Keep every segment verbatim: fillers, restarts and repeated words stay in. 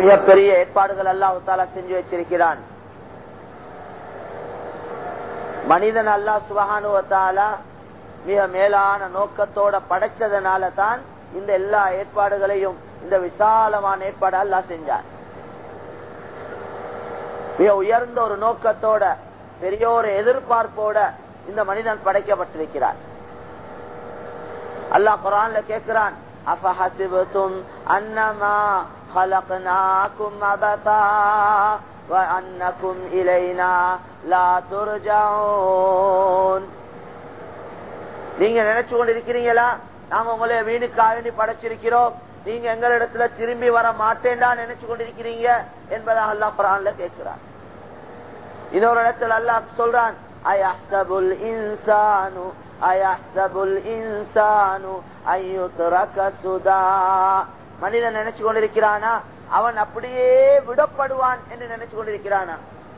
மிகப்பெரிய ஏற்பாடுகள் அல்லாஹ் தஆலா செஞ்சு வச்சிருக்கிறான். மனிதன் அல்லாஹ் சுப்ஹானஹு வ தஆலா மிக மேலான நோக்கத்தோட படைச்சதனால தான் இந்த எல்லா ஏற்பாடுகளையும் இந்த விசாலமான ஏற்பாடு அல்லாஹ் செஞ்சான். மிக உயர்ந்த ஒரு நோக்கத்தோட பெரிய ஒரு எதிர்பார்ப்போட இந்த மனிதன் படைக்கப்பட்டிருக்கிறார். அல்லாஹ் குர்ஆன்ல கேட்கிறான், அஃபஹஸிபதும் அன்னமா خلقناكم عبثا وأنكم إلينا لا ترجعون. நீங்க நினைச்சு கொண்டிருக்கிறீங்களா நாங்க உங்களை வீணுக்காக படைச்சிருக்கிறோம், நீங்க எங்களிடத்துல திரும்பி வர மாட்டேன்டா நினைச்சு கொண்டிருக்கிறீங்க என்பதாக அல்லாஹ் குர்ஆன்ல கேட்கிறான். இன்னொரு இடத்துல அல்லாஹ் சொல்றான், அயஹ்சபுல் இன்சானு அயஹ்சபுல் இன்சானு அய்யுத்ரக சுதா. மனிதன் நினைச்சு கொண்டிருக்கிறானா அவன் அப்படியே விடப்படுவான் என்று நினைச்சு கொண்டிருக்கிறானா?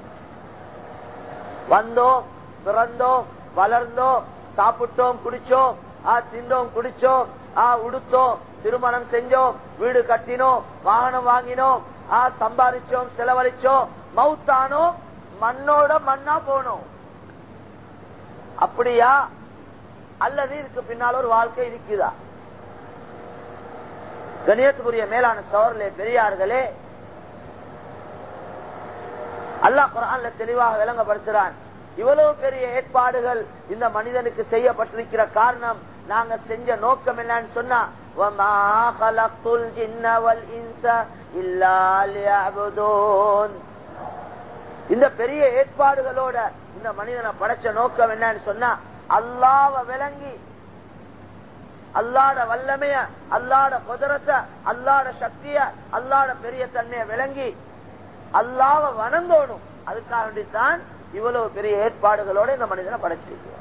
வந்தோம், பிறந்தோம், வளர்ந்தோம், சாப்பிட்டோம், குடிச்சோம், தின்றோம், குடிச்சோம், உடுத்தோம், திருமணம் செஞ்சோம், வீடு கட்டினோம், வாகனம் வாங்கினோம், சம்பாதிச்சோம், செலவழிச்சோம், மௌத்தானோம், மண்ணோட மண்ணா போனோம். அப்படியா? அல்லது இதுக்கு பின்னால் ஒரு வாழ்க்கை இருக்குதா? கணியத்துக்குரிய மேலான சோழர்களே, பெரியார்களே, அல்லாஹ் குர்ஆன்ல தெளிவாக விளங்கப்படுத்துறான். இவ்வளவு பெரிய ஏற்பாடுகள் இந்த மனிதனுக்கு செய்யப்பட்டிருக்கிற காரணம், நாங்க செஞ்ச நோக்கம் என்னன்னு சொன்னா, வமா ஹலக்துல் ஜின்ன வல் இன்ஸ இல்லா லியஅபுதூன். இந்த பெரிய ஏற்பாடுகளோட இந்த மனிதனை படைச்ச நோக்கம் என்னன்னு சொன்னா, அல்லாஹ்வை விளங்கி, அல்லாஹ்ட வல்லமைய, அல்லாஹ்ட குதிரத்தை, அல்லாஹ்ட சக்திய, அல்லாஹ்ட பெரிய தன்மையை விளங்கி அல்லாஹ்வை வணங்கணும். அதுக்காக வேண்டித்தான் இவ்வளவு பெரிய ஏற்பாடுகளோட இந்த மனிதனை படைச்சிருக்கிறார்.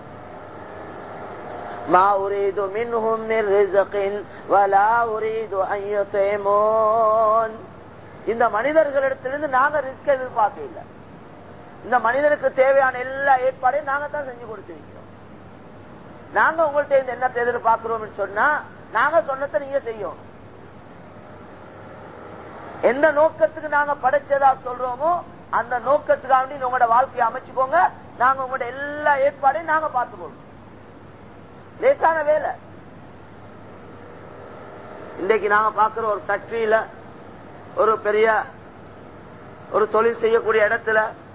மா உரீது மின்ஹும் மின் ரிஸ்கின் வலா உரீது அன் யுத்இமூன். இந்த மனிதர்களிடத்திலிருந்து நாங்க ரிஸ்க் எதிர்பார்க்க இல்லை. இந்த மனிதனுக்கு தேவையான எல்லா ஏற்பாடையும் நாங்க தான் செஞ்சு கொடுத்திருக்கிறோம். நாங்க உங்கள்ட்ட இருந்து என்ன எதிர்பார்க்கிறோம் சொன்னா, நாங்க சொன்னதை நீங்க செய்யும். எந்த நோக்கத்துக்கு நாங்க படைச்சதா சொல்றோமோ அந்த நோக்கத்துக்காக உங்களோட வாழ்க்கையை அமைச்சுக்கோங்க. நாங்க உங்களோட எல்லா ஏற்பாடையும் நாங்க பார்த்துக்கோங்க. லேசான வேலை. இன்றைக்கு நாங்க பாக்குற ஒரு ஃபேக்டரியில, ஒரு பெரிய ஒரு தொழில் செய்யக்கூடிய இடத்துல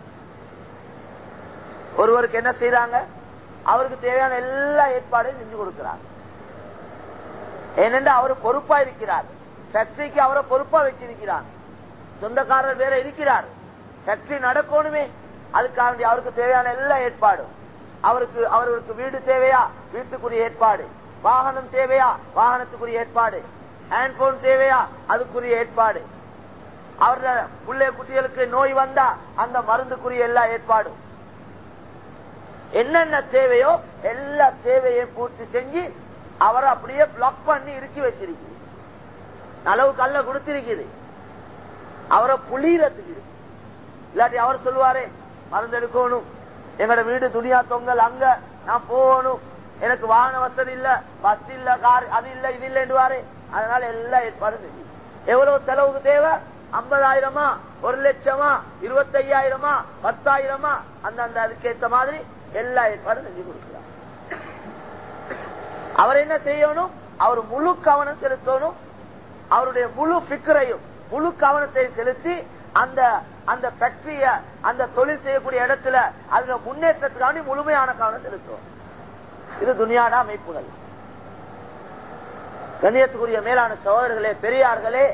ஒருவருக்கு என்ன செய்யறாங்க, அவருக்கு தேவையான எல்லா ஏற்பாடையும் செஞ்சு கொடுக்கிறார். ஏனென்று அவர் பொறுப்பா இருக்கிறார். ஃபேக்டரிக்கு அவரை பொறுப்பா வச்சிருக்கிறார். சொந்தக்காரர் வேற இருக்கிறார். ஃபேக்டரி நடக்கணுமே, அதுக்காக அவருக்கு தேவையான எல்லா ஏற்பாடும். அவருக்கு அவருக்கு வீடு தேவையா, வீட்டுக்குரிய ஏற்பாடு. வாகனம் தேவையா, வாகனத்துக்குரிய ஏற்பாடு. ஹேண்ட்போன் தேவையா, அதுக்குரிய ஏற்பாடு. அவருடைய பிள்ளை குட்டிகளுக்கு நோய் வந்தா அந்த மருந்துக்குரிய எல்லா ஏற்பாடும். என்னென்ன தேவையோ எல்லா தேவையும் பூர்த்தி செஞ்சு அவரை அப்படியே பிளாக் பண்ணி இறுக்கி வச்சிருக்கு. அளவு கல்ல கொடுத்திருக்குது அவரை புளியறதுக்கு. இல்லாட்டி அவர் சொல்லுவாரே, மருந்து எடுக்கணும், எங்களோட வீடு துணியா தொங்கல், அங்க நான் போகணும், எனக்கு வாகன வசதி இல்ல, பஸ் இல்ல, கார் அது இல்ல, இது இல்லைன்னுவாரு. அதனால எல்லா ஏற்பாடும் செஞ்சு. எவ்வளவு செலவுக்கு தேவை? ஐம்பதாயிரமா, ஒரு லட்சமா, இருபத்தி ஐயாயிரமா, பத்தாயிரமா, அந்த அந்த அதுக்கேற்ற மாதிரி எல்லா ஏற்பாடும் செஞ்சு கொடுக்கிறார். அவர் என்ன செய்யணும்? அவர் முழு கவனம் செலுத்தணும். அவருடைய முழு பிக்கரையும் முழு கவனத்தை செலுத்தி அந்த அந்த ஃபேக்டரிய, அந்த தொழில் செய்யக்கூடிய இடத்துல அதுல முன்னேற்றத்துக்காக முழுமையான கவனம் செலுத்தும். இது துனியாட அமைப்புகள். கண்ணியத்துக்குரிய மேலான சகோதரர்களே, பெரியார்களே,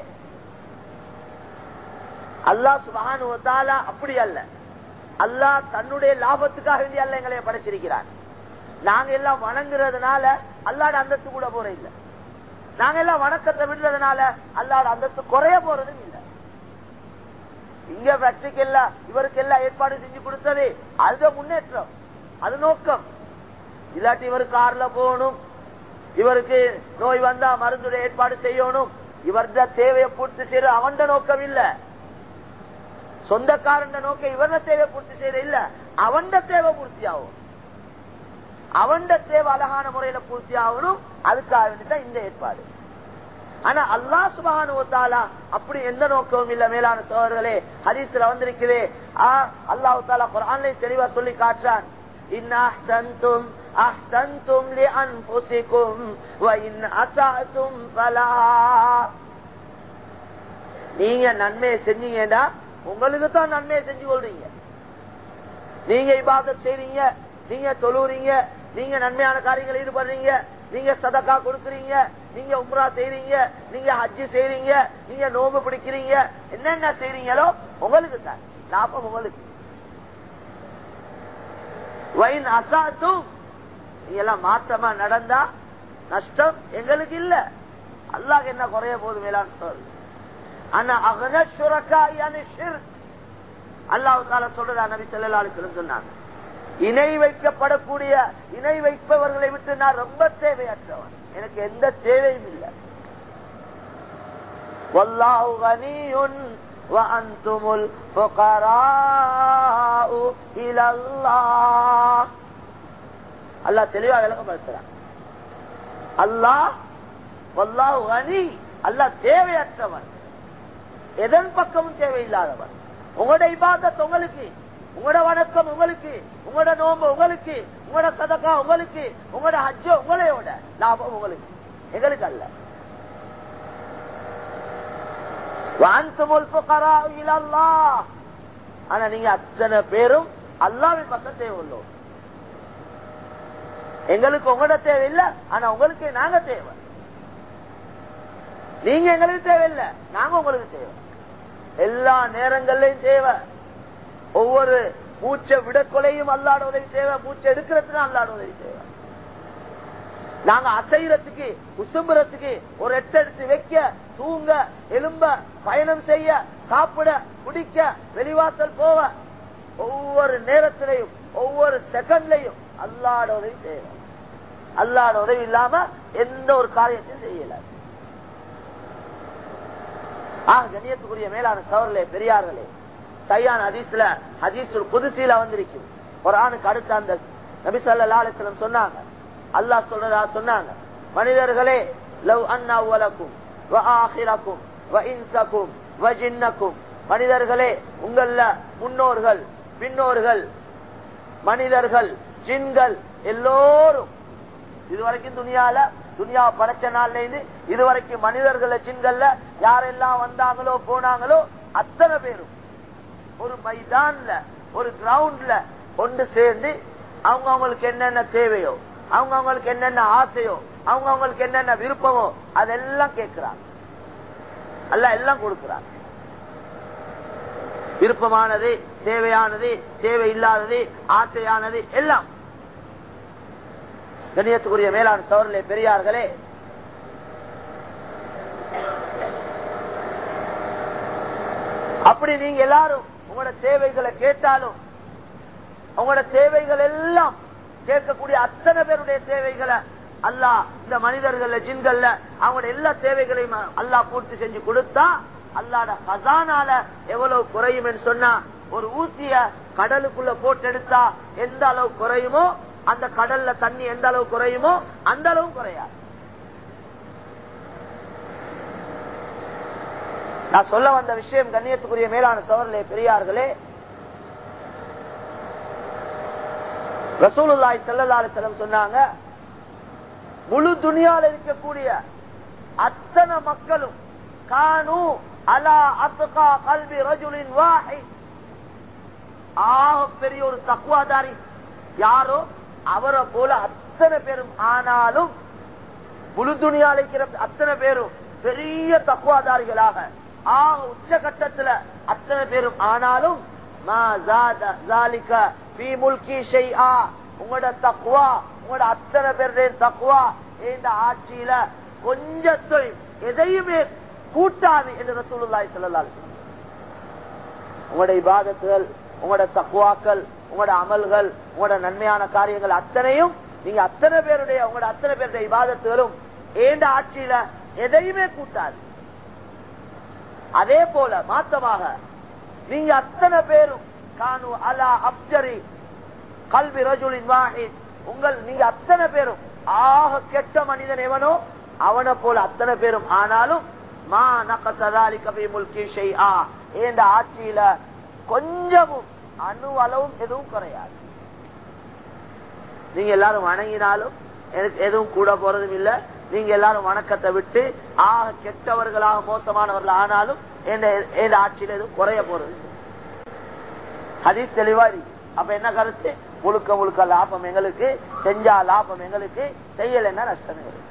அல்லாஹ் சுப்ஹானஹு வ தஆலா அப்படி அல்ல. அல்லாஹ் தன்னுடைய லாபத்துக்காக வேண்டி அல்ல எங்களை படைச்சிருக்கிறார். நாங்க எல்லாம் வணங்குறதுனால அல்லாஹ்ட அந்தஸ்து கூட போற இல்ல. நாங்க எல்லாம் வணக்கத்தை விடுறதுனால அல்லாஹ்ட அந்தஸ்து குறைய போறதும் இல்ல. இங்க ஃபேக்டரிக்கு எல்லாம் இவருக்கு எல்லாம் ஏற்பாடு செஞ்சு கொடுத்தது அது முன்னேற்றம், அது நோக்கம். இல்லாட்டி இவரு கார்ல போகணும், இவருக்கு நோய் வந்தா மருந்துடைய ஏற்பாடு செய்யணும், இவருடைய தேவையை பூர்த்தி செய்யற அவன் நோக்கம் இல்ல. சொந்தக்காரன் நோக்கம் இவர தேவை பூர்த்தி செய்யற இல்ல, அவன் தேவை பூர்த்தி ஆகும். அவன் தேவை அழகான முறையில பூர்த்தி ஆகணும். அதுக்காக வேண்டிதான் இந்த ஏற்பாடு. ஆனா அல்லாஹ் சுப்ஹானஹு வ தஆலா அப்படி எந்த நோக்கமும் இல்ல. மேலான சகோதரர்களே, ஹதீஸ்ல வந்திருக்குது, அல்லாஹ் தஆலா குர்ஆன்ல தெளிவா சொல்லி காட்டுறான், இன் அஹ்சன்தும் அஹ்சன்தும் லிஅன்ஃபுசிகும் வ இன் அஸஅதும் ஃபலஹா. நீங்க நன்மை செஞ்சீங்கடா உங்களுக்கு தான் நன்மை செஞ்சு கொள்றீங்க. நீங்க இபாதத் செய்றீங்க, நீங்க தொழுறீங்க, நீங்க நன்மையான காரியங்கள் ஈடுபடுறீங்க, நீங்க சதகா கொடுக்கறீங்க, நீங்க உம்ரா செய்றீங்க, நீங்க ஹஜ் செய்றீங்க, நீங்க நோம்பு பிடிக்கிறீங்க, என்னென்ன செய்றீங்களோ உங்களுக்கு தான் லாபம். உங்களுக்கு வைன் அசாத்தும் எல்லாம் மாற்றமா நடந்தா நஷ்டம் எங்களுக்கு இல்ல. அல்லாஹ் என்ன குறைய போது மேலான சொல். ஆனா அகன சுரக்காயான ஷிர்க் அல்லாஹ் தஆலா சொல்றதா நபி ஸல்லல்லாஹு அலைஹி வஸல்லம் சொன்னாங்க, இணை வைக்கப்படக்கூடிய இணை வைப்பவர்களை விட்டு நான் ரொம்ப தேவையற்றவன், எனக்கு எந்த தேவையும் இல்லை. வல்லாஹு கனியுன் வ அன்துமுல் ஃபுகராஉ இலல்லாஹ். அல்லாஹ் தெளிவா விளக்கப்படுத்துறான். அல்லாஹ் வல்லாஹு கனி, அல்லாஹ் தேவையற்றவன், எதன் பக்கமும் தேவையில்லாதவன். உங்களோட இபாதத் உங்களுக்கு, உங்களோட வணக்கம் உங்களுக்கு, உங்களோட நோம்பு உங்களுக்கு, உங்களோட சதகா உங்களுக்கு, உங்களோட ஹஜ்ஜ உங்களையோட லாபம் உங்களுக்கு, எங்களுக்கு அல்ல. ஆனா நீங்க அத்தனை பேரும் அல்லாஹ்வின் பக்கம் தேவை உள்ளோம். எங்களுக்கு உங்களோட தேவை இல்லை, ஆனா உங்களுக்கு நாங்க தேவை. நீங்க எங்களுக்கு தேவையில்லை, நாங்க உங்களுக்கு தேவை. எல்லா நேரங்கள்லயும் தேவை. ஒவ்வொரு மூச்சை விடக்கொலையும் அல்லாட உதவி தேவை, மூச்சை எடுக்கிறதுக்கு அல்லாட உதவி தேவை. நாங்க அசைறதுக்கு உசும்புறதுக்கு ஒரு எட்டு எடுத்து வைக்க, தூங்க, எலும்ப, பயணம் செய்ய, சாப்பிட, குடிக்க, வெளிவாசல் போக, ஒவ்வொரு நேரத்திலையும் ஒவ்வொரு செகண்ட்லையும் அல்லாட உதவி தேவை. அல்லாட உதவி இல்லாம எந்த ஒரு காரியத்தையும் செய்யல. ஆஹ் கண்ணியத்துக்குரிய மேலான சகோதரர்களே, பெரியார்களே, சையான ஹதீஸ்ல ஹதீஸுல் குதுஸில வந்திருக்கு. குர்ஆனுக்கு அடுத்த அந்த நபி ஸல்லல்லாஹு அலைஹி வஸல்லம் சொன்னாங்க, அல்லாஹ் சொல்றதா சொன்னாங்க, மனிதர்களே, லவ் அன்னா அவலக்கும் வ ஆகிரக்கும் வ இன்சக்கும் வ ஜின்னக்கும், மனிதர்களே, உங்கள முன்னோர்கள், பின்னோர்கள், மனிதர்கள், ஜின்கள் எல்லோரும் இதுவரைக்கும் துனியால துனியா படைச்ச நாள்ல இருந்து இதுவரைக்கும் மனிதர்கள ஜின்கள்ல யாரெல்லாம் வந்தாங்களோ போனாங்களோ அத்தனை பேரும் ஒரு மைதான்ல ஒரு கிரவுண்ட்ல ஒன்று சேர்ந்து அவங்க அவங்களுக்கு என்னென்ன தேவையோ, அவங்க அவங்களுக்கு என்னென்ன ஆசையோ, அவங்க அவங்களுக்கு என்னென்ன விருப்பமோ அதெல்லாம் கேட்கிறாங்க. அல்லாஹ் எல்லாம் கொடுக்கிறாங்க. விருப்பமானது, தேவையானது, தேவையில்லாதது, ஆசையானது எல்லாம். கண்ணியத்துக்குரிய மேலான சகோதரர்களே, பெரியார்களே, அப்படி நீங்க எல்லாரும் உங்களோட தேவைகளை கேட்டாலும் உங்களோட தேவைகள் எல்லாம் கேட்கக்கூடிய அத்தனை பேருடைய தேவைகளை அல்லாஹ் இந்த மனிதர்கள ஜின்கள்ல அவங்களோட எல்லா தேவைகளையும் அல்லாஹ் பூர்த்தி செஞ்சு கொடுத்தா அல்லாஹ்ட கஸானால எவ்வளவு குறையும் என்று சொன்னா, ஒரு ஊசிய கடலுக்குள்ள போட்டு எடுத்தா எந்த அளவு குறையுமோ, அந்த கடல்ல தண்ணி எந்த அளவு குறையுமோ அந்த அளவு குறையாது. நான் சொல்ல வந்த விஷயம் கண்ணியத்துக்குரிய மேலான சகோதரர்களே, பெரியார்களே, ரசூலுல்லாஹி ஸல்லல்லாஹு அலைஹி வஸல்லம் சொன்னாங்க, முழு துனியால இருக்கக்கூடிய அத்தனை மக்களும் கானு அலா அத்கா கல்பி ரஜுலின் வாஹித், ஆக பெரிய ஒரு தக்வாதாரி யாரோ அவரை போல அத்தனை பேரும் ஆனாலும், முழு துனியால இருக்கிற அத்தனை பேரும் பெரிய தக்வாதாரிகளாக ஆக உச்சகட்டத்துல அத்தனை பேரும் ஆனாலும், உங்களோட தக்வா, உங்களோட அத்தனை பேருடைய தக்வா இந்த ஆட்சியில கொஞ்சத்தை எதையுமே கூட்டாது என்று ரசூலுல்லாஹி ஸல்லல்லாஹு அலைஹி வஸல்லம். உங்களோட இபாதத்துகள், உங்களோட தக்வாக்கள், உங்களோட அமல்கள், உங்களோட நன்மையான காரியங்கள் அத்தனையும் நீங்க அத்தனை பேருடைய உங்களோட அத்தனை பேருடைய இபாதத்துகளும் ஏண்ட ஆட்சியில எதையுமே கூட்டாது. அதே போல மாத்தமாக நீங்க அத்தனை பேரும் கானு அலா அப்ஜரி கல்வி ரஜுலின் வாஹித், உங்கள் நீங்க அத்தனை பேரும் ஆக கெட்ட மனிதன் எவனோ அவனை போல அத்தனை பேரும் ஆனாலும் மா நகஸதாலிக ஃபீ முல்கி ஷைஆ, ஏண்ட ஆட்சியில கொஞ்சமும் அணு அளவும் எதுவும் குறையாது. நீங்க எல்லாரும் வணங்கினாலும் எனக்கு எதுவும் கூட போறதும் இல்ல. நீங்க எல்லாரும் வணக்கத்தை விட்டு ஆக கெட்டவர்களாக மோசமானவர்கள் ஆனாலும் எந்த ஆட்சியில எதுவும் குறைய போறது. ஹதீஸ் தெளிவா இருக்கு. அப்ப என்ன கருத்து? முழுக்க முழுக்க லாபம் எங்களுக்கு, செஞ்சா லாபம் எங்களுக்கு, செய்யலைன்னா நஷ்டம் எங்களுக்கு.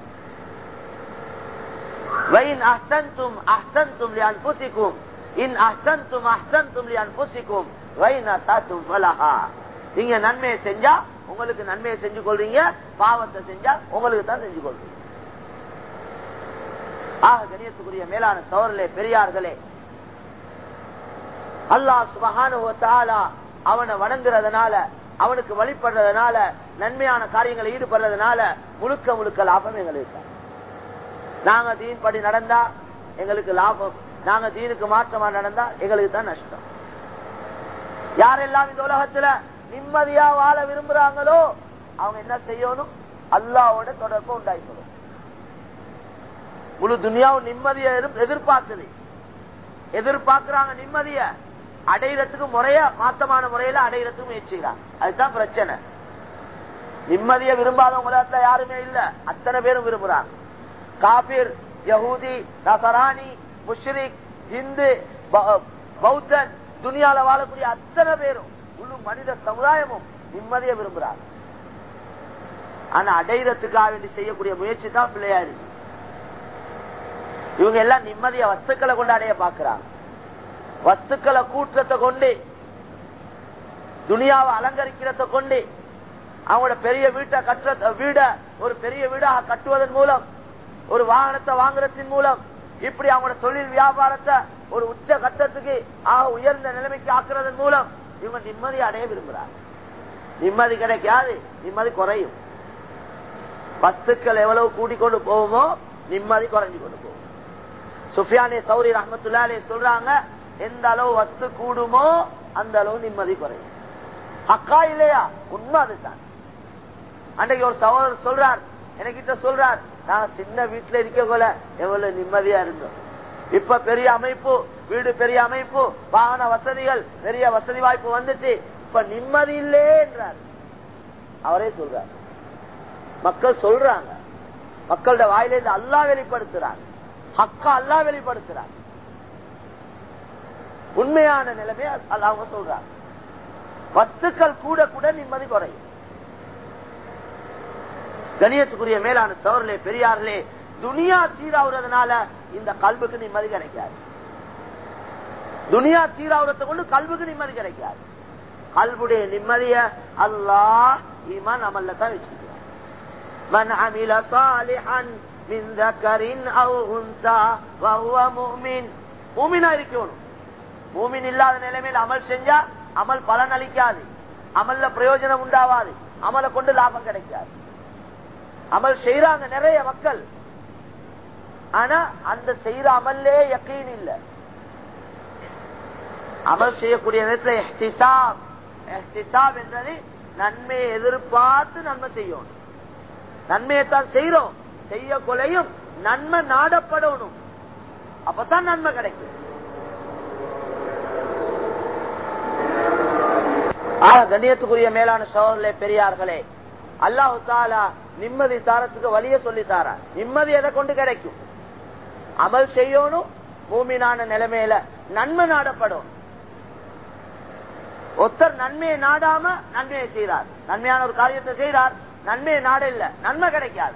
வைன் அஹ்சன்தும் அஹ்சன்தும் லிஅன்ஃபுஸிகும் இன் அஹ்சன்தும் அஹ்சன்தும் லிஅன்ஃபுஸிகும் வைன் அஸஅதும் ஃபலஹா. நீங்க நன்மையை செஞ்சா உங்களுக்கு நன்மையை செஞ்சு கொள்றீங்க, பாவத்தை செஞ்சா உங்களுக்கு தான் செஞ்சு கொள்றீங்க. ஆக கணியத்துக்குரிய மேலான சகோதரர்களே, பெரியார்களே, அல்லாஹ் சுப்ஹானஹு வ தஆலா அவனை வணங்குறதுனால, அவனுக்கு வழிபடுறதுனால, நன்மையான காரியங்களை ஈடுபடுறதுனால முழுக்க முழுக்க லாபம் எங்களுக்கு. நாங்க தீன் படி நடந்தா எங்களுக்கு லாபம், நாங்க தீனுக்கு மாற்றமா நடந்தா எங்களுக்கு தான் நஷ்டம். யாரெல்லாம் இந்த உலகத்துல நிம்மதியா வாழ விரும்புறாங்களோ அவங்க என்ன செய்யணும்? அல்லாஹ்வோட தொடர்பு உண்டாக்கணும். முழு துனியாவும் நிம்மதியை எதிர்பார்க்குது, எதிர்பார்க்கிறாங்க. நிம்மதிய அடையிறதுக்கு முறைய மாத்தமான முறையில அடையிறதுக்கு முயற்சிக்கிறாங்க. அதுதான் பிரச்சனை. நிம்மதியை விரும்பாத உலகத்துல யாருமே இல்ல, அத்தனை பேரும் விரும்புறாங்க. காபிர், யஹூதி, நசரானி, முஷ்ரிக், இந்து, பௌத்தன், துனியால வாழக்கூடிய அத்தனை பேரும், முழு மனித சமுதாயமும் நிம்மதியை விரும்புறாங்க. ஆனா அடையிறதுக்காக வேண்டி செய்யக்கூடிய முயற்சி தான் பிள்ளையாரு. இவங்க எல்லாம் நிம்மதிய வஸ்துக்களை கொண்டு அடைய பாக்குறாங்க. வஸ்துக்களை கூற்றத்தை கொண்டு, துனியாவை அலங்கரிக்கிறத கொண்டு, அவங்களோட பெரிய வீட்டை கட்டுற வீட ஒரு பெரிய வீடாக கட்டுவதன் மூலம், ஒரு வாகனத்தை வாங்குறதின் மூலம், இப்படி அவங்களோட தொழில் வியாபாரத்தை ஒரு உச்ச கட்டத்துக்கு ஆக உயர்ந்த நிலைமைக்கு ஆக்குறதன் மூலம் இவங்க நிம்மதியை அடைய விரும்புறாங்க. நிம்மதி கிடைக்காது, நிம்மதி குறையும். வஸ்துக்கள் எவ்வளவு கூட்டிக்கொண்டு போகுமோ நிம்மதி குறைஞ்சு கொண்டு போகும். சுஃபியானே சௌரி ரஹ்மத்துல்லாஹி அலைஹி சொல்றாங்க, எந்த அளவு வஸ்து கூடுமோ அந்த அளவு நிம்மதி குறையும். ஹக்கா இல்லையா? உண்மை அதுதான். அன்றைக்கு ஒரு சகோதரர் சொல்றார், எனக்கிட்ட சொல்றார், நான் சின்ன வீட்டுல இருக்க போல எவ்வளவு நிம்மதியா இருந்தோம். இப்ப பெரிய அமைப்பு, வீடு பெரிய அமைப்பு, வாகன வசதிகள், பெரிய வசதி வாய்ப்பு வந்துட்டு இப்ப நிம்மதி இல்லே என்றார். அவரே சொல்றார். மக்கள் சொல்றாங்க, மக்களோட வாயிலிருந்து அல்லாஹ் வெளிப்படுத்துறாங்க, ஹக்கா அல்லாஹ் வெளிப்படுத்துறாங்க. உண்மையான நிலைமை அவங்க சொல்றாங்க. வஸ்துக்கள் கூட கூட நிம்மதி குறையும். கணியத்துக்குரிய மேலான சகோதரர்களே, பெரியார்களே, துனியா சீராவுறதுனால இந்த கல்புக்கு நிம்மதி கிடைக்காது. துனியா சீராவுறதை கொண்டு கல்புக்கு நிம்மதி கிடைக்காது. கல்புடைய நிம்மதிய அல்லாஹ் ஈமான் அமல்ல தான் வச்சிருக்கிறார். மன் அமில சாலிஹன் மின் ذكرٍ أو أنثى وهو مؤمن. மூமினா இருக்கணும். மூமின் இல்லாத நிலைமையில் அமல் செஞ்சா அமல் பலன் அளிக்காது, அமல்ல பிரயோஜனம் உண்டாவாது, அமலை கொண்டு லாபம் கிடைக்காது. அமல் செய்யறாங்க நிறைய மக்கள், ஆனா அந்த செய்யற அமல்லே யக்கீன் இல்ல. அமல் செய்யக்கூடிய நேரத்தில் இஹ்திசாப், இஹ்திசாப் என்றது நன்மையை எதிர்பார்த்து நன்மை செய்யணும். நன்மையைத்தான் செய்யறோம், செய்ய கொலையும் நன்மை நாடப்படணும், அப்பதான் நன்மை கிடைக்கும். கண்ணியத்துக்குரிய மேலான சகோதரர்களே, பெரியார்களே, அல்லாஹ் தஆலா நிம்மதி தாரத்துக்கு வழிய சொல்லி தாரா. நிம்மதி எதை கொண்டு கிடைக்கும்? அமல் செய்யணும், மூமினான நிலைமையில நன்மை நாடப்படும். ஒருத்தர் நன்மையை நாடாம நன்மையை செய்யறார், நன்மையான ஒரு காரியத்தை செய்யறார், நன்மையை நாட இல்ல, நன்மை கிடைக்காது.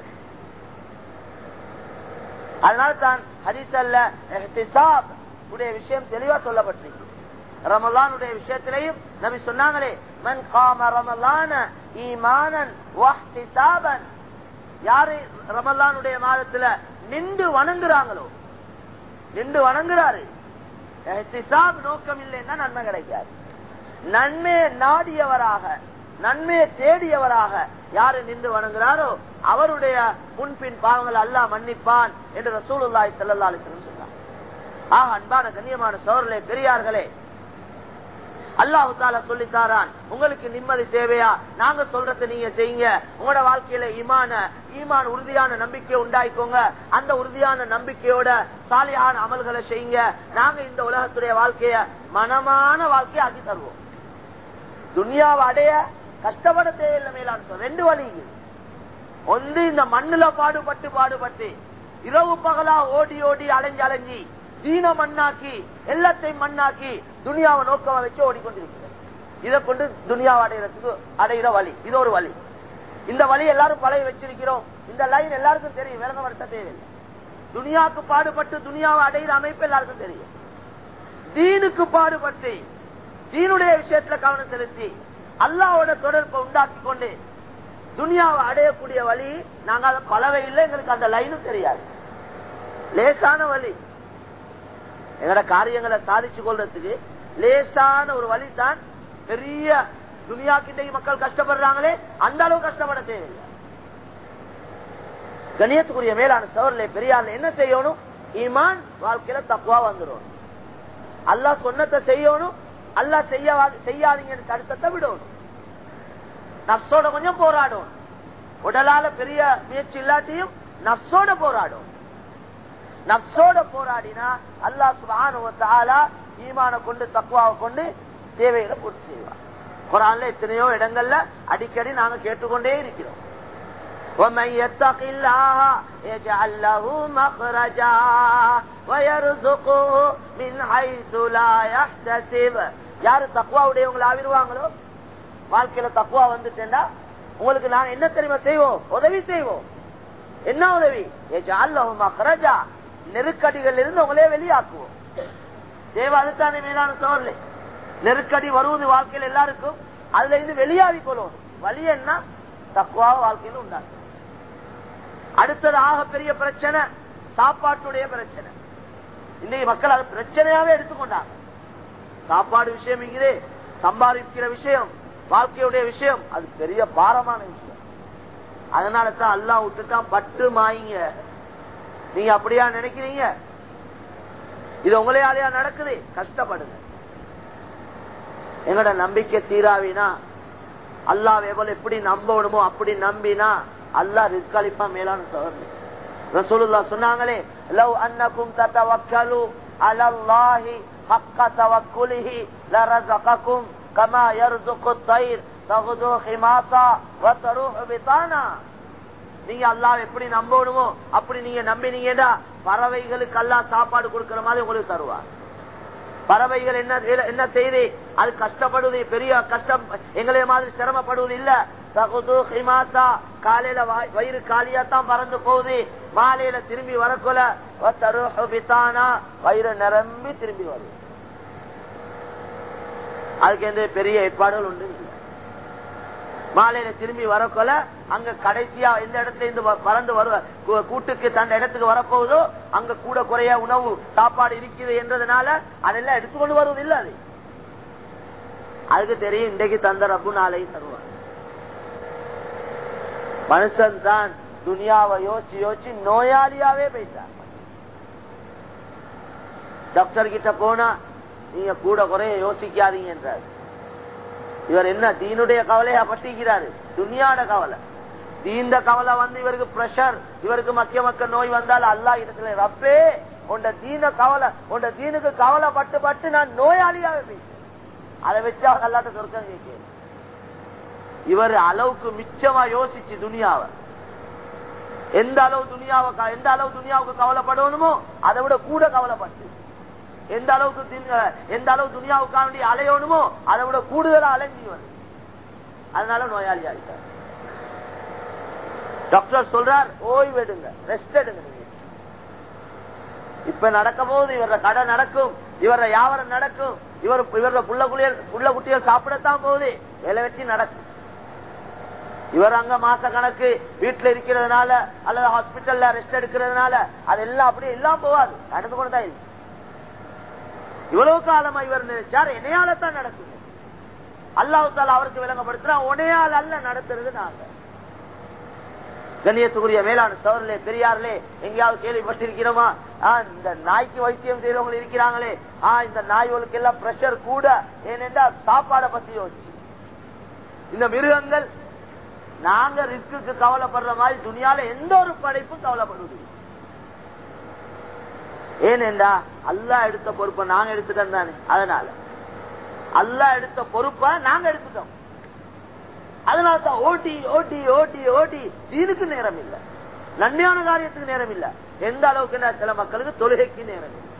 அதனால தான் ஹதீஸ்ல இஹ்திசாப் உடைய விஷயம் தெளிவா சொல்லப்பட்டிருக்கு. ரமலானுடைய விஷயத்திலையும் நபி சொன்னாங்களே, மன் காம ரமலான ஈமானன் வஹ்திசாபன், யாரு ரமலானுடைய மாதத்துல நின்று வணங்குறாங்களோ, நின்று வணங்குறாரு, இஹ்திசாப் நோக்கம் இல்லைன்னா நன்மை கிடைக்காது. நன்மையை நாடியவராக, நன்மையை தேடியவராக யாரு நின்று வணங்குறாரோ அவருடைய முன்பின் பாவங்கள் அல்லாஹ் மன்னிப்பான் என்று ரசூலுல்லாஹி ஸல்லல்லாஹு அலைஹி வஸல்லம் சொன்னார். ஆக அன்பான கண்ணியமான சகோதரர்களே, பெரியார்களே, அல்லாஹ் தஆலா சொல்லி தாரான், உங்களுக்கு நிம்மதி தேவையா? நாங்க சொல்றதை நீங்க செய்யுங்க. உங்களோட வாழ்க்கையில ஈமான ஈமான் உறுதியான நம்பிக்கை உண்டாயிக்கோங்க. அந்த உறுதியான நம்பிக்கையோட சாலிஹான அமல்களை செய்யுங்க. நாங்க இந்த உலகத்துடைய வாழ்க்கைய மனமான வாழ்க்கையை ஆக்கி தருவோம். துனியாவை அடைய கஷ்டப்பட தேவையில்லை. மேலான ரெண்டு வழி. ஒன்று, இந்த மண்ணுல பாடுபட்டு பாடுபட்டு இரவு பகலா ஓடி ஓடி அலைஞ்சி அலைஞ்சி தீன மண்ணாக்கி எல்லாத்தையும் மண்ணாக்கி துனியாவை நோக்கமா வச்சு ஓடிக்கொண்டிருக்கிறது. இதை கொண்டு துனியாவை அடைகிறதுக்கு அடைகிற வழி இது ஒரு வழி. இந்த வழி எல்லாரும் பழைய வச்சிருக்கிறோம். இந்த லைன் எல்லாருக்கும் தெரியும், விளங்கப்படுத்த தேவையில்லை. துனியாவுக்கு பாடுபட்டு துனியாவை அடைகிற அமைப்பு எல்லாருக்கும் தெரியும். தீனுக்கு பாடுபட்டு தீனுடைய விஷயத்துல கவனம் செலுத்தி அல்லாஹ்வோட தொடர்பை உண்டாக்கி கொண்டு துனியாவை அடையக்கூடிய வழி நாங்க அதை பலவை இல்லை. எங்களுக்கு அந்த லைனும் தெரியாது. லேசான வழி எங்கட காரியங்களை சாதிச்சு கொள்றதுக்கு லேசான ஒரு வழி தான். பெரிய துனியா கிட்ட மக்கள் கஷ்டப்படுறாங்களே, அந்த அளவு கஷ்டப்பட தேவையில்லை. கண்ணியத்துக்குரிய மேலான சோர்ல பெரியார்ல என்ன செய்யணும்? ஈமான் வாழ்க்கையில தக்குவா வந்துடும். அல்லாஹ் சொன்னதை செய்யணும். அல்லாஹ் செய்யாதீங்கன்னு தடுத்தத்தை விடணும். நப்சோட கொஞ்சம் போராடும். உடலால பெரிய முயற்சி இல்லாட்டியும் நப்சோட போராடும். நப்சோட போராடினா அல்லாஹ் சுப்ஹானஹு வ தஆலா ஈமானை கொண்டு தக்வாவை கொண்டு தேவைகளை பூர்த்தி செய்வார். குர்ஆன்ல எத்தனையோ இடங்கள்ல அடிக்கடி நாங்க கேட்டுக்கொண்டே இருக்கிறோம். وَمَن يَتَّقِ اللَّهَ يَجْعَل لَّهُ مَخْرَجًا وَيَرْزُقْهُ مِنْ حَيْثُ لَا يَحْتَسِبُ. யாரு தக்வாவுடையவங்க ஆவிடுவாங்களோ, வாழ்க்கையில தக்வா வந்துட்டேன்னா உங்களுக்கு நாங்க என்ன தெரியுமா செய்வோம்? உதவி செய்வோம். என்ன உதவி? يَجْعَل لَّهُ مَخْرَجًا, நெருக்கடிகள் இருந்து உங்களே வெளியாக்குவோம். தேவை அதுதானே மேலான சோர்ல. நெருக்கடி வருவது வாழ்க்கையில் எல்லாருக்கும், அதுல இருந்து வெளியாகி கொள்ளும். வழி என்ன? தக்வா வாழ்க்கையில் உண்டாகும். அடுத்தது ஆக பெரிய பிரச்சனை சாப்பாட்டுடைய பிரச்சனை. இன்னைக்கு மக்கள் அது பிரச்சனையாவே எடுத்துக்கொண்டாங்க. சாப்பாடு விஷயம் இங்கே சம்பாதிக்கிற விஷயம், வாழ்க்கையுடைய விஷயம், அது பெரிய பாரமான விஷயம். அதனால தான் அல்லாஹ் விட்டுட்டான் பட்டு மாயிங்க. நீங்க அப்படியா நினைக்கிறீங்க? இது உங்களையாலையா நடக்குது? கஷ்டப்படுங்க. எங்கட நம்பிக்கை சீராவினா அல்லாஹ் எவ்வளவு எப்படி நம்பணுமோ அப்படி நம்பினா அல்லாஹ் ரிஸ்க் அளிப்பா. மேலான சகோதரர்களே, ரசூலுல்லாஹ் சொன்னாங்களே, லவ் அன்னகும் ததவக்கலு அலல்லாஹி ஹக்க தவக்குலிஹி லரஸககும் கமா யர்ஸுகு தைர் தகுது ஹிமாஸா வ தரூஹு பிதானா. நீங்க அல்லாஹ் எப்படி நம்பணுமோ அப்படி நீங்க நம்பினீங்கடா பறவைகளுக்கு அல்லாஹ் சாப்பாடு கொடுக்கிற மாதிரி உங்களுக்கு தருவார். பறவைகள் என்ன என்ன செய்து அது கஷ்டப்படுவது பெரிய கஷ்டம், எங்களைய மாதிரி சிரமப்படுவது இல்ல. தகுது ஹிமாஸா, காலையில வயிறு காலியா தான் பறந்து போகுது, மாலையில திரும்பி வரக்குல தரூஹு பிதானா, வயிறு நிரம்பி திரும்பி வருது. அதுக்கு எந்த பெரிய ஏற்பாடுகள் உண்டு இல்லை. மாலையில திரும்பி வரக்கொல அங்க கடைசியா எந்த இடத்துல இருந்து பறந்து வருவ கூட்டுக்கு தன் இடத்துக்கு வரப்போகுதோ அங்க கூட குறைய உணவு சாப்பாடு இருக்குது என்றதுனால அதெல்லாம் எடுத்துக்கொண்டு வருவது இல்லை. அது அதுக்கு தெரியும் இன்றைக்கு தந்த ரப்பு நாளைக்கு தருவார். மனுஷன் தான் துனியாவை யோசிச்சு யோசிச்சு நோயாளியாவே போயிட்டார். டாக்டர் கிட்ட போனா நீங்க கூட குறைய யோசிக்காதீங்க என்றார். இவர் என்ன தீனுடைய கவலையா பட்டிக்கிறாரு? துனியாட கவலை. தீண்ட கவலை வந்து இவருக்கு பிரஷர், இவருக்கு மக்கிய மக்க நோய் வந்தால் அல்லாஹ் இடத்துல ரப்பே உண்ட தீன கவலை, உண்ட தீனுக்கு கவலை பட்டு பட்டு நான் நோயாளியாவே போயிட்டேன். அதை வச்சு அவர் அல்லாட்ட சொர்க்கம் கேட்க. இவர் அளவுக்கு மிச்சமா யோசிச்சு துனியாவை எந்த அளவு துனியாவை எந்த அளவு துனியாவுக்கு கவலைப்படணுமோ அதை விட கூட கவலைப்பட்டு எந்த அளவுக்கு எந்த அளவு துனியாவுக்காக வேண்டிய அலையணுமோ அதை விட கூடுதலா அலைஞ்சி வருது. அதனால நோயாளி ஆகிட்டார். டாக்டர் சொல்றார் ஓய்வு எடுங்க, ரெஸ்ட் எடுங்க. இப்ப நடக்கும் போது இவர கடை நடக்கும், இவர வியாபாரம் நடக்கும், இவர் இவர புள்ள குளியல் புள்ள குட்டிகள் சாப்பிடத்தான் போகுது, வேலை வச்சு நடக்கும். இவர் அங்க மாச கணக்கு வீட்டுல இருக்கிறதுனால அல்லது ஹாஸ்பிட்டல்ல ரெஸ்ட் எடுக்கிறதுனால அதெல்லாம் அப்படியே எல்லாம் போவாது, நடந்து கொண்டுதான் இருக்கு. இவ்வளவு காலமா இவர் நினைச்சார் என்னையாலத்தான் நடக்குது. அல்லாஹ் தஆலா அவருக்கு விளங்கப்படுத்துறா உனையால் அல்ல நடத்துறது நாங்க. கண்ணியத்துக்குரிய மேலான சகோதரர்களே பெரியார்களே, எங்கேயாவது கேள்விப்பட்டிருக்கிறோமா இந்த நாய்க்கு வைத்தியம் செய்யறவங்க இருக்கிறாங்களே, இந்த நாய்களுக்கு எல்லாம் பிரஷர் கூட, ஏனென்றா சாப்பாடை பத்தி யோசிச்சு. இந்த மிருகங்கள் நாங்க ரிஸ்க்கு கவலைப்படுற மாதிரி துணியால எந்த ஒரு படைப்பும் கவலைப்படுவது. ஏனென்றா அல்லாஹ் எடுத்த பொறுப்பை நாங்க எடுத்துட்டோம் தானே. அதனால அல்லாஹ் எடுத்த பொறுப்பை நாங்க எடுத்துட்டோம். அதனாலதான் ஓட்டி ஓட்டி ஓட்டி ஓட்டி தீனுக்கு நேரம் இல்லை, நன்மையான காரியத்துக்கு நேரம் இல்லை. எந்த அளவுக்கு சில மக்களுக்கு தொழுகைக்கு நேரம் இல்லை.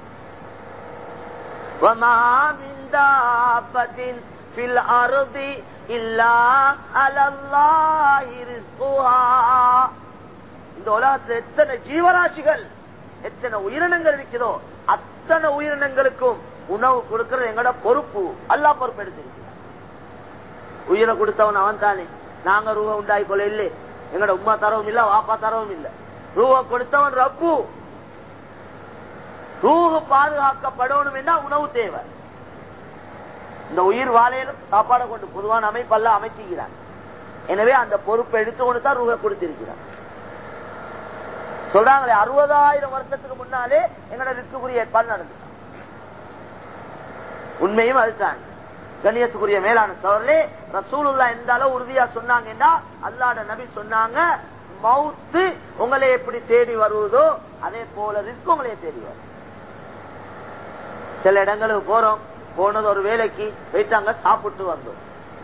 இந்த உலகத்தில் எத்தனை ஜீவராசிகள், எத்தனை உயிரினங்கள் இருக்கிறதோ அத்தனை உயிரினங்களுக்கும் உணவு கொடுக்கிறது எங்களோட பொறுப்பு. அல்லாஹ் பொறுப்பு எடுத்திருக்கிறார். உயிரை கொடுத்தவன் அவன் தானே. நாங்க ரூபா உண்டாய் கொள்ள இல்லை, எங்களோட உமா தரவும் இல்ல, வாப்பா தரவும் இல்ல. ரூபா கொடுத்தவன் ரப்பு. ரூஹு பாதுகாக்கப்படணும் என்றா உணவு தேவை. இந்த உயிர் வாழையிலும் சாப்பாடை கொண்டு பொதுவான அமைப்பெல்லாம் அமைச்சுக்கிறான். எனவே அந்த பொறுப்பை எடுத்துக்கொண்டு தான் ரூஹை கொடுத்திருக்கிறான். சொல்றாங்களே அறுபதாயிரம் வருஷத்துக்கு முன்னாலே எங்களோட ரிஸ்க்குரிய ஏற்பாடு நடந்துட்டான். உண்மையும் அதுதான். கண்ணியத்துக்குரிய மேலான சோழர்களே, ரசூலுல்லாஹ் எந்த அளவு உறுதியா சொன்னாங்கன்னா, அல்லாஹ்வுடைய நபி சொன்னாங்க, மௌத்து உங்களை எப்படி தேடி வருவதோ அதே போல ரிஸ்க் உங்களையே தேடி வரும். சில இடங்களுக்கு போறோம், போனது ஒரு வேலைக்கு போயிட்டாங்க, சாப்பிட்டு வந்தோம்.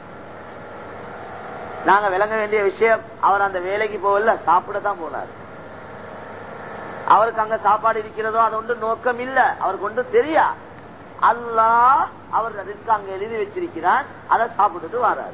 நாங்க விளங்க வேண்டிய விஷயம், அவர் அந்த வேலைக்கு போகல, சாப்பிடத்தான் போனாரு. அவருக்கு அங்க சாப்பாடு இருக்கிறதோ அது ஒன்று நோக்கம் இல்ல, அவருக்கு ஒன்று தெரியா. அல்லாஹ் அவர் ரிஸ்க் அங்க எழுதி வச்சிருக்கிறான், அதை சாப்பிட்டுட்டு வராரு.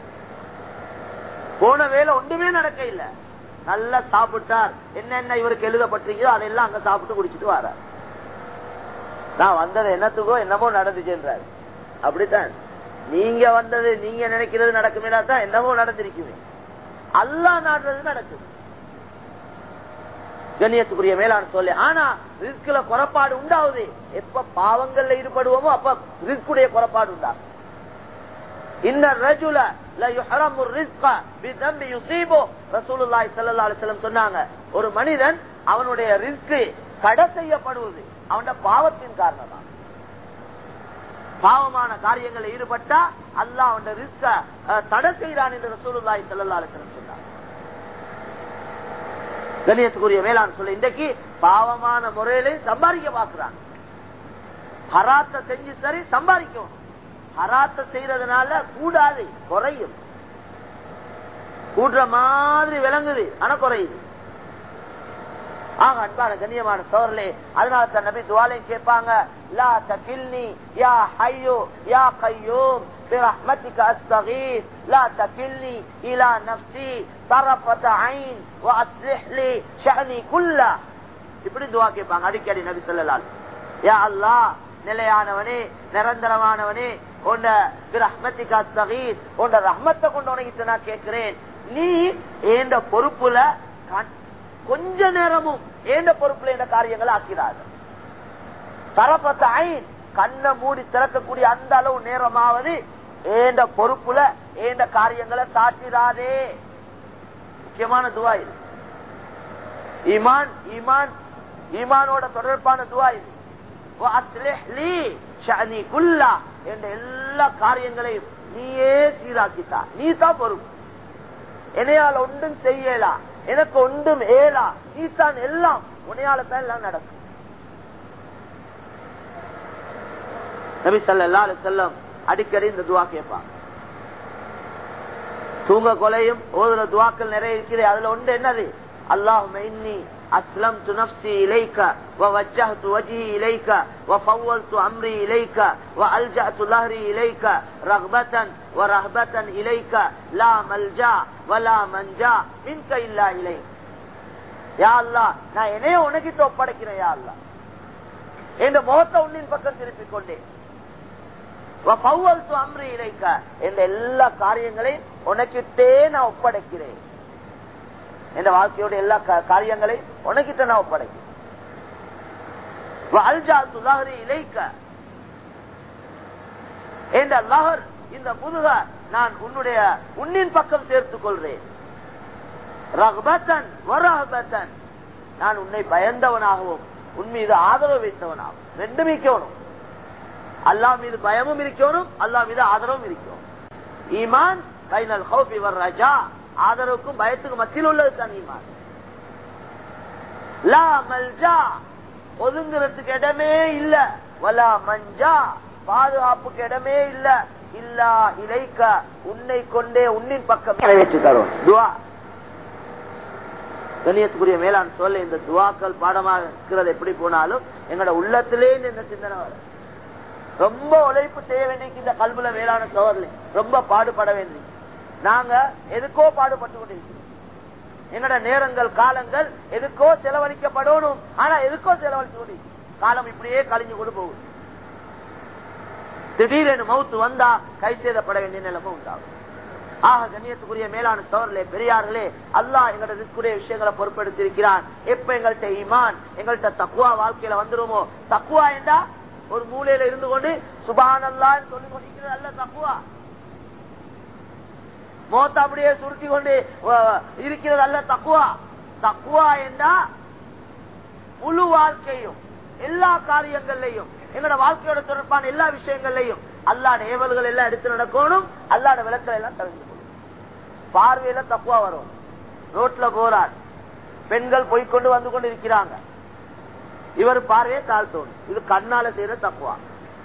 போன வேலை ஒன்றுமே நடக்க இல்ல, நல்லா சாப்பிட்டார். என்னென்ன இவருக்கு எழுதப்பட்டிருக்கோ அதெல்லாம் அங்க சாப்பிட்டு குடிச்சிட்டு வராரு. நான் வந்தது என்னத்துக்கோ என்னமோ நடந்துச்சுன்றாரு. அப்படித்தான் நீங்க வந்தது நீங்க நினைக்கிறது நடக்குமே தான் என்னமோ நடந்திருக்குமே. அல்லாஹ் நாடுறது நடக்குது. கண்ணியத்துக்குரிய மேலான சொல்லு. ஆனா ரிஸ்க்ல குறைபாடு உண்டாவுது. எப்ப பாவங்கள்ல ஈடுபடுவோமோ அப்ப ரிஸ்குடைய குறைபாடு உண்டாகும். இந்த ரஜுல ல யுஹரமு ரிஸ்க பிதம்பி யுஸீபு. ரசூலுல்லாஹி ஸல்லல்லாஹு அலைஹி வஸல்லம் சொன்னாங்க, ஒரு மனிதன் அவனுடைய ரிஸ்க் தடை செய்யப்படுவது அவனுடைய பாவத்தின் காரணமா. பாவமான காரியங்களில் ஈடுபட்டா அல்லாஹ் அவனுடைய ரிஸ்க தடை செய்கிறான் என்று ரசூலுல்லாஹி ஸல்லல்லாஹு அலைஹி வஸல்லம் சொன்னாங்க. கண்ணியத்துக்குரிய மேலான சொல்ல, இன்றைக்கு பாவமான முறையில சம்பாதிக்க பாக்குறாங்க. ஹராத்த செஞ்சு சரி சம்பாதிக்கும். ஹராத்த செய்யறதுனால கூடாது, குறையும். கூடுற மாதிரி விளங்குது, ஆனா குறையுது. ஆக அன்பான கண்ணியமான சோழர்களே, அதனால தான் நபி துஆலையும் கேட்பாங்க, லா தகில்னி யா ஹய்யு யா கய்யூம் برحمتك استغيث لا تكلني الى نفسي طرفة عين واصلح لي شأني كله. இப்படி துஆ கேட்பாங்க அடிக்கடி நபி ஸல்லல்லாஹு அலைஹி வஸல்லம். யா அல்லாஹ், நிலையானவனே, நிரந்தரமானவனே, உன்ன برحمتك استغيث, உன்ன ரஹ்மத்தை கொண்டு உனக்கு நான் கேட்கிறேன். நீ ஏண்ட பொறுப்புல கொஞ்ச நேரமும் ஏண்ட பொறுப்புல இந்த காரியங்களை ஆக்கிறார். தரப்பத்த ஐன், கண்ணை மூடி திறக்கக்கூடிய அந்த அளவு நேரமாவது ஏண்ட பொறுப்புல ஏண்ட காரியங்களை சாட்டிடாதே. முக்கியமான துவா இது. ஈமான் ஈமான் ஈமானோட தொடர்பான துவா இது. என்ற எல்லா காரியங்களையும் நீயே சீராக்கித்தா, நீ தான் பொறுப்பு. என்னையால ஒன்றும் செய்யலாம், எனக்கு ஒன்றும் ஏலா, நீ தான் எல்லாம், உன்னையால தான் எல்லாம் நடக்கும். நபி ஸல்லல்லாஹு அலைஹி வஸல்லம் அடிக்கடி இந்த துஆ கேட்பாங்க. தூங்க கொலையும் ஓதுற துஆக்கள் நிறைய இருக்குது. அதுல ஒன்று என்னது? அல்லாஹும்ம இன்னி அஸ்லம்து நஃப்ஸி இலைக வ வஜ்ஜஹது வஜ்ஹி இலைக வ ஃபவ்வல்து அம்ரி இலைக வ அல்ஜஅது லஹ்ரி இலைக ரக்பத்தன் வ ரஹபத்தன் இலைக லா மல்ஜா வ லா மன்ஜா மின்க இல்லா இலைக. யா அல்லாஹ், நான் என்னைய உனக்கிட்ட ஒப்படைக்கிறேன். யா அல்லாஹ், என்ற முகத்தை உன்னின் பக்கம் திருப்பிக் கொண்டேன். அம்ரி இலைக்க, என்ற எல்லா காரியங்களையும் உனக்கிட்டே நான் ஒப்படைக்கிறேன். என்ற வாழ்க்கையோட எல்லா காரியங்களையும் உனக்கிட்ட நான் ஒப்படைக்கிறேன். இலைக்க என்ற லஹர், இந்த முதுக நான் உன்னுடைய உன்னின் பக்கம் சேர்த்துக் கொள்றேன். ரஹ்பத்தன் வரஹபத்தன், நான் உன்னை பயந்தவனாகவும் உன் மீது ஆதரவு வைத்தவனாகும். ரெண்டும் இருக்கணும். அல்லாஹ் மீது பயமும் இருக்கணும், அல்லாஹ் மீது ஆதரவும் இருக்கணும். ஈமான் பைனல் ஹௌஃபி வல் ரஜா, ஆதரவுக்கும் பயத்துக்கும் மத்தியில் உள்ளது தான் ஈமான். லா மல்ஜா, ஒதுங்குறதுக்கு இடமே இல்ல, வலா மஞ்சா, பாதுகாப்புக்கு இடமே இல்ல, இல்லா இலைக்க, உன்னை கொண்டே உன்னின் பக்கம் நிறைவேற்றி தரும் துவா. கண்ணியத்துக்குரிய மேலான் சொல்ல, இந்த துவாக்கள் பாடமாக இருக்கிறது எப்படி போனாலும் எங்களோட உள்ளத்திலே இந்த சிந்தனை வரும். ரொம்ப உழைப்பு செய்ய வேண்டிய இந்த கல்வில மேலான சோதனை, ரொம்ப பாடுபட வேண்டிய, நாங்க எதுக்கோ பாடுபட்டு கொண்டிருக்கிறோம். எங்கட நேரங்கள் காலங்கள் எதுக்கோ செலவழிக்கப்படணும், ஆனா எதுக்கோ செலவழிச்சு கொண்டு காலம் இப்படியே கழிஞ்சு கொண்டு போகுது. திடீரென மவுத்து வந்தா கை செய்தப்பட வேண்டிய நிலைமை உண்டாகும். ஆக கண்ணியத்துக்குரிய மேலான சோழர்களே, பெரியார்களே, அல்லாஹ் எங்கள்ட்ட இருக்கக்கூடிய விஷயங்களை பொறுப்பெடுத்து இருக்கிறான். எப்ப எங்கள்கிட்ட ஈமான், எங்கள்கிட்ட தக்குவா வாழ்க்கையில வந்துருமோ, தக்குவா என்றா ஒரு மூலையில இருந்து கொண்டு சுப்ஹானல்லாஹ் சொல்லி கொண்டிருக்கிறது அல்ல தக்குவா. மோத்த அப்படியே சுருட்டி கொண்டு இருக்கிறது அல்ல தக்குவா. தக்குவா என்றா முழு வாழ்க்கையும் எல்லா காரியங்கள்லையும் எங்களோட வாழ்க்கையோட தொடர்பான எல்லா விஷயங்கள்லையும் அல்லாட ஏவல்கள் எல்லாம் எடுத்து நடக்கணும், அல்லாட விளக்கல் எல்லாம் தவிர்த்து கொள்ளும். பார்வையில தக்குவா வரும். ரோட்ல போறார், பெண்கள் போய்கொண்டு வந்து கொண்டு இருக்கிறாங்க, இவர் பார்வையை தாழ்த்தோணும். இது கண்ணால செய்யற தக்குவா.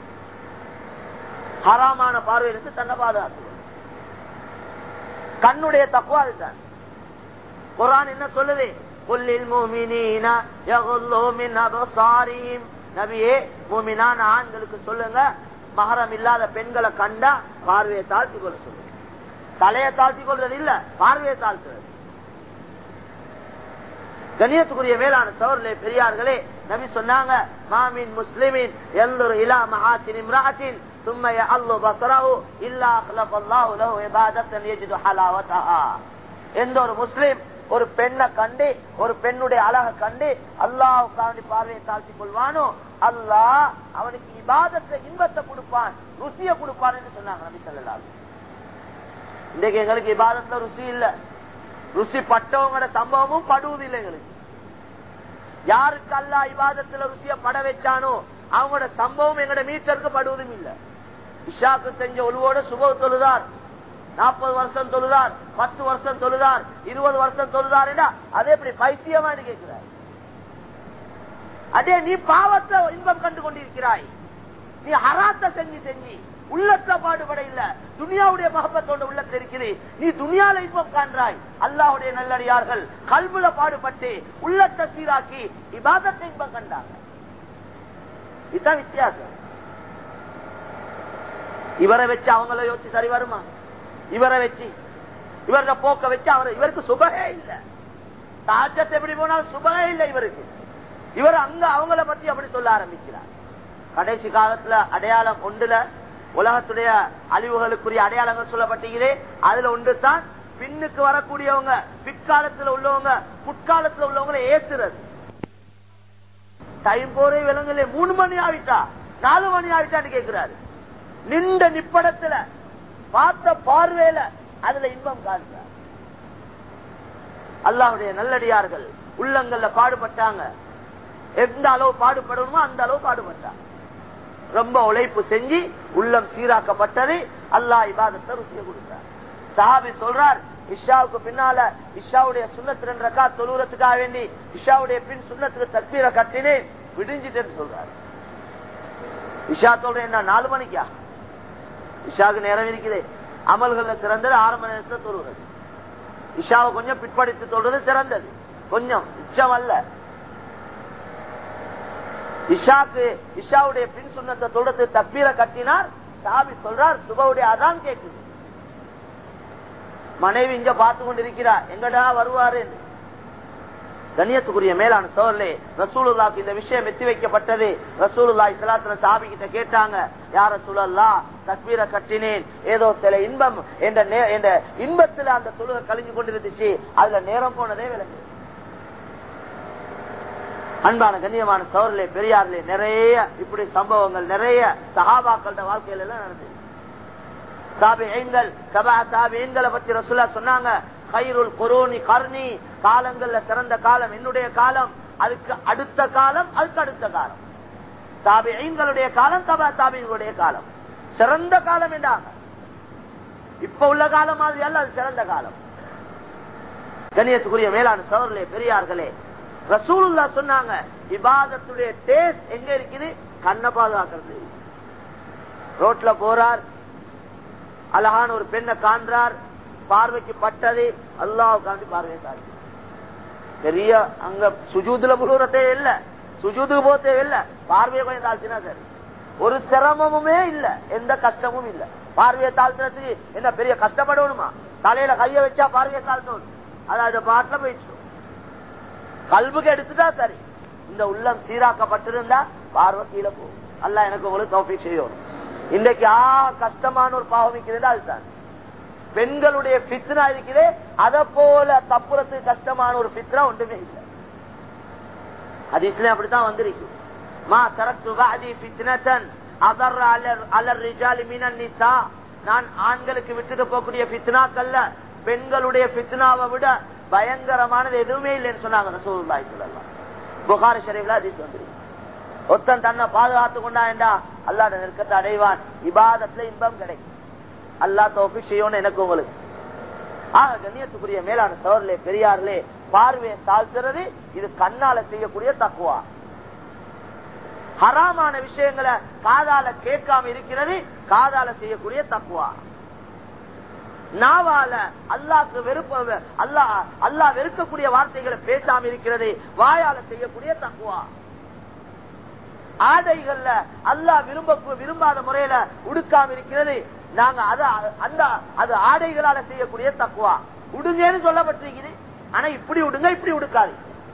ஹராமான பார்வையிலிருந்து தன்னை பாதுகாத்து கண்ணுடைய தக்குவா அதுதான். குர்ஆன் என்ன சொல்லுது? குல்லில் முஃமினீன யகுல்லூ மின் அப்சாரிஹிம், நபியே முஃமினான ஆண்களுக்கு சொல்லுங்க, மஹரம் இல்லாத பெண்களை கண்டா பார்வையை தாழ்த்தி கொள்ள சொல்லுங்க. தலையை தாழ்த்தி கொள்றது இல்ல, பார்வையை தாழ்த்துறது. கண்ணியத்துக்குரிய மேலான சகோதரர்களே, பெரியார்களே, நபி சொன்னாங்க, மாமின் முஸ்லிமின் யன்துரு இலா மஹாசின் இம்ராஅத்தின் ثم يعلو بصره الا خلق الله له عباده يجد حلاوتها. எந்த ஒரு முஸ்லிம் ஒரு பெண்ணை கண்டு, ஒரு பெண்ணுடைய அழகை கண்டு அல்லாஹ்வுக்காக பார்வையை தாழ்த்தி கொள்வானோ, அல்லாஹ் அவனுக்கு இபாதத்தை இன்பத்தை கொடுப்பான், ருசியை கொடுப்பான் என்று சொன்னாங்க நபி ஸல்லல்லாஹு அலைஹி வஸல்லம். இன்றைக்கு எங்களுக்கு இபாதத்துல ருசி இல்ல, ருசி பட்டவங்களோட சம்பவமும் படுவது இல்லை எங்களுக்கு. யாருக்கு அல்லாஹ் இபாதத்துல ருசிய பட வச்சானோ அவங்களோட சம்பவம் எங்களோட மீட்டருக்கு படுவதும் இல்ல. இஷாக்கு செஞ்ச ஒழுவோட சுப தொழுதார், நாற்பது வருஷம் தொழுதார், பத்து வருஷம் தொழுதார், இருபது வருஷம் தொழுதார், அதே எப்படி பைத்தியமா கேட்கிறார். அதே நீ பாவத்தை இன்பம் கண்டு கொண்டிருக்கிறாய், நீ ஹராத்தை செஞ்சு செஞ்சு உள்ளத்தை பாடுபட இல்ல, துனியாவுடைய மஹப்பத்தோட உள்ளத்தில் இருக்கிறது, நீ துனியால இன்பம் காண்றாய். அல்லாஹ்வுடைய நல்லடியார்கள் கல்புல பாடுபட்டு உள்ளத்தை சீராக்கி இபாதத்தை இன்பம் கண்டாங்க. இதுதான் வித்தியாசம். இவரை வச்சு அவங்கள யோசிச்சு சரி வருமா? இவரை வச்சு இவர போக்க வச்சு அவர் இவருக்கு சுபகே இல்ல, தாஜத்தை எப்படி போனாலும் சுபகே இல்லை இவருக்கு. இவர் அங்க அவங்கள பத்தி அப்படி சொல்ல ஆரம்பிக்கிறார். கடைசி காலத்துல அடையாளம் ஒன்றுல உலகத்துடைய அழிவுகளுக்குரிய அடையாளங்கள் சொல்லப்பட்டீங்களே, அதுல ஒன்று தான் பின்னுக்கு வரக்கூடியவங்க, பிற்காலத்துல உள்ளவங்க முற்காலத்துல உள்ளவங்களை ஏசுறது. டைம் போறே விலங்குல மூணு மணி ஆகிட்டா நாலு மணி ஆகிட்டான்னு கேட்கிறாரு. நின்ற நிப்படத்துல பார்த்த பார்வையில அதுல இன்பம் காண்றார். அல்லாஹ்வுடைய நல்லடியார்கள் உள்ளங்கள்ல பாடுபட்டாங்க. எந்த அளவு பாடுபடணுமோ அந்த அளவு பாடுபட்டாங்க. ரொம்ப உழைப்பு செஞ்சு உள்ளம் சீராக்கப்பட்டது. அல்லாஹ் இபாதத்தை ருசியை கொடுத்தார். சஹாபி சொல்றார், இஷாவுக்கு பின்னால இஷாவுடைய சுன்னத்து ரெண்டு ரக்காத் தொழுகிறதுக்காக வேண்டி இஷாவுடைய பின் சுன்னத்துக்கு தக்பீரை கட்டினேன், விடிஞ்சிட்டேன்னு சொல்றாரு. இஷா சொல்றேன் என்ன நாலு மணிக்கா? இஷாவுக்கு நேரம் இருக்குது. அமல்கள்ல சிறந்தது ஆரம்ப நேரத்தில் தொழுகிறது. இஷாவை கொஞ்சம் பிற்படுத்தி தொழுறது சிறந்தது, கொஞ்சம் உச்சம் அல்ல. இஷாக்கு இஷாவுடைய பின் சுன்னத்தை தொழுறது தக்பீரை கட்டினார். சஹாபி சொல்றார், சுபவுடைய அதான் கேட்குது. மனைவி இங்க பார்த்து கொண்டிருக்கிறார், எங்கடா வருவாரு. கண்ணியத்துக்குரிய மேலான சோழர்களே, ரசூலுல்லாஹ்க்கு இந்த விஷயம் எத்தி வைக்கப்பட்டது. ரசூலுல்லாஹி ஸல்லல்லாஹு அலைஹி வஸல்லம் சஹாபி கிட்ட கேட்டாங்க, யா ரசூலல்லாஹ் தக்பீரை கட்டினேன், ஏதோ சில இன்பம் என்ற இன்பத்துல அந்த தொழுகை கழிஞ்சு கொண்டிருந்துச்சு, அதுல நேரம் போனதே விளங்கு. அன்பான கண்ணியமான சோழர்களே, பெரியார்களே, நிறைய இப்படி சம்பவங்கள் நிறைய சஹாபாக்களோட வாழ்க்கையில எல்லாம் நடந்தது. தாபிஈன்கள், தபா தாபிஈன்களை பத்தி ரசூலுல்லாஹ் சொன்னாங்க, கைருல் குரூனி கர்னி, காலங்கள்ல சிறந்த காலம் என்னுடைய காலம். அதுக்கு அடுத்த காலம், அதுக்கு அடுத்த காலம். தாபிஈன்களுடைய காலம், தபா தாபிஈன்களுடைய காலம் சிறந்த காலம் என்றாங்க. இப்ப உள்ள காலம் மாதிரி அல்ல, அது சிறந்த காலம். கண்ணியத்துக்குரிய மேலான சகோதரர்களே, பெரியார்களே, ரசூலுல்லாஹ் சொன்னாங்க, இபாதத்துடைய டேஸ்ட் எங்க இருக்குது? கண்ணை பாதுகாக்கிறது. ரோட்ல போறார், அழகான ஒரு பெண்ணை காண்றார், பார்வைக்கு பட்டது, அல்லாஹ் காண்டி பார்வையை தாழ்த்தி பெரிய அங்க சுஜூதுல புழுறதே இல்ல, சுஜூதுக்கு போத்தே இல்ல, பார்வையை கொஞ்சம் தாழ்த்தினா சரி. ஒரு சிரமமுமே இல்ல, எந்த கஷ்டமும் இல்ல. பார்வையை தாழ்த்துறதுக்கு என்ன பெரிய கஷ்டப்படணுமா? தலையில கைய வச்சா பார்வையை தாழ்த்தணும், அதாவது பாட்டுல போயிடுச்சு. கல்புக்கு எடுத்துட்டா சரி. இந்த உள்ளம் சீராக்கப்பட்டிருந்தா பார்வை கீழே போகும். அல்லாஹ் எனக்கு உங்களுக்கு தௌஃபீக் செய்யணும். இன்றைக்கு ஆ கஷ்டமான ஒரு பாவம் இருக்கிறது அதுதான். பெண்களுடைய ஃபித்னா இருக்கிறே, அத போல தப்புறத்துக்கு கஷ்டமான ஒரு ஃபித்னா ஒன்றுமே இல்லை. ஹதீஸ்ல அப்படித்தான் வந்திருக்கு. மா தரக்து பஅதி ஃபித்னதன் அதர் அலர் ரிஜாலி மினன் நிஸா. நான் ஆண்களுக்கு விட்டுட்டு போகக்கூடிய ஃபித்னாக்கல்ல, பெண்களுடைய ஃபித்னாவை விட பயங்கரமானது எதுவுமே இல்லைன்னு சொன்னாங்க ரசூலுல்லாஹி ஸல்லல்லாஹு அலைஹி வஸல்லம். புகாரி ஷரீஃப்ல ஹதீஸ் வந்திருக்கு. ஒருத்தன் தன்னை பாதுகாத்து கொண்டாண்டா அல்லாஹ்வுடைய நெருக்கத்தை அடைவான், இபாதத்துல இன்பம் கிடைக்கும். அல்லாஹ் தௌஃபீக் செய்யணும் எனக்கு உங்களுக்கு. ஆக கண்ணியத்துக்குரிய மேலான சகோதரர்களே, பெரியார்களே, பார்வையை தாழ்த்துறது இது கண்ணால செய்யக்கூடிய தக்வா. ஹராமான விஷயங்களை காதால கேட்காம இருக்கிறது காதால செய்யக்கூடிய தக்வா. நாவால அல்லாஹ்க்கு வெறுப்ப அல்லாஹ் அல்லாஹ் வெறுக்கக்கூடிய வார்த்தைகளை பேசாம இருக்கிறது வாயால செய்யக்கூடிய தக்வா. ஆடைகள்ல அல்லாஹ் விரும்ப விரும்பாத முறையில உடுக்காம இருக்கிறது நாங்க அந்த அது ஆடைகளால செய்யக்கூடிய தக்வா. உடுங்கன்னு சொல்லப்பட்டிருக்குது, ஆனா இப்படி உடுங்க இப்படி உடுக்காது.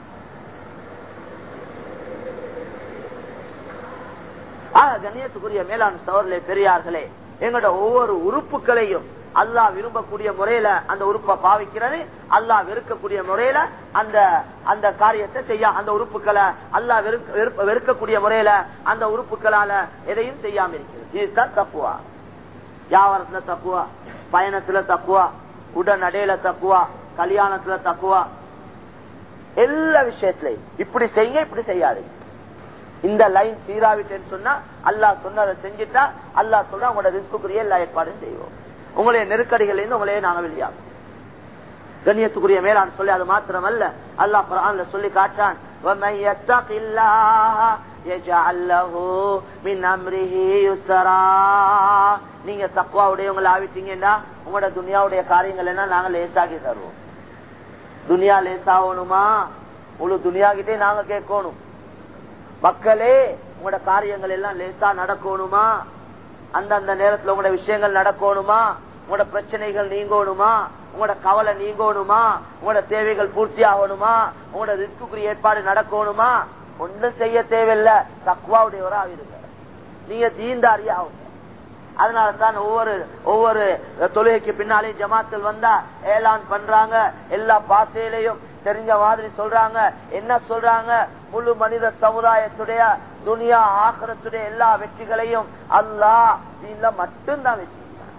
ஆக கண்ணியத்துக்குரிய மேலான சகோதரர்களே, பெரியார்களே, எங்களோட ஒவ்வொரு உறுப்புகளையும் அல்லாஹ் விரும்பக்கூடிய முறையில அந்த உறுப்பை பாவிக்கிறது, அல்லாஹ் வெறுக்கக்கூடிய முறையில அந்த அந்த காரியத்தை செய்ய, அந்த உறுப்புகளை அல்லாஹ் வெறுக்கக்கூடிய முறையில அந்த உறுப்புகளால எதையும் செய்யாம இருக்கிறது. இதுதான் தக்குவா. வியாபாரத்துல தக்குவா, பயணத்துல தக்குவா, உடனடையில தக்குவா, கல்யாணத்துல தக்குவா, எல்லா விஷயத்திலையும் இப்படி செய்ய இப்படி செய்யாது. இந்த லைன் சீராவிட்டேன்னு சொன்னா அல்லாஹ் சொன்னதை செஞ்சுட்டா அல்லாஹ் சொல்ற உங்களோட ரிஸ்குரிய எல்லா ஏற்பாடும் செய்வோம். உங்களுடைய நெருக்கடிகள் இருந்து உங்களையே நாங்க வெளியாகும். கண்ணியத்துக்குரிய மேலான் சொல்லி அது மாத்திரமல்ல, அல்லாஹ் குர்ஆன்ல சொல்லி காட்டான், وَمَن يَتَّقِ اللَّهَ يَجْعَل لَّهُ مِنْ أَمْرِهِ يُسْرًا. நீங்க தக்வா உடையவங்கள ஆவிட்டீங்கன்னா உங்களோட துனியாவுடைய காரியங்கள் என்ன நாங்க லேசாக்கி தருவோம். துனியா லேசாகணுமா? முழு துனியா கிட்டே நாங்க கேட்கணும், மக்களே உங்களோட காரியங்கள் எல்லாம் லேசா நடக்கணுமா? அந்தந்த நேரத்துல உங்களோட விஷயங்கள் நடக்கணுமா? உங்களோட பிரச்சனைகள் நீங்கணுமா? உங்களோட கவலை நீங்கணுமா? உங்களோட தேவைகள் பூர்த்தி ஆகணுமா? உங்களோட ரிஸ்குரிய ஏற்பாடு நடக்கணுமா? ஒன்றும் செய்ய தேவையில்லை, தக்வாவுடையவரா ஆகிருங்க, நீங்க தீண்டாரியா ஆகுங்க. அதனால தான் ஒவ்வொரு ஒவ்வொரு தொழுகைக்கு பின்னாலேயும் ஜமாத்தில் வந்தா ஏலான் பண்றாங்க, எல்லா பாசையிலையும் தெரிஞ்ச மாதிரி சொல்றாங்க. என்ன சொல்றாங்க? முழு மனித சமுதாயத்துடைய துனியா ஆகிரத்துடைய எல்லா வெற்றிகளையும் அல்லாஹ் தீன்ல மட்டும்தான் வச்சிருக்காங்க.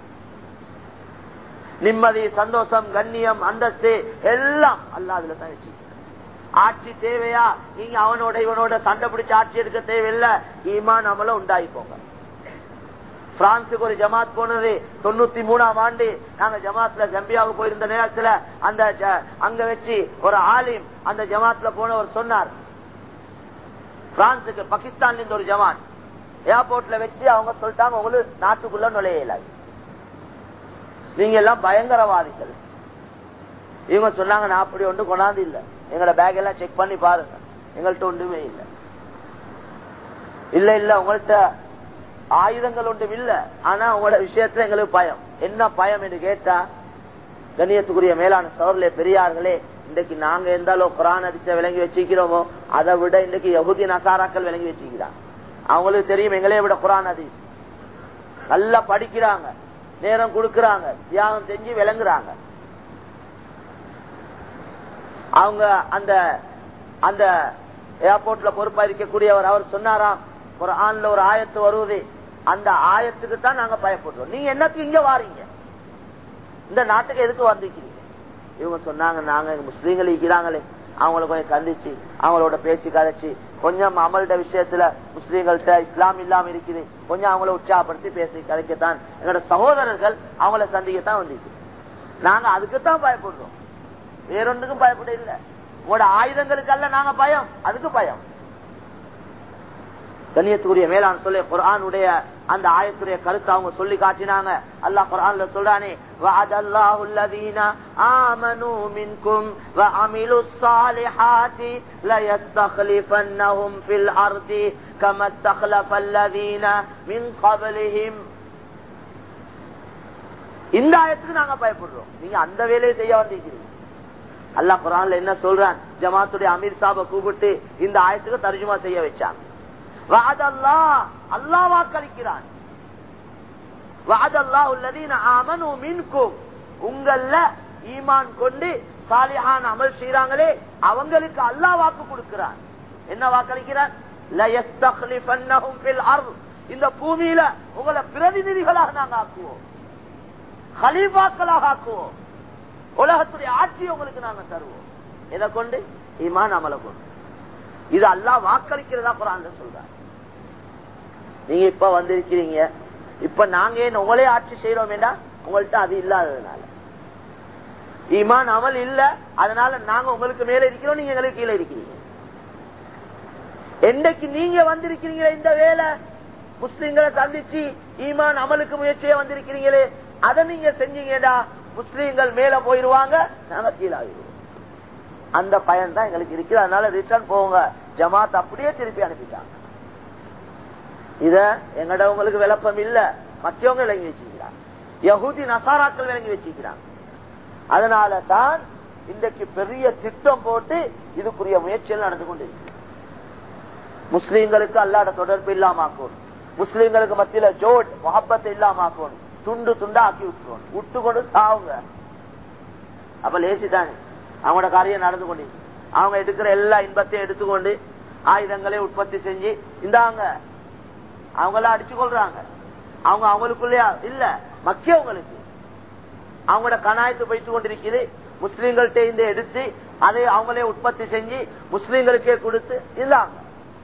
நிம்மதி, சந்தோஷம், கண்ணியம், அந்தஸ்து எல்லாம் அல்லாஹ் அதுல தான் வச்சிருக்காங்க. ஆட்சி தேவையா? நீங்க அவனோட இவனோட சண்டை பிடிச்சு ஆட்சி எடுக்க தேவையில்லை, ஈமான் அமல உண்டாயிப்போங்க. பிரான்சுக்கு ஒரு ஜமாத் போனது தொண்ணூத்தி மூணாம் ஆண்டு. நாங்க ஜமாத்ல ஜம்பியாவுக்கு போயிருந்த நேரத்துல அந்த அங்க வச்சு ஒரு ஆலிம் அந்த ஜமாத்ல போனவர் சொன்னார், பிரான்சுக்கு பாகிஸ்தான்ல இருந்து ஒரு ஜமாத் ஏர்போர்ட்ல வச்சு அவங்க சொல்லிட்டாங்க, உங்களுக்கு நாட்டுக்குள்ள நுழையல, நீங்க எல்லாம் பயங்கரவாதிகள். இவங்க சொன்னாங்க, நான் அப்படி ஒன்று கொண்டாந்து இல்ல, எங்களோட பேக் எல்லாம் செக் பண்ணி பாருங்க, எங்கள்கிட்ட ஒன்றுமே இல்ல. இல்ல இல்ல உங்கள்கிட்ட ஆயுதங்கள் ஒன்றும் இல்ல, ஆனா உங்களோட விஷயத்துல எங்களுக்கு பயம். என்ன பயம் என்று கேட்டா, கண்ணியத்துக்குரிய மேலான சகோதரர்களே, பெரியார்களே, இன்றைக்கு நாங்க எந்த அளவு குர்ஆன் ஹதீஸை விளங்கி வச்சிருக்கிறோமோ அதை விட இன்றைக்கு யஹூதி நசாராக்கள் விளங்கி வச்சிருக்கிறாங்க. அவங்களுக்கு தெரியும் எங்களே விட குர்ஆன் ஹதீஸ் நல்லா படிக்கிறாங்க, நேரம் கொடுக்கறாங்க, தியாகம் செஞ்சு விளங்குறாங்க. அவங்க அந்த அந்த ஏர்போர்ட்ல பொறுப்பா இருக்கக்கூடியவர் அவர் சொன்னாராம், குர்ஆன்ல ஒரு ஆயத்து வருவது, அந்த ஆயத்துக்கு தான் நாங்க பயப்படுறோம், நீங்க என்னத்துக்கு இங்க வாரீங்க, இந்த நாட்டுக்கு எதுக்கு வந்திருக்கீங்க? இவங்க சொன்னாங்க, நாங்க முஸ்லீம்கள் இருக்கிறாங்களே, அவங்களை கொஞ்சம் சந்திச்சு அவங்களோட பேசி கதைச்சு கொஞ்சம் அமல்ட விஷயத்துல முஸ்லீம்கள்ட்ட இஸ்லாம் இல்லாம இருக்குது கொஞ்சம் அவங்கள உற்சாகப்படுத்தி பேசி கதைக்கத்தான் எங்களோட சகோதரர்கள் அவங்கள சந்திக்கத்தான் வந்துச்சு. நாங்க அதுக்குத்தான் பயப்படுறோம், வேறொன்றுக்கும் பயப்பட இல்லை. உங்களோட ஆயுதங்களுக்கு அல்ல நாங்க பயம், அதுக்கு பயம். கண்ணியத்துக்குரிய மேலான சொல்லி குர்ஆனுடைய அந்த ஆயத்துடைய கருத்தை அவங்க சொல்லி காட்டினாங்க. அல்லாஹ் குர்ஆன்ல சொல்றானே, வஅதல்லாஹு அல்லதீன ஆமனூ மின்கும் வஅமிலுஸ் ஸாலிஹாத்தி லயஸ்தக்லிஃபன்னஹும் ஃபில் அர்தி கமா தக்லஃபல்லதீன மின் கப்லிஹிம். இந்த ஆயத்துக்கு நாங்க பயப்படுறோம், நீங்க அந்த வேலையை செய்ய வந்திருக்கிறீங்க. அல்லாஹ் குர்ஆன்ல என்ன சொல்றான், ஜமாத்துடைய அமீர் சாபை கூப்பிட்டு இந்த ஆயத்துக்கு தர்ஜுமா செய்ய வச்சாங்க. அல்லாஹ் வாக்களிக்கிறான், உங்கள ஈமான் கொண்டு சாலிஹான அமல் செய்றாங்களே அவங்களுக்கு அல்லாஹ் வாக்கு கொடுக்கிறான். என்ன வாக்களிக்கிறான்? இந்த பூமியில உங்களை பிரதிநிதிகளாக நாங்க ஆக்குவோம், ஹலீஃபாக்களாக ஆக்குவோம், உலகத்துடைய ஆட்சி உங்களுக்கு நாங்க தருவோம். எதை கொண்டு? ஈமான் அமலை கொண்டு. இது அல்லாஹ் வாக்களிக்கிறதா குர்ஆன்ல சொல்றார். நீங்க இப்ப வந்திருக்கிறீங்க, இப்ப நாங்க ஏன் உங்களே ஆட்சி செய்யறோம் வேண்டா, உங்கள்ட்ட அது இல்லாததுனால ஈமான் அமல் இல்ல, அதனால நாங்க உங்களுக்கு மேல இருக்கிறோம், நீங்க எங்களுக்கு கீழே இருக்கிறீங்க. என்னைக்கு நீங்க வந்திருக்கிறீங்களே இந்த வேலை, முஸ்லிம்களை சந்திச்சு ஈமான் அமலுக்கு முயற்சியை வந்திருக்கிறீங்களே, அதை நீங்க செஞ்சீங்கடா முஸ்லிம்கள் மேல போயிருவாங்க, நாங்க கீழாகிடுவோம். அந்த பயன் தான் எங்களுக்கு இருக்குது. அதனால ரிட்டர்ன் போங்க. ஜமாத் அப்படியே திருப்பி அனுப்பிட்டாங்க. இத எங்கடவங்களுக்கு விளப்பம் இல்ல, மற்றவங்க விளங்கி வச்சுக்கிறாங்க, யஹூதி நசாராக்கள் விளங்கி வச்சுக்கிறாங்க. அதனால தான் இன்றைக்கு பெரிய திட்டம் போட்டு இதுக்குரிய முயற்சிகள் நடந்து கொண்டு முஸ்லீம்களுக்கு அல்லாத தொடர்பு இல்லாம ஆக்கணும், முஸ்லீம்களுக்கு மத்தியில ஜோட் முஹப்பத்தை இல்லாம ஆக்கணும், துண்டு துண்டா ஆக்கி விட்டுருவோம், விட்டு கொண்டு சாவுங்க. அப்ப லேசிதானே அவங்களோட காரியம் நடந்து கொண்டு அவங்க எடுக்கிற எல்லா இன்பத்தையும் எடுத்துக்கொண்டு ஆயுதங்களே உற்பத்தி செஞ்சு இந்தாங்க அவங்கள அடிச்சு கொள்றாங்க. அவங்க அவங்களுக்குள்ளயா இல்ல, மக்கியவங்களுக்கு அவங்களோட கணாயத்து போயிட்டு கொண்டிருக்குது. முஸ்லீம்கள்ட்ட இருந்து எடுத்து அதை அவங்களே உற்பத்தி செஞ்சு முஸ்லீம்களுக்கே கொடுத்து இல்லாங்க.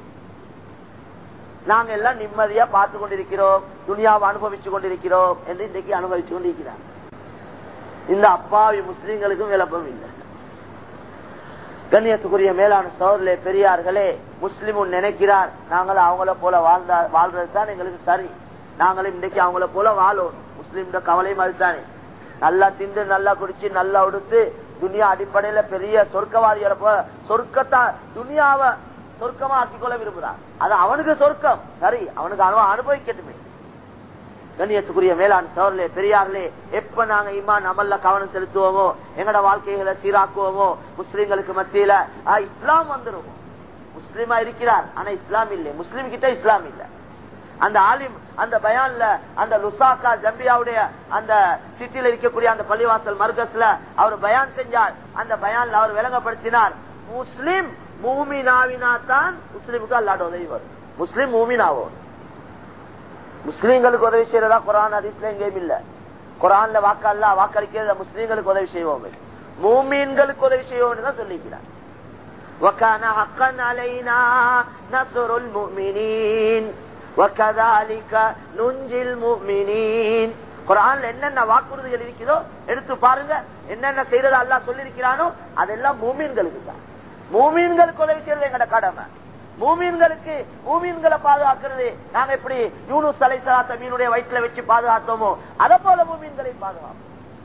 நாங்க எல்லாம் நிம்மதியா பார்த்து கொண்டிருக்கிறோம், துனியாவை அனுபவிச்சு கொண்டிருக்கிறோம் என்று இன்றைக்கு அனுபவிச்சு கொண்டிருக்கிறாங்க. இந்த அப்பாவி முஸ்லீம்களுக்கும் விளப்பம் இல்லை. கண்ணியத்துக்குரிய மேலான சோதரே பெரியார்களே, முஸ்லிமும் நினைக்கிறார் நாங்களும் அவங்கள போல வாழ்ந்தா வாழ்றது தான் எங்களுக்கு சரி, நாங்களும் இன்றைக்கு அவங்கள போல வாழும். முஸ்லிம் கவலையும் அதுதானே. நல்லா திண்டு நல்லா குடிச்சு நல்லா உடுத்து துனியா அடிப்படையில பெரிய சொர்க்கவாதிகளை போல சொர்க்கத்தா துனியாவை சொர்க்கமா ஆக்கிக்கொள்ள விரும்புறான். அது அவனுக்கு சொர்க்கம் சரி, அவனுக்கு அனுபவிக்கட்டுமே. கண்ணியத்துக்குரிய மேலான சோதரே பெரியார்களே, எப்ப நாங்க ஈமான் அமல்ல கவனம் செலுத்துவோமோ, எங்கட வாழ்க்கைகளை சீராக்குவோமோ, முஸ்லிம்களுக்கு மத்தியில இஸ்லாம் வந்துருவோம். முஸ்லிமா இருக்கிறார் ஆனா இஸ்லாம் இல்லை, முஸ்லிம் கிட்ட இஸ்லாம் இல்ல. அந்த ஆலிம் அந்த பயான்ல அந்த லுசாக்கா ஜம்பியாவுடைய அந்த சிட்டியில இருக்கக்கூடிய அந்த பள்ளிவாசல் மர்கஸ்ல அவர் பயான் செஞ்சார். அந்த பயான்ல அவர் விளங்கப்படுத்தினார், முஸ்லிம் மூமினாவினா தான் முஸ்லிமுக்கு அல்லாட உதவி வரும். முஸ்லிம் மூமினாவோ, முஸ்லீம்களுக்கு உதவி செய்யறதா குரான் ஹதீஸ்ல எங்கேயும் இல்ல. குரான்ல வாக்கல்ல வாக்களிக்கிறது முஸ்லீம்களுக்கு உதவி செய்வோம், மூமீன்களுக்கு உதவி செய்வோம் தான் சொல்லிக்கிறார். وَكَانَ حَقًّا عَلَيْنَا نَصْرُ الْمُؤْمِنِينَ وَكَذَلِكَ نُنْجِي الْمُؤْمِنِينَ. குரான்ல என்னென்ன வாக்குறுதிகள் இருக்குதோ எடுத்து பாருங்க. என்னென்ன செய்யறது அல்லாஹ் சொல்லி இருக்கிறானோ அதெல்லாம் மூமீன்களுக்கு தான். மூமீன்களுக்கு உதவி செய்யறது எங்கட கடமை. மூமீன்களுக்கு மூமீன்களை பாதுகாக்கிறது நாங்க எப்படி யூனுஸ் அலைஹிஸ்ஸலாத்தை மீனுடைய வயிற்றுல வச்சு பாதுகாத்தோமோ அதை போல மூமீன்களை பாதுகாப்போம்.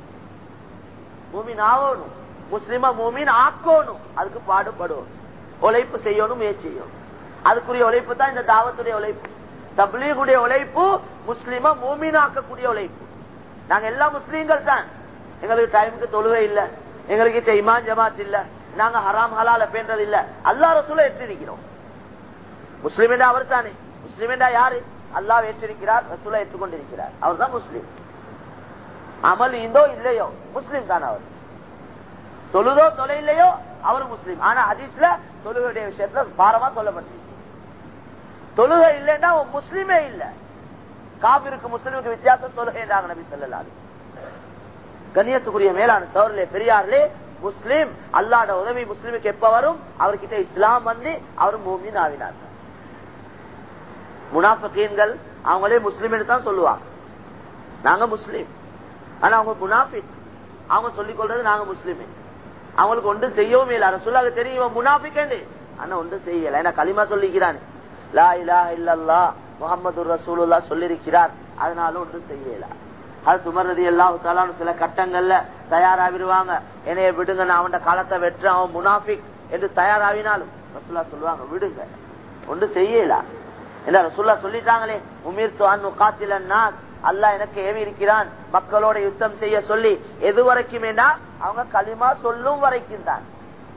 மூமீன் ஆகணும், முஸ்லிமா மூமீன் ஆக்கணும், அதுக்கு பாடுபடும், உழைப்பு செய்யணும், முயற்சி செய்யணும். அதுக்குரிய உழைப்பு தான் இந்த தாவத்துடைய உழைப்பு, தப்லீகுடைய உழைப்பு, முஸ்லிமா மூமீன் ஆக்கக்கூடிய உழைப்பு. நாங்க எல்லா முஸ்லீம்கள் தான், எங்களுக்கு டைமுக்கு தொழுகை இல்ல, எங்களுக்கு இமான் ஜமாத் இல்ல, நாங்க ஹராம் ஹலால பேண்டது இல்ல, அல்லாஹ் ரசூலை ஏற்றிருக்கிறோம். முஸ்லிம் என்றா அவர் தானே, முஸ்லிம் என்றா யாரு? அல்லாஹ் ஏற்றிருக்கிறார், ரசூலை ஏற்றுக்கொண்டிருக்கிறார், அவர் தான் முஸ்லிம். அமல் இந்தோ இல்லையோ முஸ்லிம் தான் அவர். தொழுதோ தொலை இல்லையோ அவர் முஸ்லிம். ஆனா ஹதீஸ்ல தொழுகையுடைய விஷயத்துல பாரமா சொல்லப்பட்டிருக்கு. தொழுகை இல்லைன்னா முஸ்லிமே இல்ல. காபிருக்கு முஸ்லிமுக்கு வித்தியாசம் தொழுகை என்றாங்க நபி ஸல்லல்லாஹு அலைஹி வஸல்லம். கண்ணியத்துக்குரிய மேலான சகோதரர்களே பெரியார்களே, முஸ்லிம். அல்லாஹ்ட உதவி முஸ்லிமுக்கு எப்ப வரும்? அவர்கிட்ட இஸ்லாம் வந்து அவர் மூமின் ஆவினார். முனாஃபிகீன்கள் அவங்களே முஸ்லிம் தான் சொல்லுவாங்க, நாங்க முஸ்லிம். ஆனா அவங்க முனாஃபிக், அவங்க சொல்லிக் கொள்றது நாங்க முஸ்லிம். அவங்களுக்கு ஒன்று செய்யவும் இல்லை. ரசூலுல்லாஹ்க்கு தெரியும் முனாஃபிக், ஆனா ஒன்று செய்யல. ஏன்னா களிமா சொல்லிக்கிறான், லா இலாஹ இல்லல்லாஹ் முஹம்மதுர் ரசூலுல்லாஹ் சொல்லிருக்கிறார், அதனால ஒன்று செய்யல. அது உமர் ரலியல்லாஹு தஆலா சில கட்டங்கள்ல தயாராகிடுவாங்க, என்னைய விடுங்க, நான் அவன் காலத்தை வெற்ற, அவன் முனாஃபிக் என்று தயாராகினாலும் ரசூலுல்லாஹ் சொல்லுவாங்க, விடுங்க, ஒன்று செய்யல. என்ன ரசூலுல்லாஹ் சொல்லிட்டாங்களே, உமிர்து அன் உகாத்திலன் நாஸ், அல்லாஹ் எனக்கு ஏவி இருக்கிறான் மக்களோட யுத்தம் செய்ய சொல்லி. எது வரைக்கும்? அவங்க களிமா சொல்லும் வரைக்கும் தான்.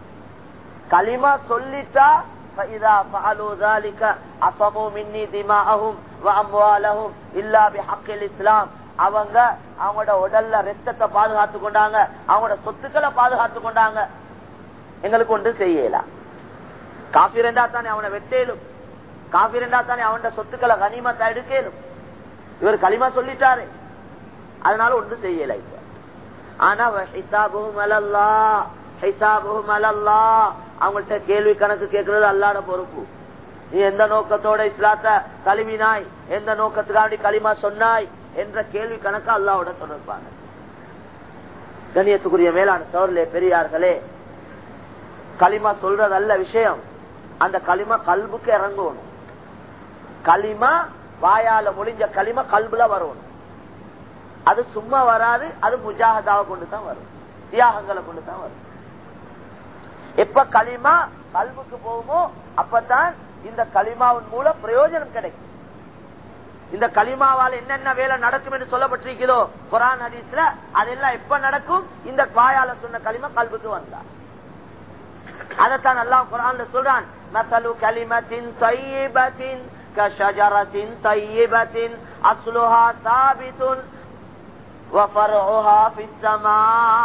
களிமா சொல்லிட்டா فَإِذَا فَعَلُوا ذَلِكَ عَصَمُوا مِنِّي دِمَاءَهُمْ وَأَمْوَالَهُمْ إِلَّا بِحَقِّ الْإِسْلَامِ. அவங்க அவங்களோட உடல்ல ரத்தத்தை பாதுகாத்து கொண்டாங்க, அவங்களோட சொத்துக்களை பாதுகாத்து கொண்டாங்க. எங்களுக்கு ஒன்று செய்யலாம். காஃபிர் என்றா தானே அவனை வெட்டேலும், காஃபிர் என்றா தானே அவனோட சொத்துக்களை கனிமத்தை எடுக்கலும். இவர் களிமா சொல்லிட்டாரு, அதனால ஒன்று செய்யல. இப்ப ஆனா ஹிசாபுஹும் அலல்லாஹ், ஹிசாபுஹும் அலல்லாஹ், அவங்கள்ட்ட கேள்வி கணக்கு கேட்கறது அல்லாஹ்வுடைய பொறுப்பு. நீ எந்த நோக்கத்தோட இஸ்லாத்தை கழுவினாய், எந்த நோக்கத்துக்காண்டி களிமா சொன்னாய் என்ற கேள்வி கணக்கு அல்லாஹ்வோட தொடர்பான. கண்ணியத்துக்குரிய மேலான சகோதரர்களே, பெரியார்களே, களிமா சொல்றது அல்ல விஷயம், அந்த களிமா கல்புக்கு இறங்கணும். களிமா வாயால முடிஞ்ச களிமா கல்புல வரணும். அது சும்மா வராது, அது முஜாஹதாவை கொண்டு தான் வரும், தியாகங்களை கொண்டு தான் வரும். எப்ப களிமா கல்புக்கு போகுமோ அப்பதான் இந்த களிமாவின் மூலம் பிரயோஜனம் கிடைக்கும். இந்த களிமாவால் என்னென்ன வேலை நடக்கும் என்று சொல்லப்பட்டிருக்கிறதோ குர்ஆன் ஹதீஸ்ல, அதெல்லாம் எப்ப நடக்கும்? இந்த வாயால சொன்ன களிமா கல்புக்கு வந்தா. அதத்தான் அல்லாஹ் குர்ஆன்ல சொல்றான், மஸலு கலிமத்தின் தய்யிபத்தின் கஷஜரத்தின் தய்யிபத்தின் அஸ்லுஹா சாபித்துன் வஃபர்உஹா ஃபிஸ்ஸமா.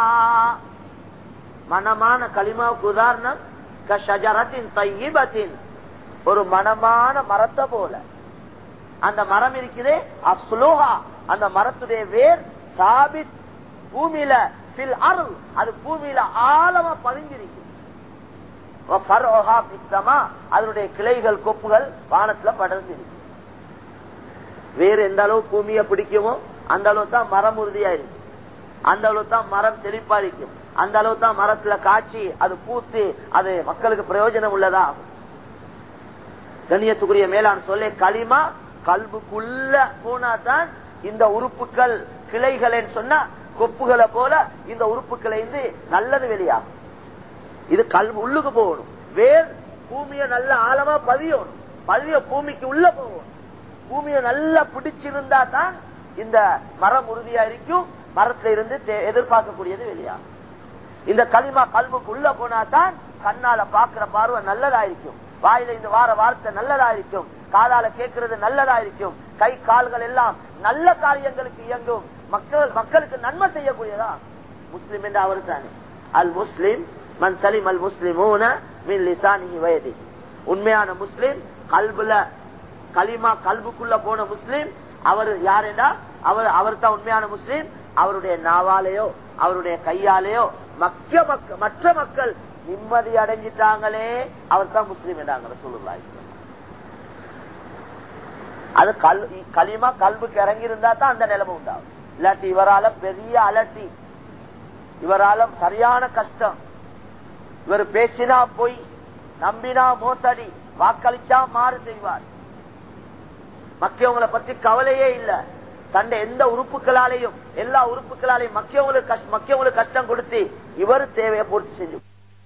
மனமான களிமாவுக்கு உதாரணம் கஷஜரத்தின் தய்யிபத்தின், ஒரு மனமான மரத்தை போல. அந்த மரம் இருக்குதே அஸ்லுஹா, அந்த மரத்துடைய வேர் சாபித், பூமியில ஃபில் அர்ள், அது பூமியில ஆழமா பதிஞ்சிருக்கு. வஃபர்உஹா ஃபிஸ்ஸமா, அதனுடைய கிளைகள் கொப்புகள் வானத்துல படர்ந்திருக்கு. வேறு எந்த அளவு பூமியை பிடிக்குமோ அந்த அளவு தான் மரம் உறுதியா இருக்கு, அந்த அளவு தான் மரம் செழிப்பா இருக்கும், அந்த அளவு தான் மரத்துல காய்ச்சி அது பூத்து அது மக்களுக்கு பிரயோஜனம் உள்ளதா. கண்ணியத்துக்குரிய மேலான சொல்லே, களிமா கல்புக்குள்ள போனாதான் இந்த உறுப்புகள் கிளைகள் சொன்னா கொப்புகளை போல இந்த உறுப்புகளை இருந்து நல்லது வெளியாகும். இது கல்பு உள்ளுக்கு போகணும். வேர் பூமியை நல்ல ஆழமா பதியணும், பதிய பூமிக்கு உள்ள போகணும். பூமியை நல்லா பிடிச்சிருந்தா தான் இந்த மரம் உறுதியா இருக்கும், மரத்துல இருந்து எதிர்பார்க்கக்கூடியது வெளியாகும். இந்த களிமா கல்புக்கு உள்ள போனாதான் கண்ணால பாக்குற பார்வை நல்லதா இருக்கும், வாயில இந்த வார வார்த்தை நல்லதா இருக்கும், காதால கேட்கறது நல்லதா இருக்கும், கை கால்கள் எல்லாம் நல்ல காரியங்களுக்கு இயங்கும், மக்கள் மக்களுக்கு நன்மை செய்யக்கூடியதா. முஸ்லிம் என்ற அவர் தானே அல் முஸ்லிம் மன் சலிம் அல் முஸ்லிமூன மின் லிசானிஹி வ யதிஹி. உண்மையான முஸ்லிம் கல்புல களிமா கல்புக்குள்ள போன முஸ்லிம் அவர் யாருன்னா அவர் அவர் தான் உண்மையான முஸ்லிம். அவருடைய நாவாலேயோ அவருடைய கையாலேயோ மற்ற மக்கள் நிம்மதி அடைஞ்சிட்டாங்களே, அவர் தான் முஸ்லிம் என்றாங்க ரசூலுல்லாஹி. அது களிமா கல்புக்கு இறங்கி இருந்தா தான் அந்த நிலைமை உண்டாகும். இல்லாட்டி இவரால பெரிய அலட்டி, இவரால சரியான கஷ்டம், இவர் பேசினா போய், நம்பினா மோசடி, வாக்களிச்சா மாறு செய்வார், மக்கியவங்களை பத்தி கவலையே இல்ல. தண்ட எந்த உறுப்புகளாலையும் எல்லா உறுப்புகளாலையும் மக்கியவங்களுக்கு மக்கியவங்களுக்கு கஷ்டம் கொடுத்து இவர் தேவையை பூர்த்தி செஞ்சு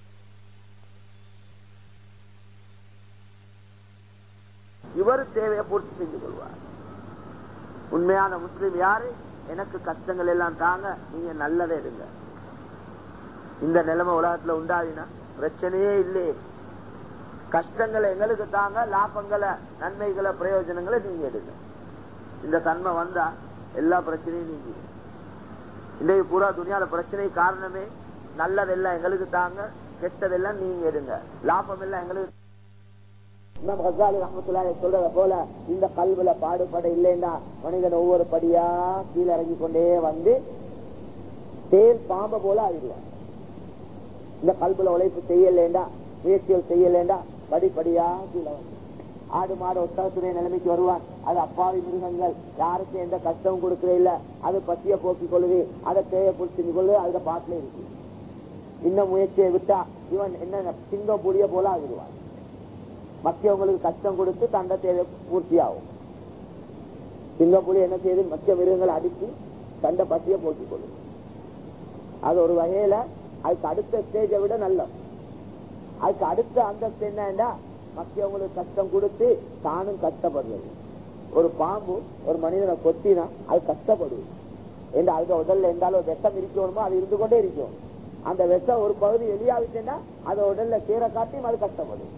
இவர் தேவையை பூர்த்தி செஞ்சு கொள்வார். உண்மையான முஸ்லிம் யாரு? எனக்கு கஷ்டங்கள் எல்லாம் தாங்க, நீங்க நல்லதே எடுங்க. இந்த நிலைமை உலகத்துல உண்டாதினா பிரச்சனையே இல்லையே. கஷ்டங்களை எங்களுக்கு தாங்க, லாபங்களை நன்மைகளை பிரயோஜனங்களை நீங்க எடுங்க. இந்த தன்மை வந்தா எல்லா பிரச்சனையும் நீங்க. இன்றைக்கு பூரா துணியால பிரச்சனை காரணமே நல்லதெல்லாம் எங்களுக்கு தாங்க, கெட்டதெல்லாம் நீங்க எடுங்க, லாபம் எல்லாம் எங்களுக்கு. இமாம் கஸாலி ரஹ்மத்துல்லாஹி சொல்றத போல இந்த கல்வில பாடுபட இல்லைன்னா மனிதன் ஒவ்வொரு படியா கீழே இறங்கி கொண்டே வந்து தேல் பாம்பை போல ஆயிடுவான். இந்த கல்புல உழைப்பு செய்யலேண்டா, முயற்சிகள் செய்யலேண்டா படிப்படியா கீழே வந்து ஆடு மாடு ஒட்டகத்துடைய நிலைமைக்கு வருவான். அது அப்பாவி மிருகங்கள், யாருக்கும் எந்த கஷ்டமும் கொடுக்கவே இல்லை, அது பசிய போக்கிக் கொள்ளுது, அதை தேய பிடிச்சு கொள்ளு, அதுல பாட்டில இருக்கு. இந்த முயற்சியை விட்டா இவன் என்ன சிங்க புளிய போல ஆகிடுவான். மக்கியவங்களுக்கு கஷ்டம் கொடுத்து தண்ட தேவை பூர்த்தி ஆகும். சிங்க புலி என்ன செய்யுது, மக்கிய மிருகங்களை அடித்து தண்ட பசிய போக்கிக் கொள்ளுது. அது ஒரு வகையில அதுக்கு அடுத்த ஸ்டேஜை விட நல்ல. அதுக்கு அடுத்த அந்தஸ்து என்னன்னா, மக்கியவங்களுக்கு கஷ்டம் கொடுத்து தானும் கஷ்டப்படுவது. ஒரு பாம்பு ஒரு மனிதனை கொத்தினா அது கஷ்டப்படுவது. எந்த அதுக்கு உடல்ல எந்தாலும் விஷம் இருக்கணுமோ அது இருந்து கொண்டே இருக்கும். அந்த விஷம் ஒரு பகுதி வெளியாகிட்டேன்னா அது உடல்ல கீரை காட்டியும் அது கஷ்டப்படுது.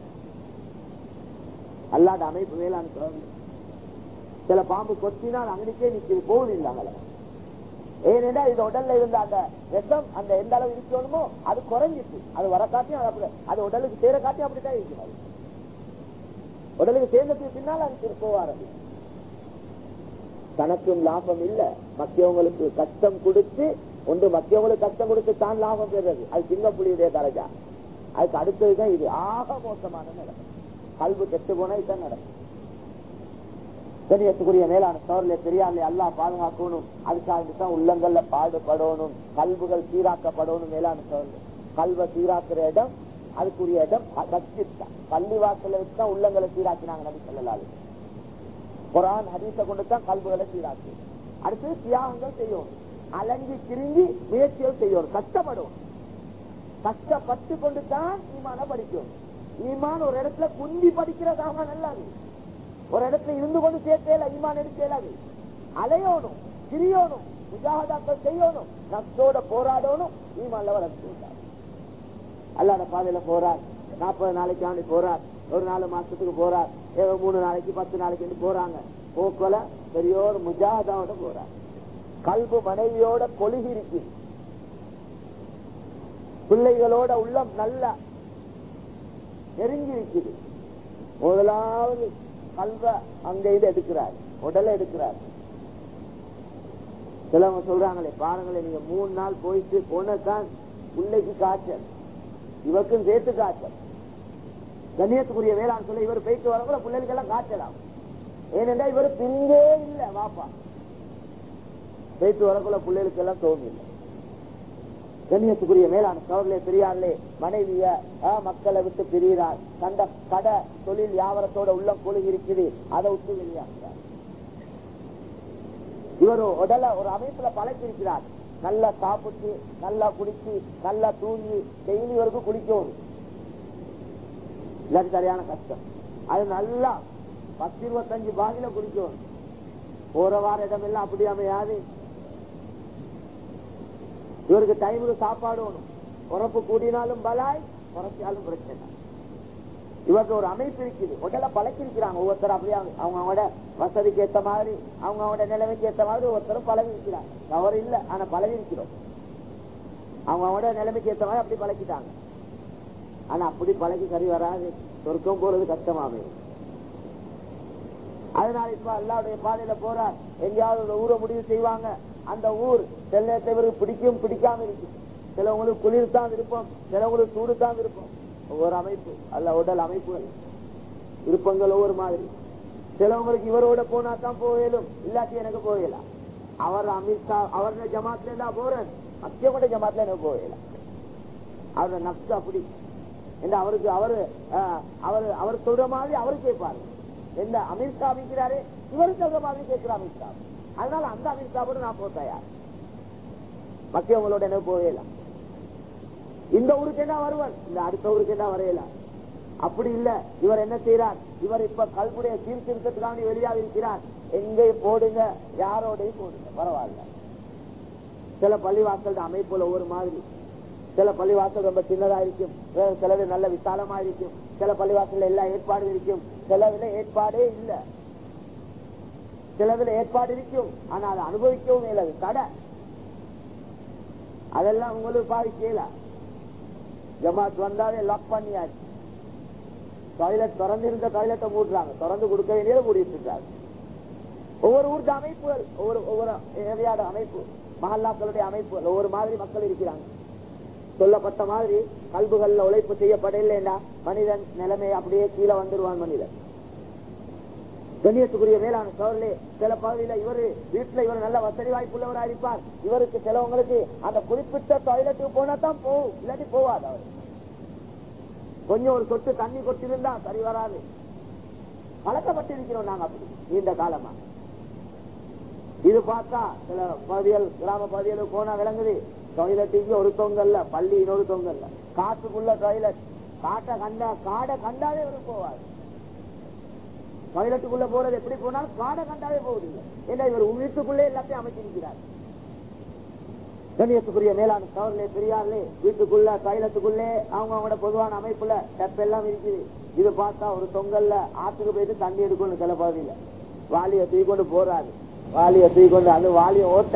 அல்லாத அமைப்பு வேளாண் சொல்லுங்க. சில பாம்பு கொத்தினா அது அங்கடிக்கே நிற்கிறது, போகுது இல்லாங்கள. ஏனென்றா இது உடல்ல இருந்த அந்த விஷம் அந்த எந்த அளவு இருக்கணுமோ அது குறைஞ்சிட்டு அது வர காட்டியும் அது அது உடலுக்கு சேர காட்டியும் அப்படித்தான் இருக்கிறது. உடலுக்கு சேர்ந்ததுக்கு பின்னால் அது திருப்பவாரது. தனக்கும் லாபம் இல்ல, மக்கியவங்களுக்கு கஷ்டம் கொடுத்து ஒன்று மக்கியவங்களுக்கு கஷ்டம் கொடுத்து தான் லாபம் பெறுறது. அது சின்ன புலியுடைய தரஜா. அதுக்கு அடுத்ததுதான் இது ஆக மோசமான நடக்கும். கல்வி கெட்டு போனா இதுதான் நடக்கும். கண்ணியத்துக்குரிய மேலான சோழர்களே பெரியார்களே, அல்லாஹ் பாதுகாக்கணும். அதுக்காகத்தான் உள்ளங்கள்ல பாடுபடணும், கல்விகள் சீராக்கப்படணும். மேலான சோழர்கள் கல்வை சீராக்குற இடம் அதுக்குரிய இடம் மஸ்ஜித் தான். பள்ளி வாசல்ல வச்சுதான் உள்ளங்களை சீராக்கினாங்க நபி ஸல்லல்லாஹு அலைஹி வஸல்லம். குர்ஆன் ஹதீஸை கொண்டுதான் கல்விகளை சீராக்கு. அடுத்து தியாகங்கள் செய்யணும், அலங்கி திரிஞ்சி முயற்சிகள் செய்யணும், கஷ்டப்படும். கஷ்டப்பட்டு கொண்டு தான் ஈமான படிக்கணும். ஈமான் ஒரு இடத்துல குந்தி படிக்கிறதாக நல்லாது, ஒரு இடத்துல இருந்து கொண்டு சேர்த்தேல ஈமான் எடுக்கலாது. அலையோனும் திரியணும், முஜாஹதாக்கள் செய்யணும், நப்சோட போராடணும், ஈமான்ல வளர்த்து. அல்லாத பாதையில போறார், நாற்பது நாளைக்கு ஆண்டு போறார், ஒரு நாலு மாசத்துக்கு போறார், ஏதோ மூணு நாளைக்கு பத்து நாளைக்கு போறாங்க. போக்கல பெரியோர் முஜாஹதாவோட போறார். கல்பு மனைவியோட கொழுகி இருக்கு, பிள்ளைகளோட உள்ளம் நல்ல நெருங்கி இருக்குது. முதலாவது கல்வ அங்க இது எடுக்கிறார், உடலை எடுக்கிறார். சிலவங்க சொல்றாங்களே பாருங்களே, நீங்க மூணு நாள் போயிட்டு போனதான் பிள்ளைக்கு காய்ச்சல், இவருக்கும் சேர்த்து காய்ச்சல். கண்ணியத்துக்குரிய வேளாண் சொல்ல இவர் போயிட்டு வரக்குள்ள பிள்ளைகளுக்கு எல்லாம் காய்ச்சலாம். ஏனென்றா இவர் பிரிஞ்சே இல்லை, வாப்பா போயிட்டு வரக்குள்ள பிள்ளைகளுக்கு எல்லாம் தோணு இல்லை. கண்ணியத்துக்குரிய மேலான சோழர்களே பெரியார்களே, மனைவிய மக்களை விட்டு பிரிகிறார். கண்ட கடை தொழில் வியாபாரத்தோட உள்ளம் கொழுகி இருக்குது, அதை விட்டு வெளியாகிறார். இவர் உடல ஒரு அமைப்புல பழக்கிருக்கிறார். நல்லா சாப்பிட்டு நல்லா குடிச்சு நல்லா தூங்கி டெய்லி வரைக்கும் குடிக்கணும், இல்லாட்டி சரியான கஷ்டம். அது நல்லா பத்து இருபத்தஞ்சு பாகில குடிக்கணும். போற வார இடம் எல்லாம் அப்படி அமையாது. இவருக்கு டைமுக்கு சாப்பாடு வேணும். உறப்பு கூடினாலும் பலாய், குறைச்சாலும் பிரச்சனை. இவருக்கு ஒரு அமைப்பு இருக்குது, உடல பழக்கிருக்கிறாங்க. ஒவ்வொருத்தரும் அப்படியே அவங்க அவங்களோட வசதிக்கு ஏற்ற மாதிரி அவங்க அவங்களோட நிலைமைக்கு ஏற்ற மாதிரி ஒவ்வொருத்தரும் பழகி இருக்கிறாங்க. தவறு இல்லை, ஆனா பழகி இருக்கிறோம். அவங்க அவங்களோட நிலைமைக்கு ஏற்ற மாதிரி அப்படி பழக்கிட்டாங்க. ஆனா அப்படி பழகி சரி வராது, சொர்க்கம் போறது கஷ்டமாமே. அதனால இப்ப அல்லாஹ்வுடைய பாதையில போறார். எங்கேயாவது ஒரு ஊரை முடிவு செய்வாங்க, அந்த ஊர் சில நேரத்தை பிடிக்கும் பிடிக்காம இருக்கு. சிலவங்களுக்கு குளிர் தான் விருப்பம், சிலவங்களுக்கு சூடு தான் விருப்பம். ஒவ்வொரு அமைப்பு அல்ல உடல் அமைப்புகள் விருப்பங்கள் ஒவ்வொரு மாதிரி. சிலவங்களுக்கு இவரோட போனா தான் போகலும், இல்லாட்டி எனக்கு போகலாம். அவர் அமித்ஷா அவரோட ஜமாத்துல இருந்தா போறேன், மத்தியோட ஜமாத்துல எனக்கு போகலாம். அவரோட நப்சு அப்படி என்ன, அவருக்கு அவரு அவர் அவர் சொல்ற மாதிரி அவரு கேட்பாரு. எந்த அமித்ஷா அமைக்கிறாரு இவரு சொல்ற மாதிரி கேட்கிற அமித்ஷா. அதனால அந்த அமித்ஷாவோட நான் போக தயார், மத்தியவங்களோட எனக்கு போகலாம். இந்த ஊருக்கு என்ன வருவான், இந்த அடுத்த ஊருக்கு என்ன வரையலாம். அப்படி இல்ல, இவர் என்ன செய்யறார், இவர் இப்ப கல்புடைய சீர்திருத்தத்துக்காண்டி வெளியாக இருக்கிறார். எங்கேயும் போடுங்க, யாரோடையும் போடுங்க, பரவாயில்ல. சில பள்ளிவாசல் அமைப்புல ஒவ்வொரு மாதிரி. சில பள்ளிவாசல் ரொம்ப சின்னதா இருக்கும், சிலது நல்ல விசாலமா இருக்கும். சில பள்ளிவாசல் எல்லா ஏற்பாடும் இருக்கும், சிலதுல ஏற்பாடே இல்ல. சிலதுல ஏற்பாடு இருக்கும், ஆனா அதை அனுபவிக்கவும் இயலாது, கடை. அதெல்லாம் உங்களுக்கு பாதிக்கல. ஜமாத் வந்தாலே லாக் பண்ணியாச்சு. டாய்லெட் திறந்து இருந்த டாய்லெட்டை மூடுறாங்க, திறந்து கொடுக்க வேண்டியதை மூடிட்டு இருக்காங்க. ஒவ்வொரு ஊருக்கு அமைப்புகள், ஒவ்வொரு ஒவ்வொரு ஏரியாட அமைப்பு, மஹல்லாக்களுடைய அமைப்புகள் ஒவ்வொரு மாதிரி மக்கள் இருக்கிறாங்க. சொல்லப்பட்ட மாதிரி கல்புகள்ல உழைப்பு செய்யப்படலைன்னா மனிதன் நிலைமை அப்படியே கீழே வந்துடுவான் மனிதன். கண்ணியத்துக்குரிய மேலான சோழர்களே, சில பகுதியில இவரு வீட்டுல இவர் நல்ல வசதி வாய்ப்புள்ளவராக இருப்பார். இவருக்கு சிலவங்களுக்கு அந்த குறிப்பிட்ட டாய்லெட்டுக்கு போனா தான் போகும், இல்லாட்டி போவாது. அவர் கொஞ்சம் ஒரு சொட்டு தண்ணி கொட்டிருந்தா சரி வராது. பழக்கப்பட்டிருக்கிறோம் நாங்க அப்படி நீண்ட காலமா. இது பார்த்தா சில பகுதிகள் கிராம பகுதிகளுக்கு போனா விளங்குது, டாய்லெட்டுக்கு ஒரு தொங்கல்ல, பள்ளி இன்னொரு தொங்கல்ல, காட்டுக்குள்ள டாய்லெட். காட்டை கண்டா காடை கண்டாலே ஒரு போவாது. டாய்லெட்டுக்குள்ள போறது எப்படி போனாலும் காடை கண்டாவே போகுது. ஏன்னா இவர் வீட்டுக்குள்ளே எல்லாத்தையும் அமைச்சிருக்கிறார். கண்ணியத்துக்குரிய மேலான சோழர்களே, பெரியார்களே, வீட்டுக்குள்ள டாய்லெட்டுக்குள்ளே அவங்க அவங்களோட பொதுவான அமைப்புல ஸ்டெப் எல்லாம் இருக்குது. இது பார்த்தா ஒரு தொங்கல்ல ஆற்றுக்கு போயிட்டு தண்ணி எடுக்கணும். சில பகுதியில வாலிய தூக்கி கொண்டு போறாரு, வாலிய தூக்கி கொண்டு அது வாலிய ஓட்ட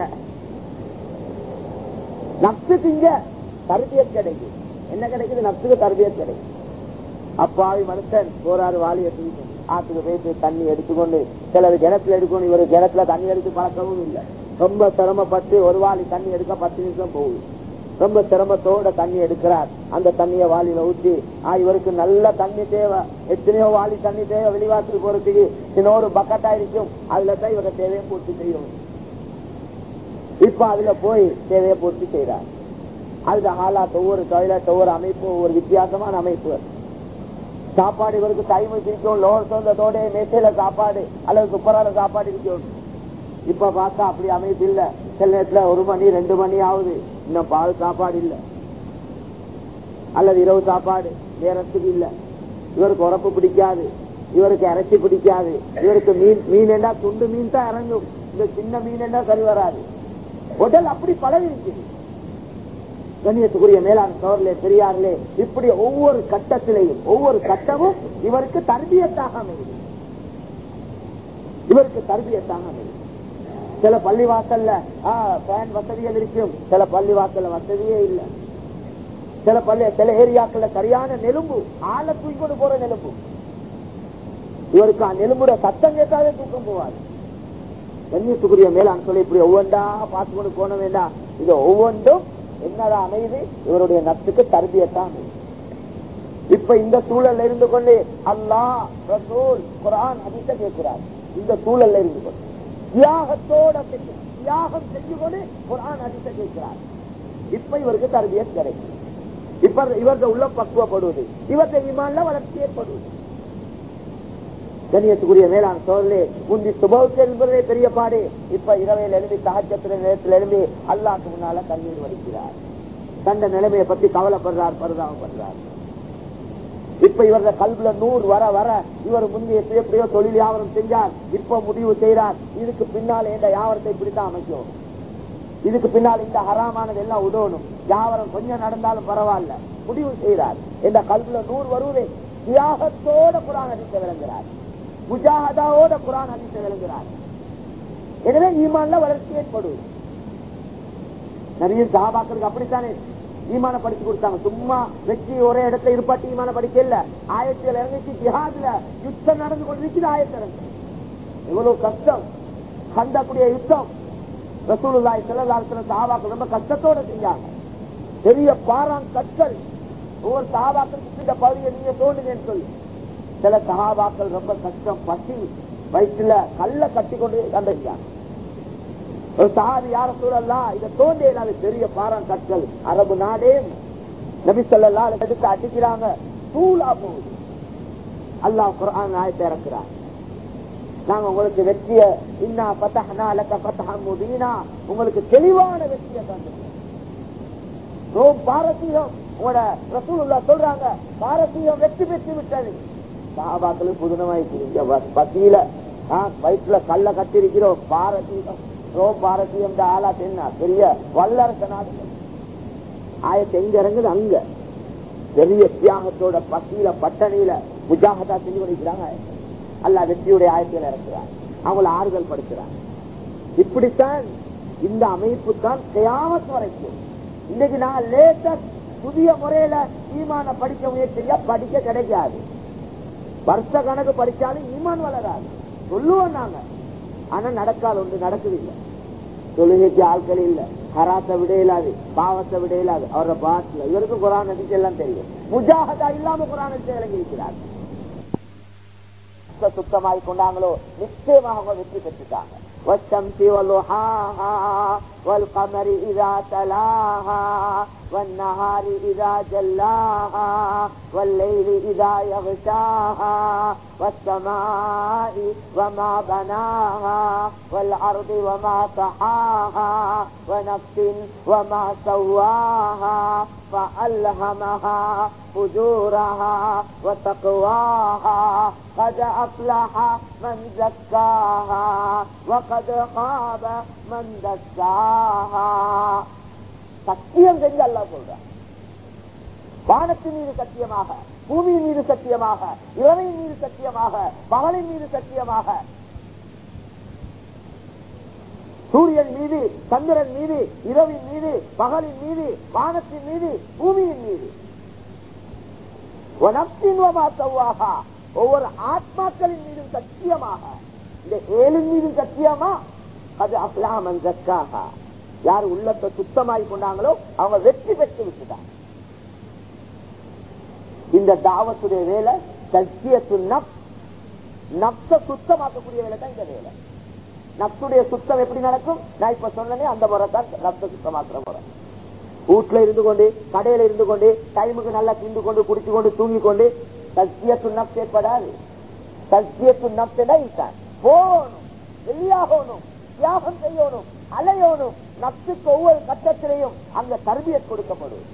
நப்சுக்கு இங்க தர்பியத் கிடைக்குது. என்ன கிடைக்குது? நப்சுக்கு தர்பியத் கிடைக்குது. அப்பாவி மனுஷன் போறாரு, வாலிய தூக்கி ஆற்றுக்கு போயிட்டு தண்ணி எடுத்துக்கொண்டு, சிலர் கிணத்துல எடுக்கணும். இவரு கிணத்துல தண்ணி எடுத்து பழக்கவும் இல்லை. ரொம்ப சிரமப்பட்டு ஒரு வாளி தண்ணி எடுக்க பத்து நிமிஷம் போகுது. ரொம்ப சிரமத்தோட தண்ணி எடுக்கிறார். அந்த தண்ணியை வாளியில ஊற்றி, இவருக்கு நல்ல தண்ணி தேவை, எத்தனையோ வாளி தண்ணி தேவை வெளிவாசல் போறதுக்கு, இன்னொரு பக்கெட்டா இருக்கும். அதுல தான் இவரை தேவையை பூர்த்தி செய்யணும். இப்ப அதுல போய் தேவையை பூர்த்தி செய்யறார். அதுல ஆளாத்த ஒவ்வொரு டாய்லெட் ஒவ்வொரு அமைப்பு ஒவ்வொரு வித்தியாசமான அமைப்பு. சாப்பாடு இவருக்கு டைம் இருக்கும். லோர் சொந்தத்தோட மேசையில சாப்பாடு அல்லது துப்பரால சாப்பாடு இருக்கும். இப்ப பார்த்தா அப்படி அமைப்பு இல்ல. சில நேரத்துல ஒரு மணி ரெண்டு மணி ஆகுது, இன்னும் பால் சாப்பாடு இல்ல அல்லது இரவு சாப்பாடு நேரத்துக்கு இல்ல. இவருக்கு உரப்பு பிடிக்காது, இவருக்கு இறைச்சி பிடிக்காது. இவருக்கு மீன் மீன் என்ன துண்டு மீன் தான் இறங்கும், இந்த சின்ன மீன் என்ன சரி வராது. உடல் அப்படி பழகி இருக்குது. கண்ணியத்துக்குரிய மேலான சோழர்களே, பெரியார்களே, இப்படி ஒவ்வொரு கட்டத்திலையும் ஒவ்வொரு கட்டமும் இவருக்கு தர்பியத்தாக அமைது. இவருக்கு தர்பியத்தாக அமைது. சில பள்ளிவாசல்ல ஃபேன் வசதிகள் இருக்கும், சில பள்ளிவாசல்ல வசதியே இல்லை. சில பள்ளி சில ஏரியாக்கள்ல சரியான நெலும்பு, ஆளை தூக்கி கொண்டு போற நெலும்பு. இவருக்கு நெலும்புட சத்தம் கேட்டாலே தூக்கம் போவாது. கண்ணியத்துக்குரிய மேலான சொல்லி இப்படி ஒவ்வொன்றா பார்த்து கொண்டு போன வேண்டாம். இது ஒவ்வொன்றும் என்னதான் அமைது? இவருடைய நட்புக்கு தர்பியத்தான். இப்ப இந்த சூழல்ல இருந்து கொண்டு அல்லாஹ், ரசூல், குர்ஆன், ஹதீஸ கேட்கிறார். இந்த சூழல்ல இருந்து கொண்டு தியாகத்தோட தியாகம் செஞ்சு கொண்டு குர்ஆன், ஹதீஸ கேட்கிறார். இப்ப இவருக்கு தர்பியத் கிடைக்கும். இப்ப இவருடைய உள்ள பக்குவப்படுவது, இவருடைய ஈமான்ல வளர்ச்சி ஏற்படுவது. கண்ணியத்துக்குரிய மேலான சோழர்களே, முந்தி சுபவுக்கு என்பதே பெரிய பாடு. இப்ப இரவையில் எழுதி தஹஜ்ஜுடைய நேரத்தில் எழுதி அல்லாஹ்வுக்கு முன்னால கண்ணீர் வடிக்கிறார். தந்த நிலைமையை பத்தி கவலைப்படுறார், பரிதாபப்படுறார். இப்ப இவரது கல்வில நூறு வர வர இவர் முந்தைய எப்படியோ தொழில் வியாபாரம் செஞ்சார். இப்ப முடிவு செய்யறார், இதுக்கு பின்னால் இந்த வியாபாரத்தை இப்படித்தான் அமைக்கும், இதுக்கு பின்னால் இந்த ஹராமானது எல்லாம் உதவணும், வியாபாரம் கொஞ்சம் நடந்தாலும் பரவாயில்ல முடிவு செய்யறார். இந்த கல்வில நூறு வருவதை தியாகத்தோட குர்ஆன் ஹதீஸை விளங்குகிறார், முஜாஹதாவோட குர்ஆன் ஹதீஸை விளங்குகிறார். எனவே ஈமான்ல வளர்ச்சி ஏற்படும். நிறைய சஹாபாக்களுக்கு அப்படித்தானே ஈமான படிச்சு கொடுத்தாங்க. சும்மா வெற்றி ஒரே இடத்துல இருப்பாட்டி ஈமான படிக்கல. ஆயத்தில் இறங்கிச்சு, ஜிஹாதுல யுத்தம் நடந்து கொண்டிருக்குது. ஆயத்தில் இறங்கி எவ்வளவு கஷ்டம், கண்டக்கூடிய யுத்தம். ரசூலுல்லாஹி ஸல்லல்லாஹு அலைஹி வஸல்லம் சஹாபாக்கள் ரொம்ப கஷ்டத்தோட செஞ்சாங்க. பெரிய பாறான் கற்கள் ஒவ்வொரு சஹாபாக்களுக்கு இந்த பகுதியை நீங்க தோண்டுங்கன்னு சொல்லி. சில சஹாபாக்கள் ரொம்ப கஷ்டம், பசி, வயிற்றுல கல்ல கட்டி கொண்டு கண்டாங்க. ஒரு சஹாபி, யார சூழல்லாம் இதை தோண்டி இல்லாத பெரிய பாறான் கற்கள். அரபு நாடே நபி ஸல்லல்லாஹு அலைஹி வஸல்லம் அடிக்கிறாங்க, தூளா போகுது. அல்லாஹ் குர்ஆன் ஆயத்தை இறக்குறார், நாங்க உங்களுக்கு வெற்றிய இன்னா ஃபதஹ்னா லக ஃபத்ஹன் முபீனா, உங்களுக்கு தெளிவான வெற்றியை தந்தோம். ரோம் பாரசீகம், உங்களோட ரசூலுல்லாஹ் சொல்றாங்க, பாரசீகம் வெற்றி பெற்று விட்டது. சஹாபாக்களுக்கு புதுனமாயிருக்கு. பசியில வயிற்றுல கல்ல கட்டி இருக்கிறோம். பாரசீகம், ரோம் பாரசீகம் ஆளா தென்னா பெரிய வல்லரச நாடுகள். ஆயத்தை எங்க இறங்குது? அங்க பெரிய தியாகத்தோட பசியில பட்டணியில முஜாஹதா செஞ்சு கொண்டிருக்கிறாங்க. அல்லாஹ் வெற்றியுடைய ஆயத்தில் இறக்குறார், அவங்களை ஆறுதல் படுத்துறார். இப்படித்தான் இந்த அமைப்பு தான் கியாமத் வரைக்கும். இன்னைக்கு நான் லேட்டஸ்ட் புதிய முறையில ஈமான படிக்க முயற்சியா படிக்க கிடைக்காது. வருஷ கணக்கு படிச்சாலும் ஈமான் வளராது சொல்லுவோம் நாங்க. ஆனா நடக்காது, ஒன்று நடக்குது இல்லை. தொழுகைக்கு ஆட்கள் இல்ல, ஹராத்தை விட இயலாது, பாவத்தை விட இயலாது. அவரோட பாட்டுல இவருக்கு குரான் ஹதீஸ் எல்லாம் தெரியும். முஜாஹதா இல்லாம குரான் ஹதீஸ் விளங்கி இருக்கிறார். சுத்தமாய் கொண்டாங்களோ நிச்சயமாக அவங்க வெற்றி பெற்றுட்டாங்க. والشمس وضحاها والقمر إذا تلاها والنهار إذا جلاها والليل إذا يغشاها والسماء وما بناها والأرض وما طحاها ونفس وما سواها فألهمها فجورها وتقواها قد أفلح من زكاها وقد خاب من دساها. சத்தியம் செஞ்சு அல்லாஹ் சொல்றார். வானத்தின் மீது சத்தியமாக, பூமியின் மீது சத்தியமாக, இரவின் மீது சத்தியமாக, பகலின் மீது சத்தியமாக, சூரியன் மீது, சந்திரன் மீது, இரவின் மீது, பகலின் மீது, வானத்தின் மீது, பூமியின் மீது, ஒவ்வொரு ஆத்மாக்களின் மீதும் சத்தியமாக, இந்த ஏழின் மீது சத்தியமா அது அப்லாமன் ஜக்காக. யார் உள்ளத்தை சுத்தமாய் கொண்டாங்களோ அவங்க வெற்றி பெற்று விட்டுட்டாங்க. இந்த தாவத்துடைய வேலை தஸ்கியத்து நஃப்ஸ், நஃப்ஸ சுத்தமாக்கக்கூடிய வேலை தான் இந்த வேலை. நஃப்ஸுடைய சுத்தம் எப்படி நடக்கும்? நான் இப்ப சொன்னேனே அந்த முறை தான் நஃப்ஸ சுத்தமாக்குற முறை. வீட்டுல இருந்து கொண்டு, கடையில இருந்து கொண்டு, டைமுக்கு நல்லா திண்டு கொண்டு, குடிச்சு கொண்டு, தூங்கி கொண்டு தஸ்கியத்து நஃப்ஸ் ஏற்படாது. தஸ்கியத்து நஃப்ஸ் போகணும், வெளியாகணும், தியாகம் செய்யணும், அலையணும். நஃப்ஸுக்கு ஒவ்வொரு கட்டத்திலையும் அங்க தர்பியத் கொடுக்கப்படும்.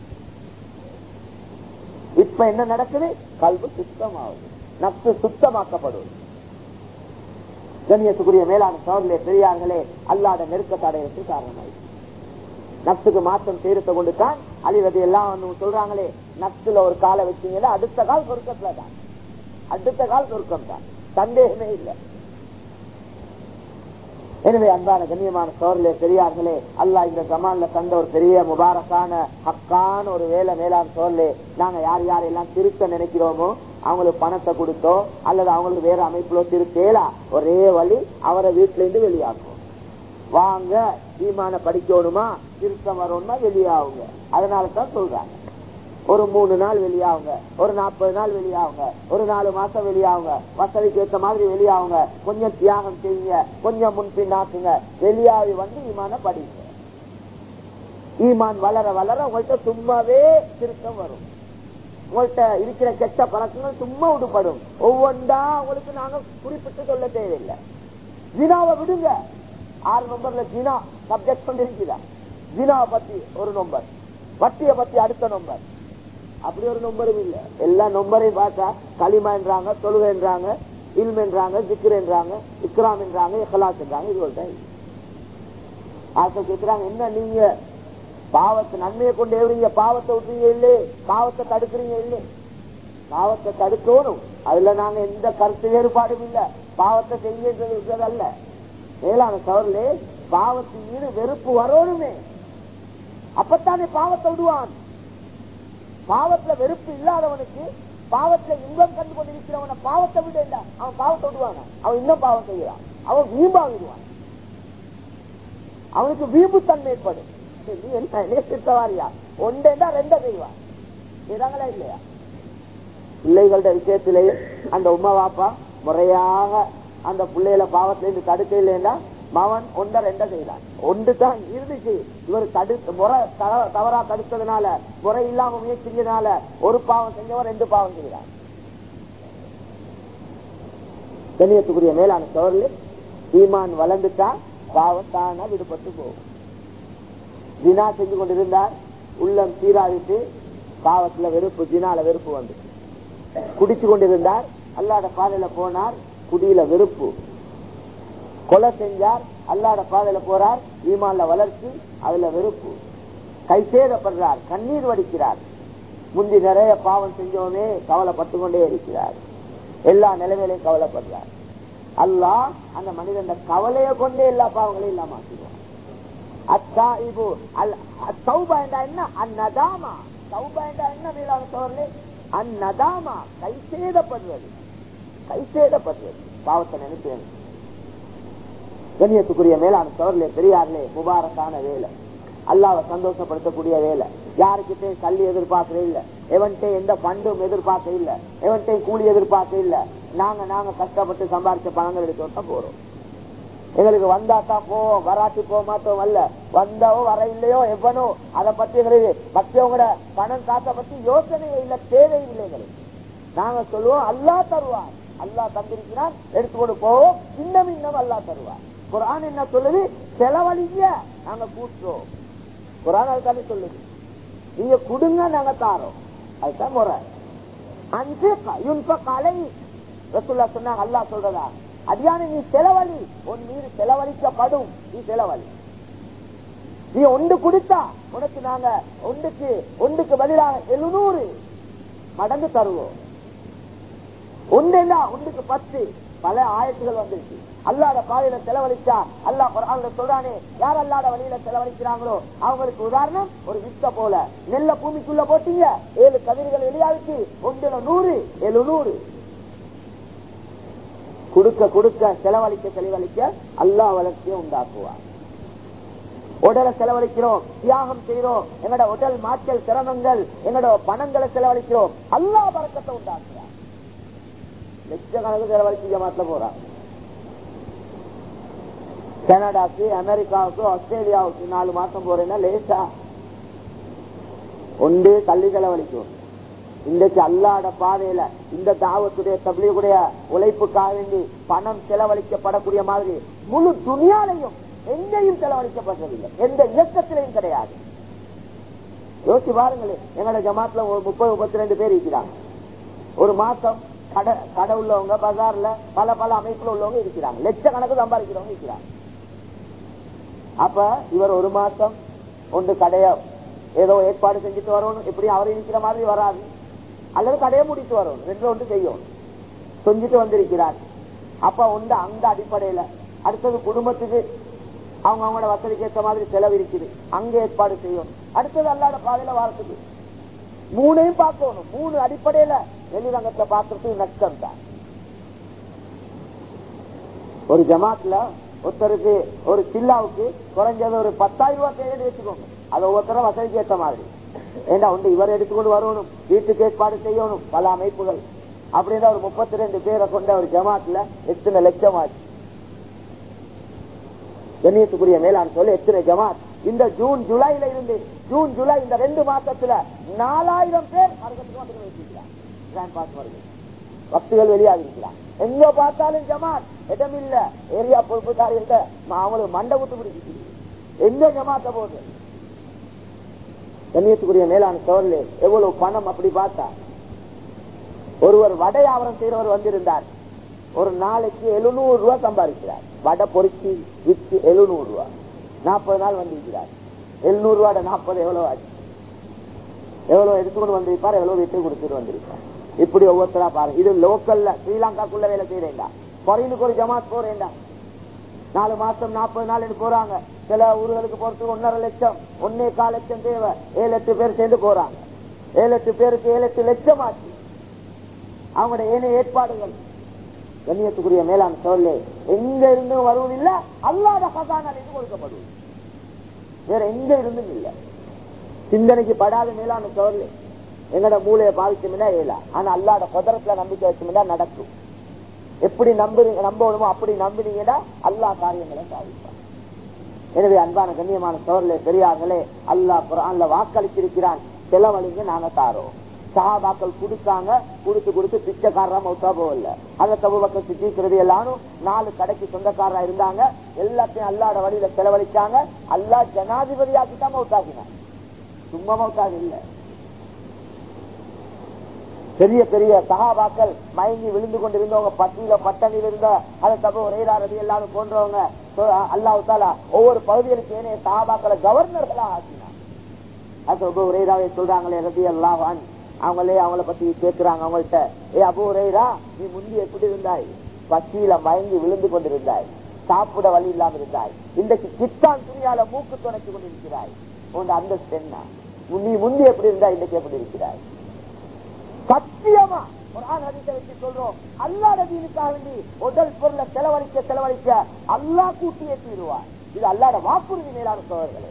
இப்ப என்ன நடக்குது? கல்வி சுத்தமாகுது, நஃப்ஸ் சுத்தமாக்கப்படும். கண்ணியத்துக்குரிய மேலான சோதரிலே பெரியார்களே, அல்லாஹ்வுடைய நெருக்கத்தை அடைவதற்கு காரணமாயிருக்கு. நஃப்ஸுக்கு மாற்றம் செய்யறத கொண்டு தான் அழிவது எல்லாம் சொல்றாங்களே. நஃப்ஸ்ல ஒரு காலை வச்சீங்கன்னா அடுத்த கால் சொர்க்கத்துல தான், அடுத்த கால் சொர்க்கம் தான், சந்தேகமே இல்லை. எனவே அன்பான கண்ணியமான சோழர்களே பெரியார்களே, அல்லாஹ் இந்த ஜமான்ல தந்த ஒரு பெரிய முபாரக்கான ஹக்கான ஒரு வேலை. மேலான சோழர்களே, நாங்க யார் யாரெல்லாம் திருத்த நினைக்கிறோமோ அவங்களுக்கு பணத்தை கொடுத்தோ அல்லது அவங்களுக்கு வேற அமைப்புல திருத்தேலா ஒரே வழி, அவரை வீட்டுல இருந்து வெளியாகும். வாங்க ஈமான படிக்கணுமா, திருத்தம் வரணுமா, வெளியாகுங்க. அதனாலதான் சொல்றாங்க ஒரு மூணு நாள் வெளியாகுங்க, ஒரு நாற்பது நாள் வெளியாகுங்க, ஒரு நாலு மாசம் வெளியாகுங்க, வசதிக்கு ஏற்ற மாதிரி வெளியாகுங்க, கொஞ்சம் தியாகம் செய்யுங்க, கொஞ்சம் முன்பின்னாக்குங்க, வெளியாகி வந்து ஈமான படிங்க. ஈமான் வளர வளர உங்கள்கிட்ட சும்மாவே திருத்தம் வரும். உங்கள்கிட்ட இருக்கிற கெட்ட பழக்கங்கள் சும்மா விடுபடும். ஒவ்வொன்றா உங்களுக்கு நாங்க குறிப்பிட்டு சொல்ல தேவையில்லை. ஜினாவை விடுங்க. ஆறு நம்பர்ல ஜினா சப்ஜெக்ட் பண்ணிருக்குதா? ஜினாவை பத்தி ஒரு நம்பர், வட்டியை பத்தி அடுத்த நம்பர், அப்படி ஒரு நம்பரும் இல்ல. எல்லா நம்பரையும் பார்த்தா களிமா என்றாங்க, தொழுகை என்றாங்க, இல்ம் என்றாங்க, ஜிக்ர் என்றாங்க, இக்ராம் என்றாங்க, இஹ்லாஸ் என்றாங்க. இது ஒரு டைம் ஆசை கேட்கிறாங்க, என்ன நீங்க பாவத்தை நன்மையை கொண்டு எவரீங்க, பாவத்தை விட்டுறீங்க இல்லே, பாவத்தை தடுக்கிறீங்க இல்லே. பாவத்தை தடுக்கணும், அதுல நாங்க எந்த கருத்து வேறுபாடும் இல்ல. பாவத்தை செய்ய அல்ல. மேலான சவர்களே, பாவத்தின் மீது வெறுப்பு வரணுமே, அப்பத்தானே பாவத்தை விடுவான். பாவத்துல வெறுப்பு இல்லாதவனுக்கு, பாவத்துல இன்பம் கண்டு கொண்டிருக்கிறவன பாவத்தை விட இல்ல, அவன் பாவத்தை விடுவாங்க. அவன் இன்னும் பாவம் செய்யறான், அவன் வீம்பா விடுவான், அவனுக்கு வீம்பு தன்மை ஏற்படும். நீ என்ன நேசித்தவாரியா ஒன்றா ரெண்ட செய்வான், செய்றாங்களா இல்லையா? பிள்ளைகளோட விஷயத்திலேயே அந்த உமா வாப்பா முறையாக அந்த பிள்ளைகளை பாவத்திலிருந்து தடுக்க இல்லைன்னா மவன் ஒன்ற ரெண்ட செய்தான். ஒன்று தான் இருந்துச்சு, இவர் தடுத்து முறை தவறா தடுத்ததுனால, முறை இல்லாம முயற்சினால ஒரு பாவம் செஞ்சவன் ரெண்டு பாவம் செய்கிறான். கண்ணியத்துக்குரிய மேலான சோழர்கள், ஈமான் வளர்ந்துட்டா பாவத்தான விடுபட்டு போகும். ஜினா செஞ்சு கொண்டிருந்தார், உள்ளம் சீராவிட்டு பாவத்துல வெறுப்பு, ஜினால வெறுப்பு வந்து குடிச்சு கொண்டிருந்தார், அல்லாஹ்வுடைய பாதையில போனார், குடியில வெறுப்பு. கொலை செஞ்சார், அல்லாஹ்வுடைய பாதையில போறார், ஈமான்ல வளர்ச்சி, அதுல வெறுப்பு. கை சேதப்படுறார், கண்ணீர் வடிக்கிறார். முந்தி நிறைய பாவம் செஞ்சோமே கவலைப்பட்டு கொண்டே இருக்கிறார், எல்லா நிலைமையிலையும் கவலைப்படுறார். அல்லாஹ் அந்த மனிதன் கவலையை கொண்டே எல்லா பாவங்களையும் இல்லாம ஆக்கிடுவான். அத்தாயிபு அல் தௌபா என்றா என்ன? அந்நதாமா. தௌபா என்றா என்ன? மேலான சோழர்களே, அந்நதாமா கை சேதப்படுறது, கை சேதப்படுறது, பாவத்தை நினைக்கிறது. கண்ணியத்துக்குரிய மேலான சோழர்களே பெரியார்களே, முபாரக்கான வேலை. அல்லாஹ்வை சந்தோஷப்படுத்தக்கூடிய வேலை. யாருக்கிட்டே கல்வி எதிர்பார்க்கவே இல்லை, எவன்கிட்ட எந்த பண்டும் எதிர்பார்க்க இல்லை, எவன்கிட்ட கூலி எதிர்பார்க்க இல்லை. நாங்க நாங்க கஷ்டப்பட்டு சம்பாதிச்ச பணங்கள் எடுத்து போறோம். எங்களுக்கு வந்தாத்தான் போவோம், வராட்டி போக மாட்டோம். அல்ல வந்தவோ வர இல்லையோ எவனோ அதை பத்தி எங்களுக்கு மற்றவங்களோட பணம் காசை பத்தி யோசனையே இல்லை, தேவையில்லை எங்களுக்கு. நாங்க சொல்லுவோம் அல்லாஹ் தருவார், அல்லாஹ் தந்திருக்கிறான் எடுத்துக்கொண்டு போவோம், இன்னும் இன்னும் அல்லாஹ் தருவார். குர்ஆன் என்ன சொல்லுது? செலவழிங்க நாங்க கூட்டுறோம். குர்ஆன் அதுதானே சொல்லுது, நீங்க கொடுங்க நாங்க தாரோம். அதுதான் முறை. ரசூலுல்லாஹ் சொன்னாங்க, அல்லாஹ் சொல்றதா அடியான நீ செலவழி, உன் மீது செலவழிக்கப்படும், நீ செலவழி. நீ ஒன்று கொடுத்தா உனக்கு நாங்க ஒன்றுக்கு ஒன்றுக்கு பதிலாக எழுநூறு மடங்கு தருவோம். ஒன்றுன்னா ஒன்றுக்கு பத்து, பல ஆயத்துகள் வந்துருச்சு. அல்லாத பாதையில செலவழிச்சா அல்லாஹ் குர்ஆன்ல சொல்றானே, யார் அல்லாத வழியில செலவழிக்கிறாங்களோ அவங்களுக்கு உதாரணம் ஒரு வித்த போல. நெல்ல பூமிக்குள்ள போட்டீங்க, ஏழு கதிர்கள் வெளியாகிச்சு, ஒன்றுல நூறு எழுநூறு. கொடுக்க கொடுக்க செலவழிக்க செலவழிக்க அல்லாஹ் வளர்ச்சியை உண்டாக்குவார். உடலை செலவழிக்கிறோம், தியாகம் செய்யறோம், எங்களோட உடல் மாற்றல் சிரமங்கள், எங்களோட பணங்களை செலவழிக்கிறோம், அல்லாஹ் பரக்கத்தை உண்டாக்குறார். லட்சக்கணக்கு செலவழிக்க மாற்ற போறார். கனடாக்கு, அமெரிக்காவுக்கு, ஆஸ்திரேலியாவுக்கு நாலு மாசம் போறேன்னா லேசா ஒன்று தள்ளி செலவழிக்கும். இன்றைக்கு அல்லாஹ்வுடைய பாதையில இந்த தாவத்துடைய தப்லீகுடைய உழைப்புக்காக வேண்டி பணம் செலவழிக்கப்படக்கூடிய மாதிரி முழு துனியாலையும் எங்கேயும் செலவழிக்கப்பட்டதில்லை, எந்த இயக்கத்திலையும் கிடையாது. யோசிச்சு பாருங்களேன், எங்களோட ஜமாத்துல ஒரு முப்பது முப்பத்தி ரெண்டு பேர் இருக்கிறாங்க. ஒரு மாசம் கடை கடை உள்ளவங்க, பஜார்ல பல பல அமைப்புல உள்ளவங்க இருக்கிறாங்க, லட்சக்கணக்கு சம்பாதிக்கிறவங்க இருக்கிறாங்க. அப்ப இவர் ஒரு மாசம் ஒன்று கடைய ஏதோ ஏற்பாடு செஞ்சுட்டு வரணும், எப்படி அவர் இருக்கிற மாதிரி வராது, அல்லது கடையை முடித்து வரணும், ரெண்டு ஒன்று செய்யணும், செஞ்சுட்டு வந்திருக்கிறார். அப்ப ஒன்று அந்த அடிப்படையில அடுத்தது குடும்பத்துக்கு அவங்க அவங்களோட வசதிக்கு ஏற்ற மாதிரி செலவு இருக்குது, அங்க ஏற்பாடு செய்யணும். அடுத்தது அல்லாத பாதையில வாரத்துக்கு மூணையும் பார்க்கணும். மூணு அடிப்படையில வெளிரங்கத்தை பார்க்கறதுக்கு நஷ்டம் தான். ஒரு ஜமாத்ல ஒருத்தருக்கு ஒரு சில்லாவுக்கு குறைஞ்சது ஒரு பத்தாயிரம் ரூபாய் தேவை வச்சுக்கோங்க, அது ஒவ்வொருத்தரும் வசதிக்கு ஏற்ற மாதிரி. ஏண்டா ஒன்று இவர் எடுத்துக்கொண்டு வரணும், வீட்டுக்கு ஏற்பாடு செய்யணும், பல அமைப்புகள். அப்படின்னா ஒரு முப்பத்தி ரெண்டு பேரை கொண்ட ஒரு ஜமாத்ல எத்தனை லட்சம் ஆச்சு. கண்ணியத்துக்குரிய மேலான சொல்லி எத்தனை ஜமாத் இந்த ஜூன் ஜூலைல இருந்து ஜூன் ஜூலை இந்த ரெண்டு மாசத்துல நாலாயிரம் பேர் வக்துகள் வெளியாகி இருக்கிறார். எங்க பார்த்தாலும் ஜமாத், இடம் இல்ல, ஏரியா பொறுப்புதாரிகிட்ட அவங்களுக்கு மண்டை விட்டு பிடிச்சி எந்த ஜமாத்த போது. கண்ணியத்துக்குரிய மேலான சோழர்களே, எவ்வளவு பணம் அப்படி பார்த்தா. ஒருவர் வடை ஆவரம் செய்யறவர் வந்திருந்தார், ஒரு நாளைக்கு எழுநூறு ரூபாய் சம்பாதிக்கிறார். வடை பொறிச்சு வித்து எழுநூறு ரூபாய், நாற்பது நாள் வந்திருக்கிறார். எழுநூறு ரூபாய் நாற்பது எவ்வளவு ஆச்சு, எவ்வளவு எடுத்துக்கொண்டு வந்திருப்பார், எவ்வளவு வீட்டுக்கு கொடுத்துட்டு வந்திருப்பார். இப்படி ஒவ்வொருத்தரா பாருங்க. இது லோக்கல்ல ஸ்ரீலங்காக்குள்ள வேலை செய்யறேன்டா, பொறையினுக்கு ஒரு ஜமாத் போறேன்டா, நாலு மாசம் நாற்பது நாள் போறாங்க. சில ஊர்களுக்கு போறதுக்கு ஒன்னரை லட்சம் ஒன்னே கால் லட்சம் தேவை, ஏழு எட்டு பேர் சேர்ந்து போறாங்க. ஏழு எட்டு பேருக்கு ஏழு எட்டு லட்சம் ஆச்சு அவங்களுடைய ஏனைய ஏற்பாடுகள். கண்ணியத்துக்குரிய மேலான சோழே, எங்க இருந்தும் வருவதில்லை, அல்லாத ஹசானால் இருந்து கொடுக்கப்படுவது, வேற எங்க இருந்தும் இல்லை. சிந்தனைக்கு படாத மேலான சோழே, எங்கட மூளையை பாதிச்சோம்னா ஏலா, ஆனா அல்லாத குதிரத்துல நம்பிக்கை வச்சோம்னா நடக்கும். எப்படி நம்பு நம்பணுமோ அப்படி நம்பினீங்கன்னா அல்லாஹ் காரியங்களை சாதிப்பார். எனவே அன்பான கண்ணியமான சோழர்களே, பெரியார்களே, அல்லாஹ் குர்ஆன்ல வாக்களிச்சிருக்கிறான், செலவழிங்க நாங்க தாரோம். சஹாபாக்கள் கொடுத்தாங்க, கொடுத்து கொடுத்து பிச்சைக்காரரா மௌத்தா போகல. அதை தபூபக்கர் சித்திக்கிறது எல்லாரும் நாலு கடைக்கு சொந்தக்காரரா இருந்தாங்க, எல்லாத்தையும் அல்லாஹ்ட வழியில செலவழிச்சாங்க. அல்லாஹ் ஜனாதிபதியாக்கிதான் மௌத்தாக்கினாங்க, சும்மா மௌத்தாக இல்ல. பெரிய பெரிய சஹாபாக்கள் மயங்கி விழுந்து கொண்டிருந்தவங்க, பட்டியல பட்டணியில் இருந்த அதை தபு ரேரா ரதி எல்லாரும் போன்றவங்க அல்லாஹ் தாலா ஒவ்வொரு பகுதிகளுக்கு ஏனைய சஹாபாக்களை கவர்னர்களா ஆக்கினார். அது அபூ ஹுரைராவை சொல்றாங்களே ரதி அல்லாஹ் அன்ஹு, அவங்களே அவங்கள பத்தி கேட்கிறாங்க அவங்கள்ட்ட, ஏ அபூ ஹுரைரா, நீ முந்தி எப்படி இருந்தாய்? பட்டியல மயங்கி விழுந்து கொண்டிருந்தாய், சாப்பிட வழி இல்லாம இருந்தாய், இன்றைக்கு கிட்டான் துணியால மூக்கு துணைச்சு கொண்டிருக்கிறாய், உன் அந்த என்ன? நீ முந்தி எப்படி இருந்தாய், இன்றைக்கு எப்படி இருக்கிறாய்? சத்தியமா குர்ஆன் ஹதீஸை வச்சு சொல்றோம், அல்லாஹ் தீனுக்காக வேண்டி உடல் பொருளை செலவழிக்க செலவழிக்க அல்லாஹ் கூட்டியே தீருவார். இது அல்லாஹ்வுடைய வாக்குறுதி மேலான சோழர்களே.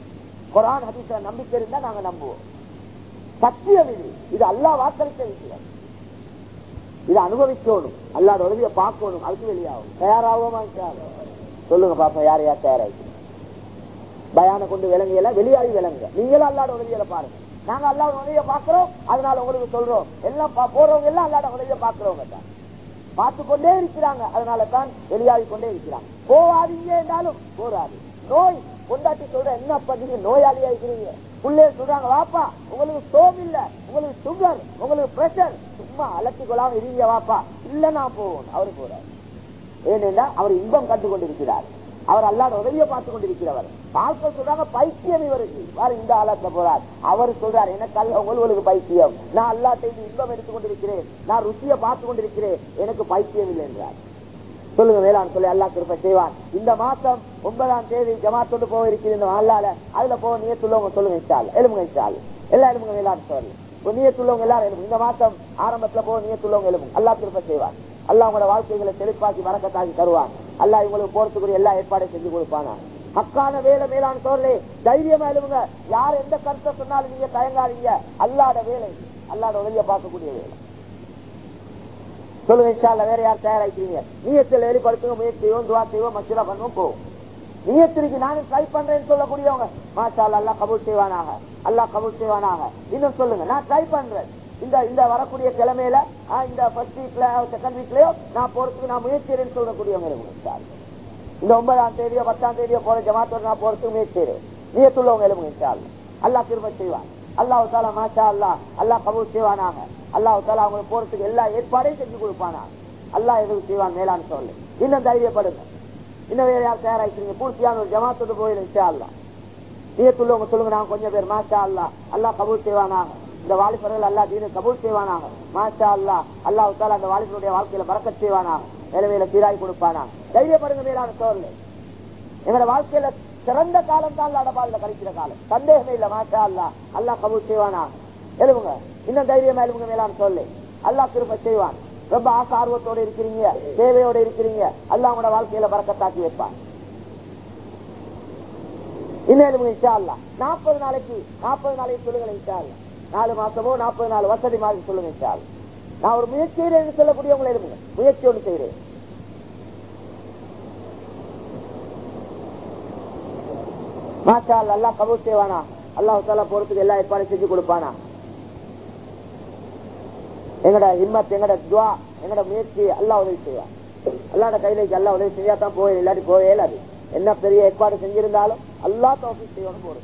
குர்ஆன் ஹதீஸ்ல நம்பிக்கை இருந்தா நாங்க நம்புவோம். சத்தியம் இது, இது அல்லாஹ் வாக்களித்த விஷயம். இதை அனுபவிக்கணும், அல்லாஹ்வோட உதவியை பார்க்கணும், அதுக்கு வெளியாகும். தயாராகுமா? சொல்லுங்க பாப்பா, யார் யார் தயாராகி பயான கொண்டு விளங்கியல வெளியாகி விளங்குங்க. நீங்களும் அல்லாஹ்வோட உதவியில பாருங்க. நாங்க அல்லாஹ்வோட உதவியை பார்க்கிறோம், அதனால உங்களுக்கு சொல்றோம். எல்லாம் போறவங்க எல்லாம் அல்லாஹ்வோட உதவியை பார்க்கிறவங்க தான், பார்த்து கொண்டே இருக்கிறாங்க. அதனால தான் வெளியாகி கொண்டே இருக்கிறாங்க. போவாதீங்க என்றாலும் போராது. நோய் கொண்டாட்டி சொல்ற, என்னப்பா நீங்க நோயாளியா இருக்கிறீங்க? புள்ளைய சொல்றாங்க, வாப்பா உங்களுக்கு சோம் இல்ல, உங்களுக்கு சுகர், உங்களுக்கு பிரஷர், சும்மா அலட்டி கொள்ளாம இருங்க வாப்பா. இல்ல நான் போவோம். அவரு போறாரு. ஏனென்றா அவர் இன்பம் கண்டு கொண்டிருக்கிறார், அவர் அல்லாத உதவியை பார்த்து கொண்டிருக்கிறவர். ஆட்கள் சொல்றாங்க பைத்தியம் இவருக்கு, வேற இந்த ஆளத்துல போறார். அவர் சொல்றார், எனக்கு அல்ல உங்களுக்கு பைத்தியம், நான் அல்லா செய்து இன்பம் எடுத்துக் கொண்டிருக்கிறேன், நான் ருசியை பார்த்து கொண்டிருக்கிறேன், எனக்கு பைத்தியம் இல்லை என்றார். சொல்லுங்க வேளாண் சொல்லி அல்லாஹ் கிருபை செய்வான். இந்த மாசம் ஒன்பதாம் தேதி ஜமாத்தோடு போக இருக்குது இந்த அல்லால, அதுல போக நியத்துள்ளவங்க சொல்லுங்க இன்ஷால், எழுமுங்க இன்ஷால், எல்லா எழுமுங்க வேளாண் சொல்லி நியத்துள்ளவங்க எல்லாரும் எழுமுங்க. இந்த மாசம் ஆரம்பத்துல போக நியத்துள்ளவங்க எழுமுங்க. அல்லாஹ் கிருபை செய்வான். அல்லாஹ் உங்களோட வாழ்க்கைகளை செழிப்பாக்கி வரக்கத்தாக்கி தருவான். அல்லாஹ் இவங்களுக்கு போறதுக்குரிய எல்லா ஏற்பாடையும் செஞ்சு கொடுப்பானா. மக்கான வேலை மேலான சோழலே தைரியமா எழுவுங்க. யார் எந்த கருத்தை சொன்னாலும் நீங்க தயங்காதீங்க. அல்லாட வேலை, அல்லாட உதவியை பார்க்கக்கூடிய வேலை. சொல்லுங்க இன்ஷால்லா. வேற யார் தயாராக்கிறீங்க? நீயத்தில் வெளிப்படுத்துங்க, முயற்சி செய்வோம், துவா செய்வோம், மசூரா பண்ணுவோம், போவோம். நீயத்திற்கு நானும் ட்ரை பண்றேன்னு சொல்லக்கூடியவங்க மாஷா அல்லாஹ், அல்லாஹ் கபூல் செய்வானாக, அல்லாஹ் கபூல் செய்வானாக. இன்னும் சொல்லுங்க, நான் ட்ரை பண்றேன். இந்த இந்த வரக்கூடிய கிழமையில இந்த ஃபர்ஸ்ட் வீக்ல செகண்ட் வீக்லயோ நான் போறதுக்கு நான் முயற்சி செய்யறேன்னு சொல்லக்கூடியவங்க, இந்த ஒன்பதாம் தேதியோ பத்தாம் தேதியோ போற ஜமாத்தோட நான் போறதுக்கு முயற்சி செய்யறேன். நீயத்துள்ளவங்க எழுமுங்க. அல்லாஹ் திரும்ப செய்வான். அல்லாஹ் தாலா மாஷா அல்லாஹ், அல்லாஹ் கபூல் செய்வானாக. அல்லாஹ் தாலா அவங்களுக்கு போறதுக்கு எல்லா ஏற்பாடையும் செஞ்சு கொடுப்பானா. அல்லாஹ் எதுவும் செய்வான் மேலான்னு சொல்லு. இன்னும் தைரியப்படுங்க. இன்னும் வேற யார் தயாராக்கிறீங்க? பூர்த்தியான ஒரு ஜமாத்தோடு போயிடும் இன்ஷா அல்லாஹ். நீயத்துள்ளவங்க சொல்லுங்க, நான் கொஞ்சம் பேர் மாஷா அல்லாஹ், அல்லாஹ் கபூல் செய்வானாக. இந்த வாலிபர்கள் அல்லாஹ் தீனை கபூல் செய்வானாக. மாஷா அல்லாஹ், அல்லாஹ் தாலா அந்த வாலிபருடைய வாழ்க்கையில பரக்கத் செய்வானாக, நிலைமையில சீராய் கொடுப்பானா. தைரியப்படுங்க மேலான சோழல. எங்களோட வாழ்க்கையில சிறந்த காலம் தான் அடபாடுல கழிக்கிற காலம், சந்தேகமே இல்ல. மாஷா அல்லாஹ், அல்லாஹ் கபூல் செய்வானா. எழுவுங்க, இன்னும் தைரியமா எழுவுங்க மேலான சோழல. அல்லாஹ் திரும்ப செய்வான். ரொம்ப ஆசை ஆர்வத்தோட இருக்கிறீங்க, தேவையோட இருக்கிறீங்க, அல்லாஹ் உங்களோட வாழ்க்கையில பரக்கத்தாக்கி வைப்பான். இன்னும் எழுவுங்க இன்ஷா அல்லாஹ். நாற்பது நாளைக்கு நாற்பது நாளைக்கு சொல்லுங்க இன்ஷா அல்லாஹ். நாலு மாசமோ நாற்பது நாலு வசதி மாதிரி சொல்லுங்க இன்ஷா அல்லாஹ். நான் ஒரு முயற்சி செய்யறேன்னு சொல்லக்கூடியவங்களை எழுதுங்க. முயற்சி ஒன்று செய்யறேன். மாஷா அல்லாஹ், அல்லாஹ் கபூல் செய்வானா. அல்லாஹ் தஆலா போறதுக்கு எல்லா ஏற்பாடும் செஞ்சு கொடுப்பானா. எங்கட ஹிம்மத், எங்கட துவா, எங்கட முயற்சி அல்லாஹ் உதவி செய்வான். அல்லாஹ்ட கையில அல்லாஹ் உதவி செஞ்சா தான் போய், இல்லாட்டி போவே இல்லாது. என்ன பெரிய ஏற்பாடு செஞ்சிருந்தாலும் அல்லாஹ் தௌஃபீக் செய்வான்னு போறது.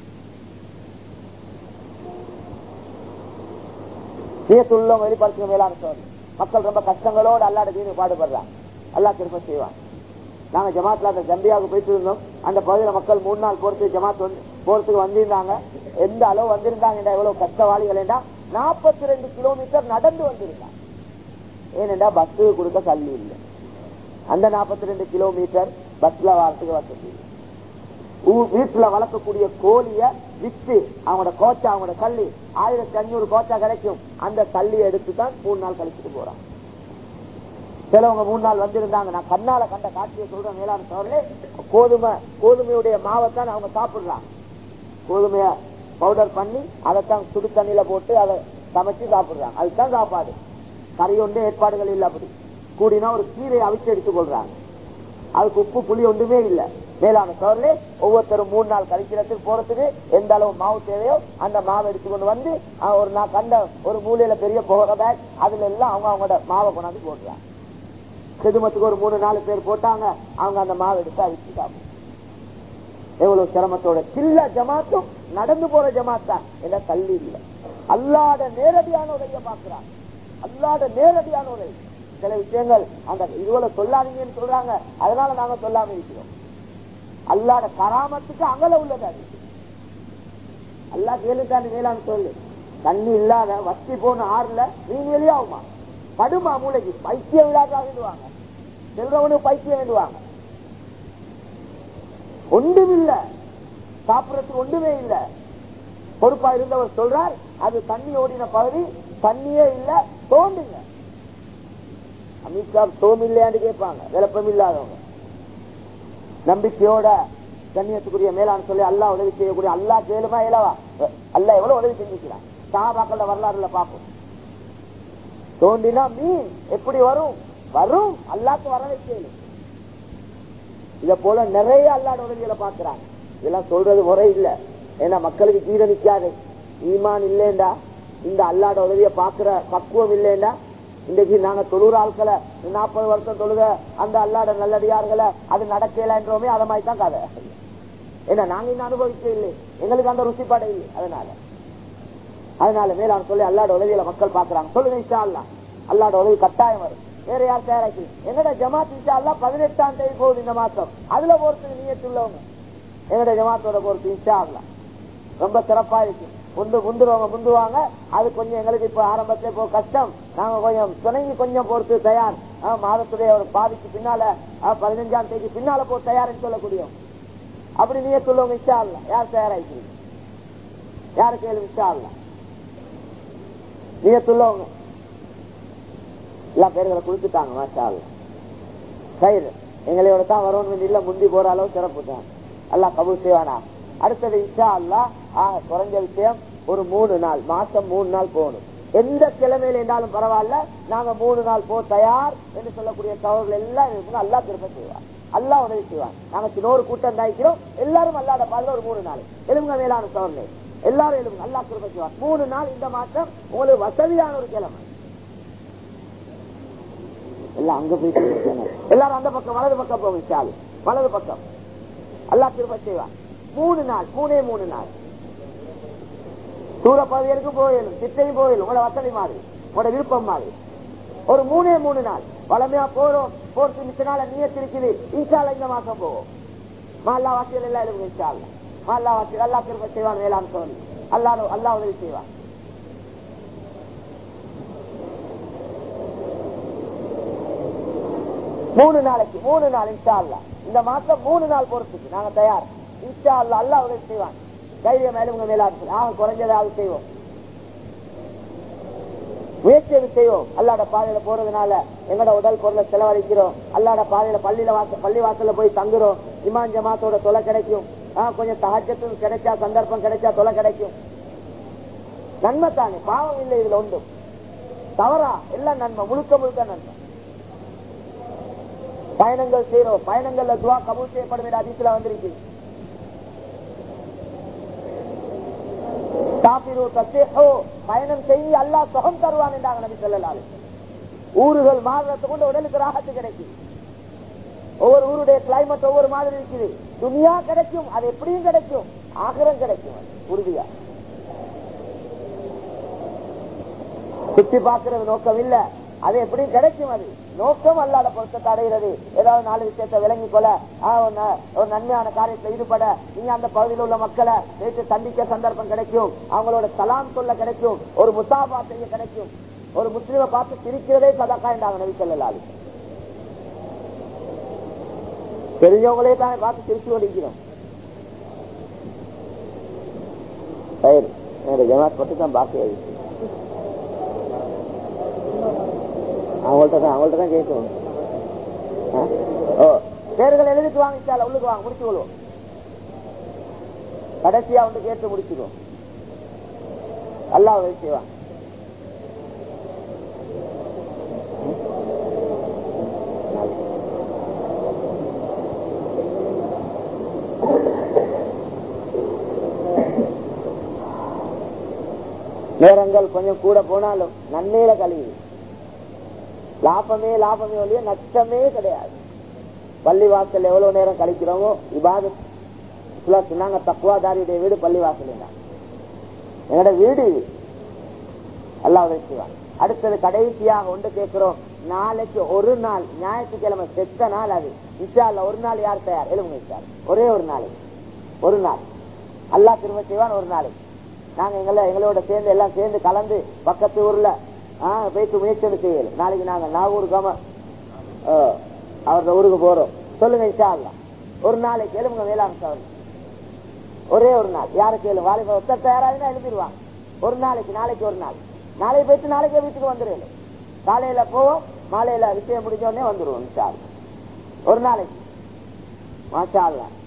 நீயத்துள்ளவங்க வெளிப்படுத்துங்க மேலான சோழ. மக்கள் ரொம்ப கஷ்டங்களோடு அல்லாஹ்ட தீனுக்கு பாடுபடுறாங்க, அல்லாஹ் திரும்ப செய்வான். நாங்க ஜமாத்ல அந்த ஜம்பியாவுக்கு போயிட்டு இருந்தோம். அந்த பகுதியில மக்கள் மூணு நாள் போறதுக்கு ஜமாத் வந்து போறதுக்கு வந்திருந்தாங்க. எந்த அளவு வந்திருந்தாங்க, எவ்வளவு கஷ்டவாளிகள் என்றா நாற்பத்தி ரெண்டு கிலோமீட்டர் நடந்து வந்திருந்தாங்க. ஏனென்றா பஸ் கொடுக்க கல்வி இல்லை. அந்த நாற்பத்தி ரெண்டு கிலோமீட்டர் பஸ்ல வரத்துக்கு வசதி. வீட்டுல வளர்க்கக்கூடிய கோழிய வித்து அவங்களோட கோச்சா, அவங்களோட கல்லி ஆயிரத்தி அஞ்சூறு கோச்சா கிடைக்கும். அந்த கல்லியை எடுத்துதான் மூணு நாள் கழிச்சுட்டு போறாங்க. சிலவங்க மூணு நாள் வந்திருந்தாங்க. நான் கண்ணால கண்ட காட்சியை சொல்றேன் மேலான சோழர்களே. கோதுமை கோதுமையுடைய மாவைத்தான் அவங்க சாப்பிடுறாங்க. கோதுமைய பவுடர் பண்ணி அதைத்தான் சுடு தண்ணியில போட்டு அதை சமைச்சு சாப்பிடுறாங்க. அதுதான் சாப்பாடு. கறி ஒன்று ஏற்பாடுகள் இல்லை. அப்படி கூடினா ஒரு கீரையை அவிச்சு எடுத்துக் கொள்றாங்க. அதுக்கு உப்பு புளி ஒன்றுமே இல்லை. மேலான சோழர்களே, ஒவ்வொருத்தரும் மூணு நாள் கழிக்கிறதுக்கு போறதுக்கு எந்த அளவு மாவு தேவையோ அந்த மாவை எடுத்துக்கொண்டு வந்து ஒரு நான் கண்ட ஒரு மூலையில பெரிய போகிற பேக், அதுல எல்லாம் அவங்க அவங்களோட மாவை கொண்டாந்து போடுறாங்க. செதுமத்துக்கு ஒரு மூணு நாலு பேர் போட்டாங்க. அவங்க அந்த மாவு எடுத்து அவிச்சு சாப்பிடும். எவ்வளவு சிரமத்தோட சில்ல ஜமாத்தும் நடந்து போற ஜமாத்தா என்ற கல்வி இல்லை. அல்லாத நேரடியான உதவியை பார்க்கிறாங்க. அல்லாத நேரடியான உதவி. சில விஷயங்கள் அந்த இதுவரை சொல்லாதீங்கன்னு சொல்றாங்க, அதனால நாங்க சொல்லாம இருக்கிறோம். அல்லாத கராமத்துக்கு அங்கல உள்ளது. அது அல்லா கேளுக்காண்டி மேலான்னு சொல்லு. தண்ணி இல்லாத வத்தி போன ஆறுல நீங்க வெளியாகுமா? படுமா மூளைக்கு பைத்தியம் விழாக்கா வேண்டுவாங்க. செல்றவனுக்கு பைத்தியம் வேண்டுவாங்க. ஒன்றும் இல்ல, சாப்பிடறதுக்கு ஒன்றுமே இல்ல. பொறுப்பா இருந்தவர் சொல்றார், அது தண்ணி ஓடின பகுதி, தண்ணியே இல்ல, தோண்டுங்க. அமித்ஷா தோம் இல்லையான்னு கேட்பாங்க. விளப்பம் இல்லாதவங்க. நம்பிக்கையோட கண்ணியத்துக்குரிய மேலான்னு சொல்லி அல்லா உதவி செய்யக்கூடிய அல்லா கேளுமா இலவா அல்ல எவ்வளவு உதவி செஞ்சுக்கிறான். சஹாபாக்கள வரலாறுல பார்ப்போம். தோண்டினா மீன் எப்படி வரும் வரும் அல்லாக்கு வர வைக்கலும். இத போல நிறைய அல்லாட உதவிகளை பார்க்கிறாங்க. இதெல்லாம் சொல்றது முறை இல்ல. ஏன்னா மக்களுக்கு ஜீரணிக்காது. ஈமான் இல்லேண்டா இந்த அல்லாட உதவியை பார்க்கிற பக்குவம் இல்லேண்டா இன்றைக்கு நாங்க தொழுற ஆட்களை நாற்பது வருஷம் தொழுக அந்த அல்லாட நல்லடியார்களை அது நடக்கலன்றோமே அதை மாதிரி தான் கதை. ஏன்னா நாங்க இன்னும் அனுபவிக்க இல்லை, எங்களுக்கு அந்த ருசிப்பாடை இல்லை. அதனால அதனால மேலான சொல்லி அல்லாட உதவியில மக்கள் பாக்குறாங்க. சொல்லுங்க இன்ஷா அல்லாஹ் அல்லாட உதவி கட்டாயம் வரும். வேற யார் தயாராக்கி எங்கட ஜமாத் இன்ஷா அல்லாஹ் பதினெட்டாம் தேதி போகுது இந்த மாசம். அதுல பொறுத்து நீயத்துள்ளவங்க எங்கட ஜமாத்தோட பொறுத்து இன்ஷா அல்லாஹ் ரொம்ப சிறப்பா இருக்கு. முந்து முந்துருவாங்க முந்துவாங்க. அது கொஞ்சம் எங்களுக்கு இப்ப ஆரம்பத்துல இப்போ கஷ்டம். நாங்க கொஞ்சம் துணங்கி கொஞ்சம் பொறுத்து தயார். மாதத்துடைய ஒரு பாதிக்கு பின்னால பதினஞ்சாம் தேதி பின்னால போ தயார்னு சொல்லக்கூடிய அப்படி நீயத்துள்ளவங்க இன்ஷா அல்லாஹ் யார் தயாராக்கி யாரு கேள்வி இன்ஷா அல்லாஹ் நீயத்துள்ளவங்க எல்லா பேர்களை கொடுத்துட்டாங்க. மாஷா அல்லாஹ் சரி எங்களையோட தான் வரணும் இல்ல முந்தி போற அளவு சிறப்பு தான். அல்லாஹ் கபூல் செய்வானா. அடுத்தது இன்ஷா அல்லாஹ் ஆக குறைஞ்ச விஷயம் ஒரு மூணு நாள் மாசம் மூணு நாள் போகணும். எந்த கிழமையில இருந்தாலும் பரவாயில்ல நாங்க மூணு நாள் போ தயார் என்று சொல்லக்கூடிய தவறுகள் எல்லாம் அல்லாஹ் திரும்ப செய்வார். அல்லாஹ் உதவி செய்வார். நாங்க சின்னொரு கூட்டம் தாய்க்கிறோம். எல்லாரும் அல்லாத பாருங்க ஒரு மூணு நாள் எலும்புங்க மேலான தவறுகள் எல்லாரும் எலும்புங்க அல்லாஹ் திரும்ப செய்வார். மூணு நாள் இந்த மாசம் உங்களுக்கு வசதியான ஒரு கிழமை. எல்லாம் அங்க போயிட்டு எல்லாரும் அந்த பக்கம் வலது பக்கம் போகும். வலது பக்கம் அல்லாஹ் திரும்ப செய்வார். மூணு நாள் மூணே மூணு நாள் தூர பகுதிகளுக்கு போயிடும், சித்தையும் போயிடும். உங்களோட வசதி மாதிரி உங்களோட விருப்பம் மாதிரி ஒரு மூணே மூணு நாள் வளமையா போறோம். போறது மிச்ச நாள் நீயத்திருக்குது. இன்ஷால்ல இந்த மாசம் போவோம். மால்லா வாசிகள் எல்லாம் எழுதுங்க. இன்ஷால்ல மால்லா வாசிகள் அல்லா திரும்ப செய்வான். வேளாண் சொல்லி அல்லா அல்லா உதவி செய்வான். மூணு நாளைக்கு மூணு நாள் இன்ஷால்லா இந்த மாசம் மூணு நாள் போறதுக்கு நாங்க தயார். இன்ஷா அல்லாஹ் அல்லாஹ் உதவி செய்வான். தைரியம் மேலும் மேலாண்மை ஆக குறைஞ்சதாவது செய்வோம். முயற்சி செய்வோம். அல்லாட பாதையில போறதுனால எங்கட உடல் பொருளை செலவழிக்கிறோம். அல்லாட பாதையில பள்ளியில வாச பள்ளி வாசல்ல போய் தங்குறோம். இமான் ஜமாத்தோட தொலை கிடைக்கும். கொஞ்சம் தஹஜ்ஜத்தும் கிடைச்சா சந்தர்ப்பம் கிடைச்சா தொலை கிடைக்கும். நன்மை தானே, பாவம் இல்லை இதுல ஒன்றும். தவறா எல்லாம் நன்மை, முழுக்க முழுக்க நன்மை. பயணங்கள் செய்யறோம். பயணங்கள்ல துவா கபூல் செய்யப்படும் என்ற ஹதீஸ்ல வந்திருக்கு. பயணம் செய்ய அல்லாஹ் சுகம் தருவான் என்றாங்க நபி ஸல்லல்லாஹு அலைஹி வஸல்லம். ஊர்கள் மாறுறத கொண்டு உடலுக்கு ராஹத்து கிடைக்கும். ஒவ்வொரு ஊருடைய கிளைமேட் ஒவ்வொரு மாதிரி இருக்குது. துனியா கிடைக்கும், அது எப்படியும் கிடைக்கும். ஆகிரம் கிடைக்கும், உறுதியா. சுத்தி பார்க்கிறது நோக்கம் இல்ல, அது எப்படியும் கிடைக்கும். அது நோக்கம் அல்லாத பொருத்தத்தை அடைகிறது. ஏதாவது நாலு விஷயத்தை விளங்கி கொள்ள ஒரு நன்மையான காரியத்தில் ஈடுபட நீங்க அந்த பகுதியில் உள்ள மக்களை நேற்று சந்திக்க சந்தர்ப்பம் கிடைக்கும். அவங்களோட சலாம் சொல்ல கிடைக்கும். ஒரு முசாபா செய்ய கிடைக்கும். ஒரு முஸ்லிமை பார்த்து சிரிக்கிறதே சதக்கா என்றாங்க நபி ஸல்லல்லாஹு அலைஹி வஸல்லம். தெரிஞ்சவங்களே தானே பார்த்து சிரிச்சு ஓடிக்கிறோம். ஜமாத் பட்டு தான் பாக்கி அவங்கள்ட்ட தான் அவங்கள்ட்ட தான் கேட்கணும். பேர்கள் எழுதிட்டு வாங்க, உள்ளுக்கு வாங்க, முடிச்சு கொள்வோம். கடைசியா வந்து கேட்டு முடிச்சிடுவோம். அல்லாஹ் உதவி செய்வான். நேரங்கள் கொஞ்சம் கூட போனாலும் நன்மையில கழிவு. லாபமே லாபமே ஒழிய நஷ்டமே கிடையாது. பள்ளி வாசல் எவ்வளவு நேரம் கழிக்கிறோமோ இபாதத் சொன்னாங்க. தக்வாதாரியுடைய வீடு பள்ளி வாசல் எங்கட வீடு. அல்லாஹ் உதவி செய்வான். அடுத்தது கடைசியாக ஒன்று கேட்கிறோம். நாளைக்கு ஒரு நாள் ஞாயிற்றுக்கிழமை செத்த நாள் அது. இன்ஷா அல்லாஹ் ஒரு நாள் யார் தயார் எழுதுங்க சார். ஒரே ஒரு நாளைக்கு ஒரு நாள் அல்லாஹ் திரும்ப செய்வான். ஒரு நாளைக்கு நாங்க எங்களை எங்களோட சேர்ந்து எல்லாம் சேர்ந்து கலந்து பக்கத்து ஊர்ல ஆஹ் போயிட்டு முயற்சி செய்யல. நாளைக்கு நாங்க நாகூர் கம அவரோட ஊருக்கு போறோம். சொல்லுங்க இன்ஷா அல்லாஹ் ஒரு நாளைக்கு எழுதுங்க வேளாண் சார். ஒரே ஒரு நாள் யாரு கேளு வாலிப ஒத்த தயாராக எழுதிடுவாங்க. ஒரு நாளைக்கு நாளைக்கு ஒரு நாள் நாளைக்கு போயிட்டு நாளைக்கே வீட்டுக்கு வந்துடுவோம். காலையில போவோம், மாலையில விஷயம் முடிஞ்ச உடனே வந்துடுவோம் இன்ஷா அல்லாஹ். ஒரு நாளைக்கு மாஷா அல்லாஹ்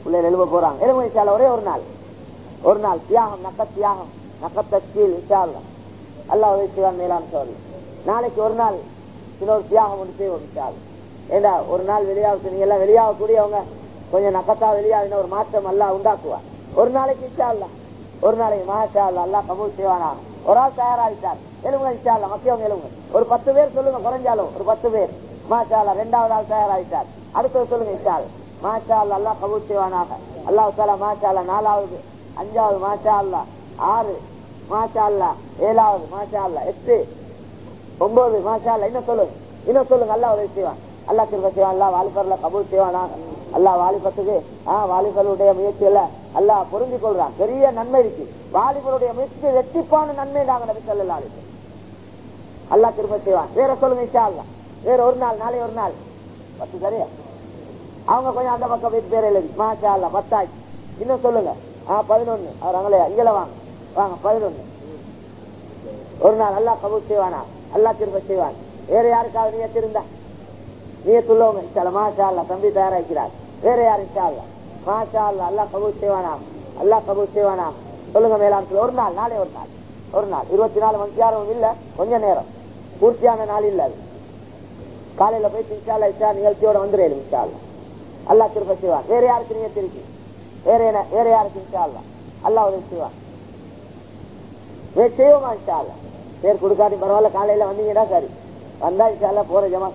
பிள்ளைகள் எழுப போறாங்க. எழுபது இன்ஷா அல்லாஹ். ஒரே ஒரு நாள் ஒரு நாள் தியாகம், நக்க தியாகம், நக்கத்த கீழ் இன்ஷா அல்லாஹ். அல்லாஹ் உதவி செய்வான். மேலான சொல்லு நாளைக்கு ஒரு நாள் சில ஒரு தியாகம் ஒன்று செய்வோம் இன்ஷா அல்லாஹ். ஏண்டா ஒரு நாள் வெளியாக நீங்க எல்லாம் வெளியாகக்கூடியவங்க கொஞ்சம் நக்கத்தா வெளியாகின ஒரு மாற்றம் அல்லாஹ் உண்டாக்குவார். ஒரு நாளைக்கு இன்ஷா அல்லாஹ். ஒரு நாளைக்கு மாஷா அல்லாஹ் அல்லாஹ் கபூல் செய்வானா. ஒரு ஆள் தயாராகிட்டார். எழுங்க இன்ஷா அல்லாஹ். மக்கியவங்க எழுங்க. ஒரு பத்து பேர் சொல்லுங்க, குறைஞ்சாலும் ஒரு பத்து பேர். மாஷா அல்லாஹ். ரெண்டாவது ஆள் தயாராகிட்டார். அடுத்தது சொல்லுங்க இன்ஷா அல்லாஹ். மாஷா அல்லாஹ் அல்லாஹ் கபூல் செய்வானாக. அல்லாஹ் தஆலா மாஷா அல்லாஹ். நாலாவது, அஞ்சாவது மாஷா அல்லாஹ், ஆறு மாஷா அல்லாஹ், ஏழாவது மாஷா அல்லாஹ், எட்டு, ஒன்பது மாஷா அல்லாஹ். இன்னும் சொல்லுங்க, இன்னும் சொல்லுங்க. அல்லாஹ் உதவி செய்வான். அல்லாஹ் திரும்ப செய்வான். அல்லாஹ் வாலிபர்ல கபூல் செய்வானாக. அல்லாஹ் வாலிபத்துக்கு ஆஹ் வாலிபருடைய முயற்சியில அல்லாஹ் பொருந்திக் கொள்றான். பெரிய நன்மை இருக்கு. வாலிபருடைய முயற்சி ரெட்டிப்பான நன்மை நாங்க நபி ஸல்லல்லாஹு அலைஹி வஸல்லம். அல்லாஹ் திரும்ப செய்வான். வேற சொல்லுங்க இன்ஷா அல்லாஹ். வேற ஒரு நாள், நாளை ஒரு நாள் பத்து சரியா அவங்க கொஞ்சம் அந்த பக்கம் போயிட்டு பேர் எழுதி மாஷா அல்லாஹ் பத்தாச்சு. இன்னும் சொல்லுங்க. ஆஹ் பதினொன்னு. அவர் அங்கே இங்கே வாங்க வாங்க பதினொன்னு. ஒரு நாள் அல்லாஹ் கபூல் செய்வானா. அல்லாஹ் திரும்ப செய்வான். வேற யாருக்காவது நியத்து இருந்தா நியத்துள்ளவங்க இன்ஷா அல்லாஹ். மாஷா அல்லாஹ் தம்பி தயாராக்கிறார். வேற யார் இன்ஷா அல்லாஹ். மாஷா அல்லாஹ் அல்லாஹ் கபூல் செய்வானா. அல்லாஹ் கபூல் செய்வானா. சொல்லுங்க மேலான ஒரு நாள், நாளே ஒரு நாள், ஒரு நாள் இருபத்தி நாலு மணி நேரம் இல்ல, கொஞ்ச நேரம் பூர்த்தியான நாள் இல்ல. அது காலையில போய் இன்ஷா அல்லாஹ் இஷா நிகழ்ச்சியோட வந்துடும் இன்ஷா அல்லாஹ். அல்லாஹ் திரும்ப செய்வான். வேற யாருக்கு நியத்து இருக்கு? வேற என்ன? வேற யாருக்கு இன்ஷா அல்லாஹ் அல்லாஹ் உதவி செய்வான். வேற செய்வோமா இன்ஷா அல்லாஹ். பேர் கொடுக்காட்டி பரவாயில்ல. காலையில வந்தீங்கன்னா சரி. வந்தா இன்ஷா அல்லாஹ் போற ஜமா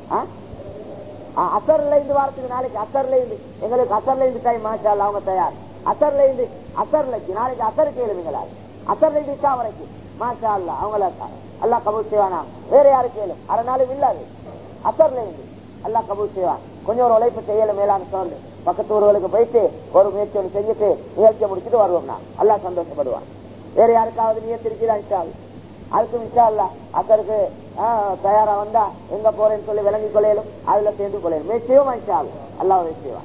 அசர்ல இருந்து வாரத்துக்கு நாளைக்கு அசர்ல இருந்து எங்களுக்கு அசர்ல இருந்து டைம் மாஷா அல்லாஹ் அவங்க தயார். அசர்ல இருந்து அசர்லைக்கு நாளைக்கு அசர் கேளுங்களா. அசர்ல இருந்து இஷா வரைக்கும் மாஷா அல்லாஹ் அவங்கள அல்லாஹ் கபூல் செய்வானா. வேற யாரு கேளும் அரை நாளும் இல்லாது. அசர்ல இருந்து அல்லாஹ் கபூல் செய்வான். கொஞ்சம் ஒரு உழைப்பு செய்யல மேலான சொல்லு. பக்கத்து ஊர்களுக்கு போயிட்டு ஒரு முயற்சி ஒன்று செஞ்சுட்டு நிகழ்ச்சியை முடிச்சுட்டு வருவோம்னா அல்லாஹ் சந்தோஷப்படுவான். வேற யாருக்காவது நியத்து இருக்கிறா இன்ஷா அல்லாஹ். அதுக்கும் இன்ஷா அல்லாஹ் அசருக்கு தயாரா வந்தா எங்க போறேன்னு சொல்லி விளங்கி கொள்ளையிலும் அதுல சேர்ந்து கொள்ளையிலும் முயற்சியும் இன்ஷா அல்லாஹ் அல்லாஹ் உதவி செய்வான்.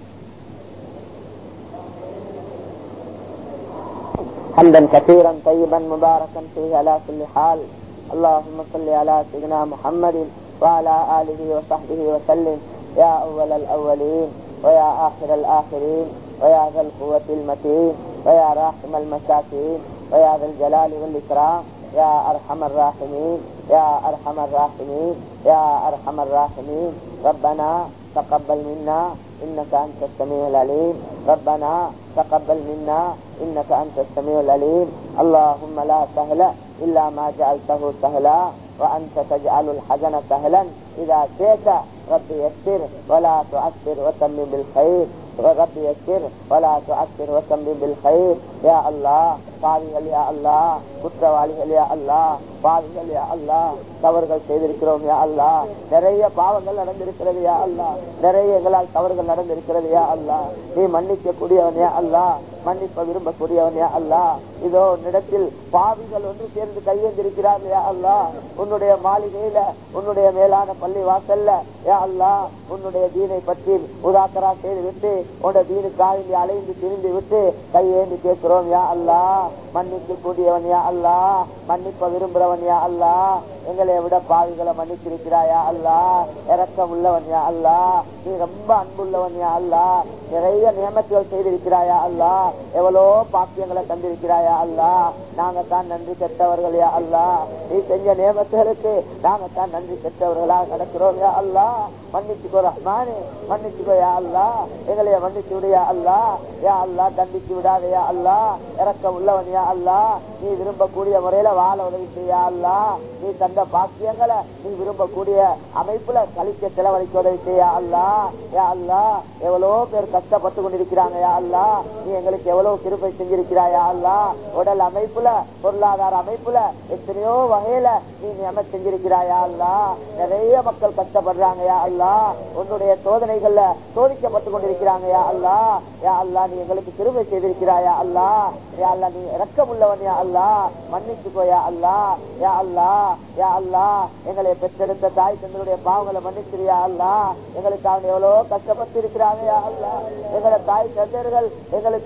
حمدا كثيرا طيبا مباركا فيه على كل حال. اللهم صل على سيدنا محمد وعلى آله وصحبه وسلم يا أول الأولين ويا آخر الآخرين ويا ذا القوة المتين ويا راحم المساكين ويا ذا الجلال والإكرام يا أرحم الراحمين يا أرحم الراحمين يا أرحم الراحمين. ربنا تقبل منا إنك أنت السميع العليم. ربنا تقبل منا إنك أنت السميع العليم. اللهم لا سهل إلا ما جعلته سهلا وأنت تجعل الحزن سهلا إذا شئت. رب يسر ولا تعسر وتمم بالخير. رب يسر ولا تعسر وتمم بالخير. يا الله பாவிகள் யா அல்லாஹ், குற்றவாளிகள் யா அல்லாஹ், பாவிகள் யா அல்லாஹ், தவறுகள் செய்திருக்கிறோம் யா அல்லாஹ், நிறைய பாவங்கள் நடந்திருக்கிறது யா அல்லாஹ், நிறைய எங்களால் தவறுகள் நடந்திருக்கிறது யா அல்லாஹ். நீ மன்னிக்க கூடியவன் யா அல்லாஹ், மன்னிப்ப விரும்பக்கூடியவன் யா அல்லாஹ். இதோ உன்னிடத்தில் பாவிகள் ஒன்று சேர்ந்து கையேந்திருக்கிறார் யா அல்லாஹ். உன்னுடைய மாளிகையில உன்னுடைய மேலான பள்ளி வாசல்ல யா அல்லாஹ் உன்னுடைய தீனை பற்றி உதாக்கரா செய்து விட்டு உன்னுடைய தீனுக்காக அலைந்து திரிந்து விட்டு கையேந்தி கேட்கிறோம் யா அல்லாஹ். மன்னிக்க கூடியவன் யா அல்லாஹ், மன்னிப்ப விரும்புறவன் யா அல்லாஹ். எங்களை விட பாவிகளை மன்னிச்சிருக்கிறாயா அல்லாஹ். இரக்கம் உள்ளவன் யா அல்லாஹ், நீ ரொம்ப அன்புள்ளவன் யா அல்லாஹ். நிறைய நியமத்துகள் செய்திருக்கிறாயா அல்லாஹ், எவ்வளோ பாக்கியங்களை தந்திருக்கிறாயா அல்லாஹ். நாங்க தான் நன்றி கெட்டவர்கள் யா அல்லாஹ். நீ செஞ்ச நியமத்துகளுக்கு நாங்க தான் நன்றி கெட்டவர்களாக நடக்கிறோம் யா அல்லாஹ். மன்னிச்சுக்கோ ரஹ்மானே, மன்னிச்சுக்கோ யா அல்லாஹ். எங்களைய மன்னிச்சு விடு யா அல்லாஹ். யா அல்லாஹ் தண்டிச்சு விடாதே யா அல்லாஹ். இரக்கம் உள்ளவன் யா அல்லாஹ், நீ விரும்பக்கூடிய முறையில வாழ உதவி செய்யா அல்லாஹ். நீ தந்த பாக்கியங்களை நீ விரும்பக்கூடிய அமைப்புல கழிக்க செலவழிக்க உதவி செய்யா அல்லாஹ். யா அல்லாஹ் எவ்வளோ பேர் கஷ்டப்பட்டு கொண்டிருக்கிறாங்க யா அல்லாஹ். நீ எங்களுக்கு எவ்வளவு கிருபை செஞ்சிருக்கிறாயா அல்லாஹ். உடல் அமைப்புல பொருளாதார அமைப்புல எத்தனையோ வகையில நீ நியமத் செஞ்சிருக்கிறாயா அல்லாஹ். நிறைய மக்கள் கஷ்டப்படுறாங்க யா அல்லாஹ். உன்னுடைய சோதனைகள்ல சோதிக்கப்பட்டு கொண்டிருக்கிறாங்க யா அல்லாஹ். யா அல்லாஹ் நீ எங்களுக்கு கிருபை செய்திருக்கிறாயா அல்லாஹ். யா அல்லாஹ் நீ இரக்கம் உள்ளவன் யா அல்லாஹ், மன்னிச்சுக்கோ யா அல்லாஹ். யா அல்லாஹ் யா அல்லாஹ் எங்களை பெற்றெடுத்த தாய் தங்களுடைய பாவங்களை மன்னிச்சிரியா அல்லாஹ். எங்களுக்காக எவ்வளவு கஷ்டப்பட்டு இருக்கிறாங்க யா அல்லாஹ். எங்களோட தாய் தந்தையர்கள் எங்களுக்காக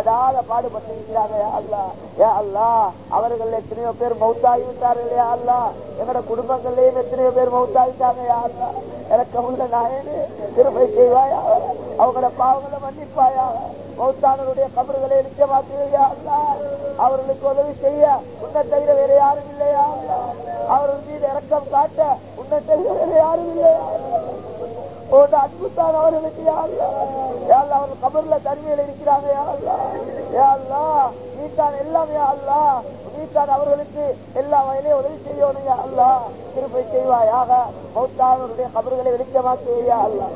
படாத பாடுபட்டிருக்கிறாங்க யா அல்லாஹ். யா அல்லாஹ் அவர்கள் எத்தனையோ பேர் மௌத்தாகி விட்டார்கள் யா அல்லாஹ். எங்களோட குடும்பங்கள்லயும் எத்தனையோ பேர் மௌத்தாகிட்டாங்க யா அல்லாஹ். எனக்கு உள்ள நாயனே கிருபை செய்வாயா, அவங்களோட பாவங்களை மன்னிப்பாயா, மௌத்தானவருடைய கபறுகளை நிச்சயமாக்குவையா அல்லாஹ். அவர்களுக்கு உதவி செய்ய உன்னை தவிர வேற யாரும் இல்லையா அல்லாஹ். அவர்கள் மீது இரக்கம் காட்ட உன்னை தவிர வேற யாரும் இல்லையா. ஒரு அன்புத்தான் அவர்களுக்கு யா அல்லாஹ். யா அல்லாஹ் அவர்கள் கபர்ல தனிமையில் இருக்கிறாங்க யா அல்லாஹ். யா அல்லாஹ் நீ தான் எல்லாமே யா அல்லாஹ். நீ தான் அவர்களுக்கு எல்லா வகையிலையும் உதவி செய்யணும் யா அல்லாஹ். கிருபை செய்வாயாக, மௌத்தானவருடைய கபர்களை வெளிச்சமாக்குவையா அல்லாஹ்.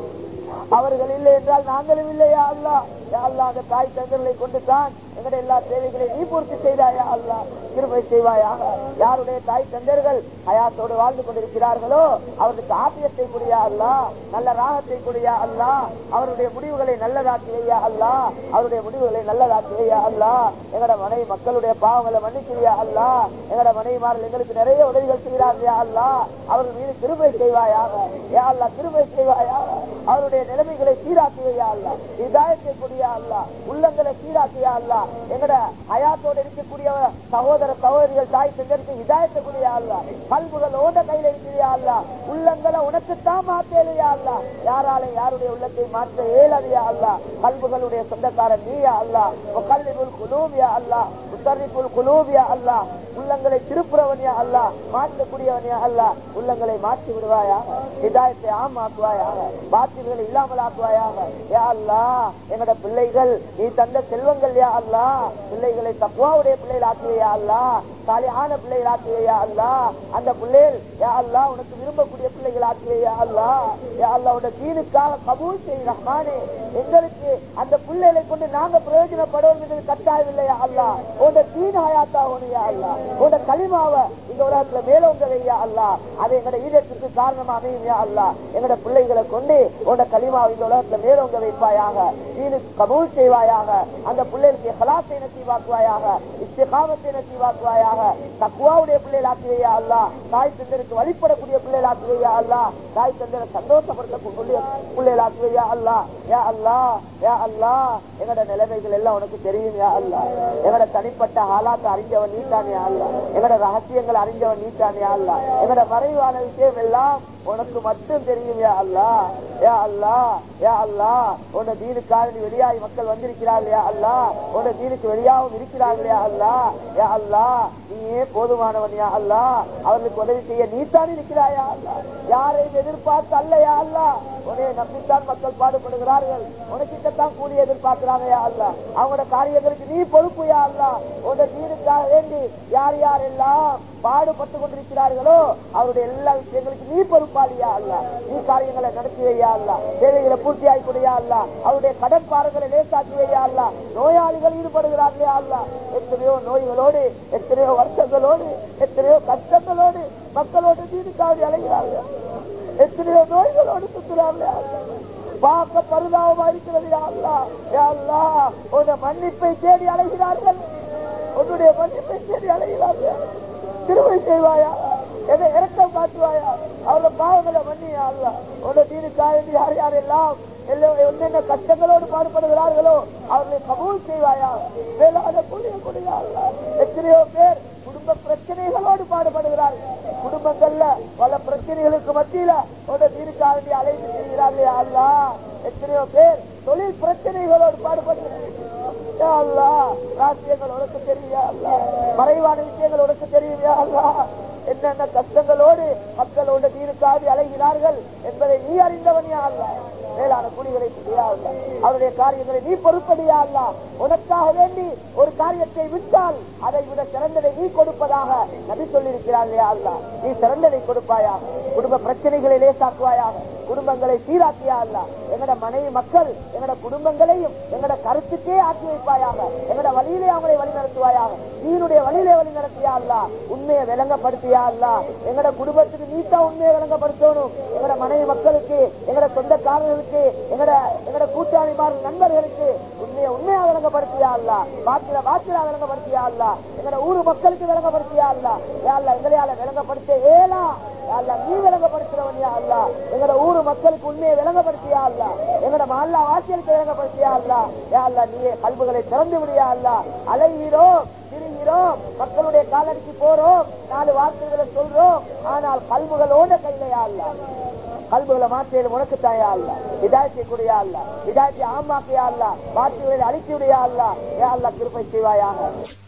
அவர்கள் இல்லை என்றால் நாங்களும் இல்லையா அல்லாஹ். யா அல்லாஹ் அந்த தாய் தந்தர்களை கொண்டு தான் எங்களுடைய எல்லா தேவைகளையும் நீ பூர்த்தி செய்தாயா அல்லாஹ். கிருபை செய்வாயாக. யாருடைய தாய் தந்தர்கள் ஹயாத்தோடு வாழ்ந்து கொண்டிருக்கிறார்களோ அவர்களுக்கு ஆபியத்தை குடியா அல்லாஹ், நல்ல ராகத்தை குடியா அல்லாஹ். அவருடைய முடிவுகளை நல்லதாக்கி வையா அல்லாஹ். அவருடைய முடிவுகளை நல்லதாக்கி வையா அல்லாஹ். எங்களோட மனைவி மக்களுடைய பாவங்களை மன்னிக்கிறியா அல்லாஹ். எங்களோட மனைவிமார்கள் எங்களுக்கு நிறைய உதவிகள் செய்கிறார்கள் யா அல்லாஹ். அவர்கள் மீது கிருபை செய்வாயாக யா அல்லாஹ். கிருபை செய்வாயாக. அவருடைய நிலைமைகளை சீராக்கி வையா அல்லாஹ். இதாயத்தை குடியா அல்லாஹ். உள்ளங்களை சீராக்கியா அல்லாஹ். எங்கட ஹயாத்தோடு இருக்கக்கூடிய சகோதர சகோதரிகள் தாய் தந்தருக்கு இதாயத்தை கூடியா அல்லாஹ். கல்புகள் ஓட கையில இருக்கிறியா அல்லாஹ். உள்ளங்களை உனக்குத்தான் மாற்றலையா அல்லாஹ். யாராலே யாருடைய உள்ளத்தை மாற்ற இயலாதையா அல்லாஹ். கல்புகளுடைய சொந்தக்காரன் நீயா அல்லாஹ். முகல்லிபுல் குலூபியா அல்லாஹ். முத்தர்ரிபுல் குலூபியா அல்லாஹ். உள்ளங்களை திருப்புறவனியா அல்லாஹ். மாற்றக்கூடியவனியா அல்லாஹ். உள்ளங்களை மாற்றி விடுவாயாக. இதாயத்தை ஆமாக்குவாயாக. பாத்தில்களை இல்லாமல் ஆக்குவாயாக யா அல்லாஹ். எங்கட பிள்ளைகள் நீ தந்த செல்வங்கள் யா அல்லாஹ். பிள்ளைகளை தக்வாவுடைய பிள்ளைகள் ஆக்குவையா அல்லாஹ். சாலிஹான பிள்ளைகள் ஆக்குவையா அல்லாஹ். அந்த பிள்ளைகள் யா அல்லாஹ் உனக்கு விரும்பக்கூடிய பிள்ளைகள் ஆக்குவையா அல்லாஹ். யா அல்லாஹ் உன்னுடைய தீனுக்காக கபூல் செய் ரஹ்மானே. எங்களுக்கு அந்த பிள்ளைகளை கொண்டு நாங்க பிரயோஜனப்படுவோம் என்று கட்டாயம் இல்லையா அல்லாஹ். உன்னுடைய தீன் ஹயாத்தாகணும் யா அல்லாஹ். உன்னுடைய கலிமாவை இந்த உலகத்துல மேலோங்க வையா அல்லாஹ். அது எங்கட ஈதத்துக்கு காரணமா அமையும் யா அல்லாஹ். எங்கட பிள்ளைகளை கொண்டு உன்னுடைய கலிமாவை இந்த உலகத்துல மேலோங்க வைப்பாயாக. தீனுக்கு கபூல் செய்வாயாக. அந்த பிள்ளைகளுக்கு இஹ்லாஸை நசீபாக்குவாயாக. இஸ்திகாமத்தை நசீபாக்குவாயாக. தக்வாவுடைய பிள்ளைகள் ஆக்குவையா அல்லாஹ். தாய் தந்தருக்கு வழிபடக்கூடிய பிள்ளைகள் ஆக்குவையா அல்லாஹ். தாய் தந்தரை சந்தோஷப்படுத்தக்கூடிய பிள்ளைகள் ஆக்குவையா அல்லாஹ். யா அல்லாஹ் யா அல்லாஹ். எங்கட நிலைமைகள் எல்லாம் உனக்கு தெரியும் யா அல்லாஹ். எங்கட தனிப்பட்ட ஆளாத்தை அறிஞ்சவன் நீட்டானே அல்லாஹ். எங்கட ரகசியங்கள் அறிஞ்சவன் நீட்டானே அல்லாஹ். எங்கட மறைவான விஷயம் எல்லாம் உனக்கு மட்டும் தெரியும் யா அல்லாஹ். யா அல்லாஹ் யா அல்லாஹ். உன்னை தீனுக்காக நீ வெளியாகி மக்கள் வந்திருக்கிறார்கள் யா அல்லாஹ். உன்னை தீனுக்கு வெளியாகவும் இருக்கிறார்கள் யா அல்லாஹ். யா அல்லாஹ் நீயே போதுமானவன் யா அல்லாஹ். அவர்களுக்கு உதவி செய்ய நீத்தான் இருக்கிறாயா அல்லாஹ். யாரையும் எதிர்பார்த்து அல்ல யா அல்லாஹ். உன்னை நம்பித்தான் மக்கள் பாடுபடுகிறார்கள். உனக்கிட்டத்தான் கூலி எதிர்பார்க்கிறாங்க யா அல்லாஹ். அவங்களோட காரியங்களுக்கு நீ பொறுப்பு யா அல்லாஹ். உன்னை தீனுக்காக வேண்டி யார் யாரெல்லாம் பாடுபட்டு கொண்டிருக்கிறார்களோ அவருடைய எல்லா விஷயங்களுக்கு நீ பொறுப்பாளியா அல்லாஹ். நீ காரியங்களை நடத்தி வையா அல்லாஹ். தேவைகளை பூர்த்தி ஆகிக்கூடியா அல்லாஹ். அவருடைய கடன் பாரங்களை லேசாக்கி வையா அல்லாஹ். நோயாளிகள் ஈடுபடுகிறார்களே அல்லாஹ். எத்தனையோ நோய்களோடு, எத்தனையோ வருஷங்களோடு, எத்தனையோ கஷ்டங்களோடு மக்களோடு தீனுக்காக அலைகிறார்கள். எத்தனையோ நோய்களோடு சுற்றுறார்கள். பார்க்க பரிதாபமா இருக்கிறது யா அல்லாஹ். யா அல்லாஹ் உன்னுடைய மன்னிப்பை தேடி அலைகிறார்கள். உன்னுடைய மன்னிப்பை தேடி அலைகிறார்கள். திருமை செய்வாயா, எதை இறக்கம் காட்டுவாயா, அவளை பாவங்களை மன்னியா அல்லாஹ். உன்னுடைய தீனுக்காக யார் யாரெல்லாம் என்னென்ன கஷ்டங்களோடு பாடுபடுகிறார்களோ அவர்களை கபூல் செய்வாயா. வேளாண் கூடிய கூடிய அல்லாஹ். எத்தனையோ பேர் குடும்ப பிரச்சனைகளோடு பாடுபடுகிறார்கள். குடும்பங்கள்ல பல பிரச்சனைகளுக்கு மத்தியில உன்னுடைய தீனுக்காக அழைத்து செய்கிறார்கள் அல்லாஹ். எத்தனையோ பேர் தொழில் பிரச்சனைகளோடு பாடுபடுகிறார்கள். ராசியங்கள் உனக்கு தெரியா அல்லாஹ். மறைவான விஷயங்கள் உனக்கு தெரியுமா அல்லாஹ். என்னென்ன கஷ்டங்களோடு மக்களோட தீனுக்காக அலைகிறார்கள் என்பதை நீ அறிந்தவனியா அல்லாஹ். மேலான கூலிகளை அவருடைய காரியங்களை நீ பொறுப்படியா அல்லாஹ். உனக்காக வேண்டி ஒரு காரியத்தை விட்டால் அதை விட சிறந்ததை நீ கொடுப்பதாக நபி சொல்லியிருக்கிறார்களே அல்லாஹ். நீ சிறந்ததை கொடுப்பாயாக. குடும்ப பிரச்சனைகளை லேசாக்குவாயாக. குடும்பங்களை சீராக்கியா அல்லாஹ். எங்கட மனைவி மக்கள் எங்கட குடும்பங்களையும் எங்கட கருத்துக்கே ஆக்கி வைப்பாயாக. எங்கட வழியிலே அவங்களை வழி நடத்துவாயாக. நீனுடைய வழியிலே வழி நடத்தியா அல்லாஹ். உண்மையை விளங்கப்படுத்தியா அல்லாஹ். எங்கட குடும்பத்துக்கு நீட்டா உண்மையை விளங்கப்படுத்தணும். எங்கட மனைவி மக்களுக்கு எங்கட சொந்தக்காரர்கள் மக்களுக்கு எங்கட எங்கட கூட்டாளிமார்கள் நண்பர்களுக்கு உண்மையை உண்மையா விளங்கப்படுத்தியா அல்ல, பாத்திர பாத்திரா விளங்கப்படுத்தியா அல்ல, எங்கட ஊரு மக்களுக்கு விளங்கப்படுத்தியா அல்ல, யாழ்லா எங்களையால விளங்கப்படுத்த ஏலா யாழ்லா நீ விளங்கப்படுத்துறவனியா அல்ல, எங்கட ஊரு மக்களுக்கு உண்மையை விளங்கப்படுத்தியா அல்ல, எங்கட மஹல்லா வாசியலுக்கு விளங்கப்படுத்தியா அல்ல, யாழ்லா நீயே கல்புகளை திறந்து விடியா அல்ல. அலைகிறோம் திரிகிறோம், மக்களுடைய காலடிக்கு போறோம், நாலு வார்த்தைகளை சொல்றோம், ஆனால் கல்புகளோட கையிலையா அல்ல, கல்புகளை மாற்றியது உனக்கு தாயா அல்ல, இதாயத்தை கூடியா அல்ல, இதாயத்தை ஆமாக்கையா அல்ல, வார்த்தைகளை அழித்து விடையா அல்ல, யா அல்ல கிருபை செய்வாயாக.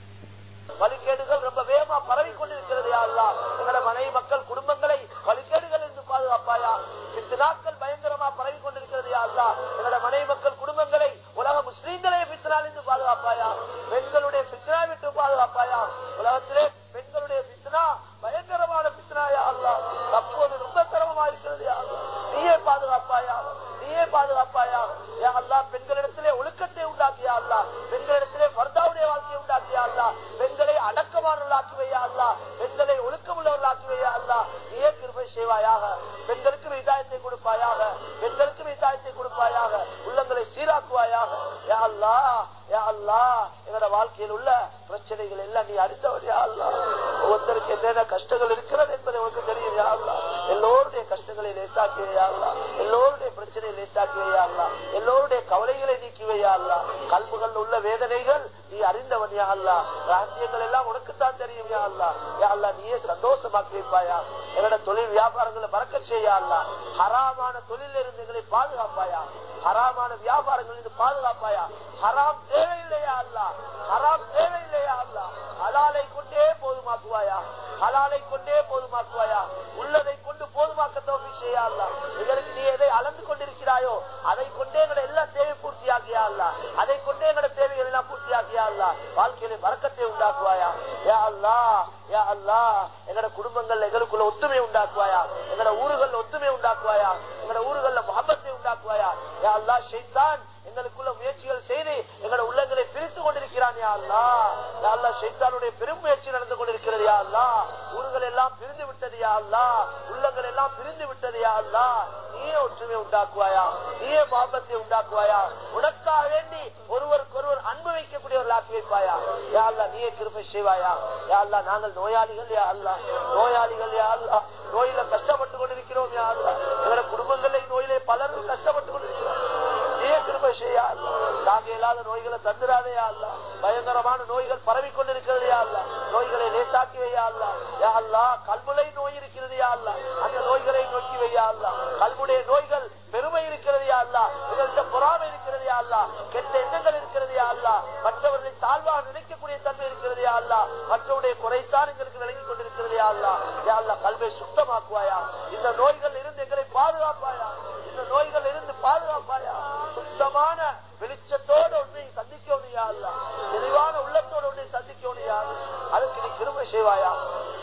வழிகேடுகள் ரொம்ப வேகமா பரவி கொண்டிருக்கிறது யா அல்லாஹ், எங்களோட மனைவி மக்கள் குடும்பங்களை வழிகேடுகள் என்று பாதுகாப்பாயா. பித்னாக்கள் பயங்கரமா பரவி கொண்டிருக்கிறது யா அல்லாஹ், எங்களோட மனைவி மக்கள் குடும்பங்களை உலக முஸ்லீம்களை பித்னால் என்று பாதுகாப்பாயா, பெண்களுடைய பித்னா விட்டு பாதுகாப்பாயா. உலகத்திலே பெண்களுடைய பித்னா பயங்கரமான பித்னா யா அல்லாஹ், அப்போது ரொம்ப சிரமமா இருக்கிறது யா அல்லாஹ், நீயே பாதுகாப்பாயா, நீயே பாதுகாப்பாயா யா அல்லாஹ். பெண்களிடத்திலே ஒழுக்கத்தை உண்டாக்கியா அல்லாஹ், பெண்களிடத்திலே பர்தாவுடைய வாழ்க்கையை உண்டாக்கியா அல்லாஹ், பெண்களை அடக்கமானவர்களாக்கி வையா அல்லாஹ், பெண்களை ஒழுக்கமுள்ளவர்களாக்கி வையா அல்லாஹ், நீயே கிருபை செய்வாயாக. பெண்களுக்கு விதாயத்தை கொடுப்பாயாக, பெண்களுக்கு விதாயத்தை கொடுப்பாயாக, உள்ளங்களை சீராக்குவாயாக யா அல்லாஹ். யா அல்லாஹ் எங்களோட வாழ்க்கையில் உள்ள பிரச்சனைகள் எல்லாம் நீ அறிந்தவர் யா அல்லாஹ். ஒவ்வொருத்தருக்கு என்னென்ன கஷ்டங்கள் இருக்கிறது என்பதை உனக்கு தெரியும் யா அல்லாஹ். எல்லோருடைய கஷ்டங்களை லேசாக்கி வையா அல்லாஹ், எல்லோருடைய பிரச்சனையை லேசாக்கி வையா அல்லாஹ், எல்லோருடைய கவலைகளை நீக்கி வையா அல்லாஹ். கல்புகள் உள்ள வேதனைகள் நீ அறிந்தவன் யா அல்லாஹ், ரகசியங்கள் எல்லாம் உனக்குத்தான் தெரியும் யா அல்லாஹ். யா அல்லாஹ் நீயே சந்தோஷமாக்கி வைப்பாயா, எங்களோட தொழில் வியாபாரங்களை பறக்கச் செய்யா அல்லாஹ், ஹராமான தொழில் இருந்து எங்களை பாதுகாப்பாயா, ஹராமான வியாபாரங்கள் இருந்து பாதுகாப்பாயா. ஹராம் தேவையில்லையா அல்லாஹ், ஹராம் தேவையில்லையா அல்லாஹ், ஹலாலை கொண்டே போதுமாக்குவாயா, ஹலாலை கொண்டே போதுமாக்குவாயா, உள்ளதை கொண்டு போதுமாக்க தௌஃபீக் செய்யா அல்லாஹ். எங்களுக்கு நீ எதை அளந்து கொண்டிருக்கிறாயோ அதை கொண்டே எங்களோட எல்லா தேவை பூர்த்தியாக்கியா அல்லாஹ், அதை கொண்டே எங்களோட தேவைகள் எல்லாம் பூர்த்தியாக்கியா அல்லாஹ். வாழ்க்கையில வரக்கத்தை உண்டாக்குவாயா யா அல்லாஹ். யா அல்லாஹ் எங்களோட குடும்பங்கள்ல எங்களுக்குள்ள ஒத்துமை உண்டாக்குவாயா, எங்களோட ஊர்கள் ஒத்துமை உண்டாக்குவாயா, எங்களோட ஊர்கள்ல முஹப்பத்தை உண்டாக்குவாயா யா அல்லாஹ். ஷைத்தான் எங்களுக்குள்ள முயற்சிகள் செய்து எங்களோட உள்ளங்களை பிரித்து கொண்டிருக்கிறான் யா அல்லாஹ். யா அல்லாஹ் ஷைத்தானுடைய பெரும் முயற்சி நடந்து கொண்டிருக்கிறது யா அல்லாஹ். ஊர்கள் எல்லாம் பிரிந்து விட்டது யா அல்லாஹ், உள்ளங்கள் எல்லாம் பிரிந்து விட்டது யா அல்லாஹ். நீயே ஒற்றுமை உண்டாக்குவாயா, நீயே முஹப்பத்தை உண்டாக்குவாயா, உனக்காக வேண்டி ஒருவருக்கு ஒருவர் அன்பு வைக்கக்கூடியவர்கள் ஆக்கி வைப்பாயா யா அல்லாஹ். நீயே கிருபை செய்வாயா யா அல்லாஹ். நாங்கள் நோயாளிகள் யா அல்லாஹ், நோயாளிகள் யா அல்லாஹ், நோயில கஷ்டப்பட்டு கொண்டிருக்கிறோம் யா அல்லாஹ். எங்களோட குடும்பங்களை நோயிலே பலரும் கஷ்டப்பட்டு கொண்டிருக்கிறோம், நீயே கிருபை செய்யா அல்லாஹ். தாங்க இல்லாத நோய்களை தந்துராதே யா அல்லாஹ், பயங்கரமான நோய்கள் பரவி கொண்டிருக்கிறது யா அல்லாஹ், நோய்களை லேசாக்கி வையா அல்லாஹ். யா அல்லாஹ் கல்புலை நோய் இருக்கிறது யா அல்லாஹ், அந்த நோய்களை நோக்கி வையா அல்லாஹ். கல்புடைய நோய்கள் பெருமை இருக்கிறது யா அல்லாஹ், இதற்கு பொறாமை இருக்கிறது யா அல்லாஹ், கெட்ட எண்ணங்கள் இருக்கிறது யா அல்லாஹ், மற்றவர்களை தாழ்வாக நினைக்கக்கூடிய தன்மை இருக்கிறது யா அல்லாஹ், மற்றவருடைய குறைத்தான் எங்களுக்கு விளங்கிக் கொண்டிருக்கிறது யா அல்லாஹ். யா அல்லாஹ் கல்வை சுத்தமாக்குவாயா, இந்த நோய்கள் இருந்து எங்களை பாதுகாப்பாயா, இந்த நோய்கள் இருந்து பாதுகாப்பாயா. சுத்தமான வெளிச்சத்தோடு உன்னை சந்திக்கணும் யா அல்லாஹ், தெளிவான உள்ளத்தோடு உன்னை சந்திக்கணும் யா அல்லாஹ். அதற்கு நீ கிருபை செய்வாயா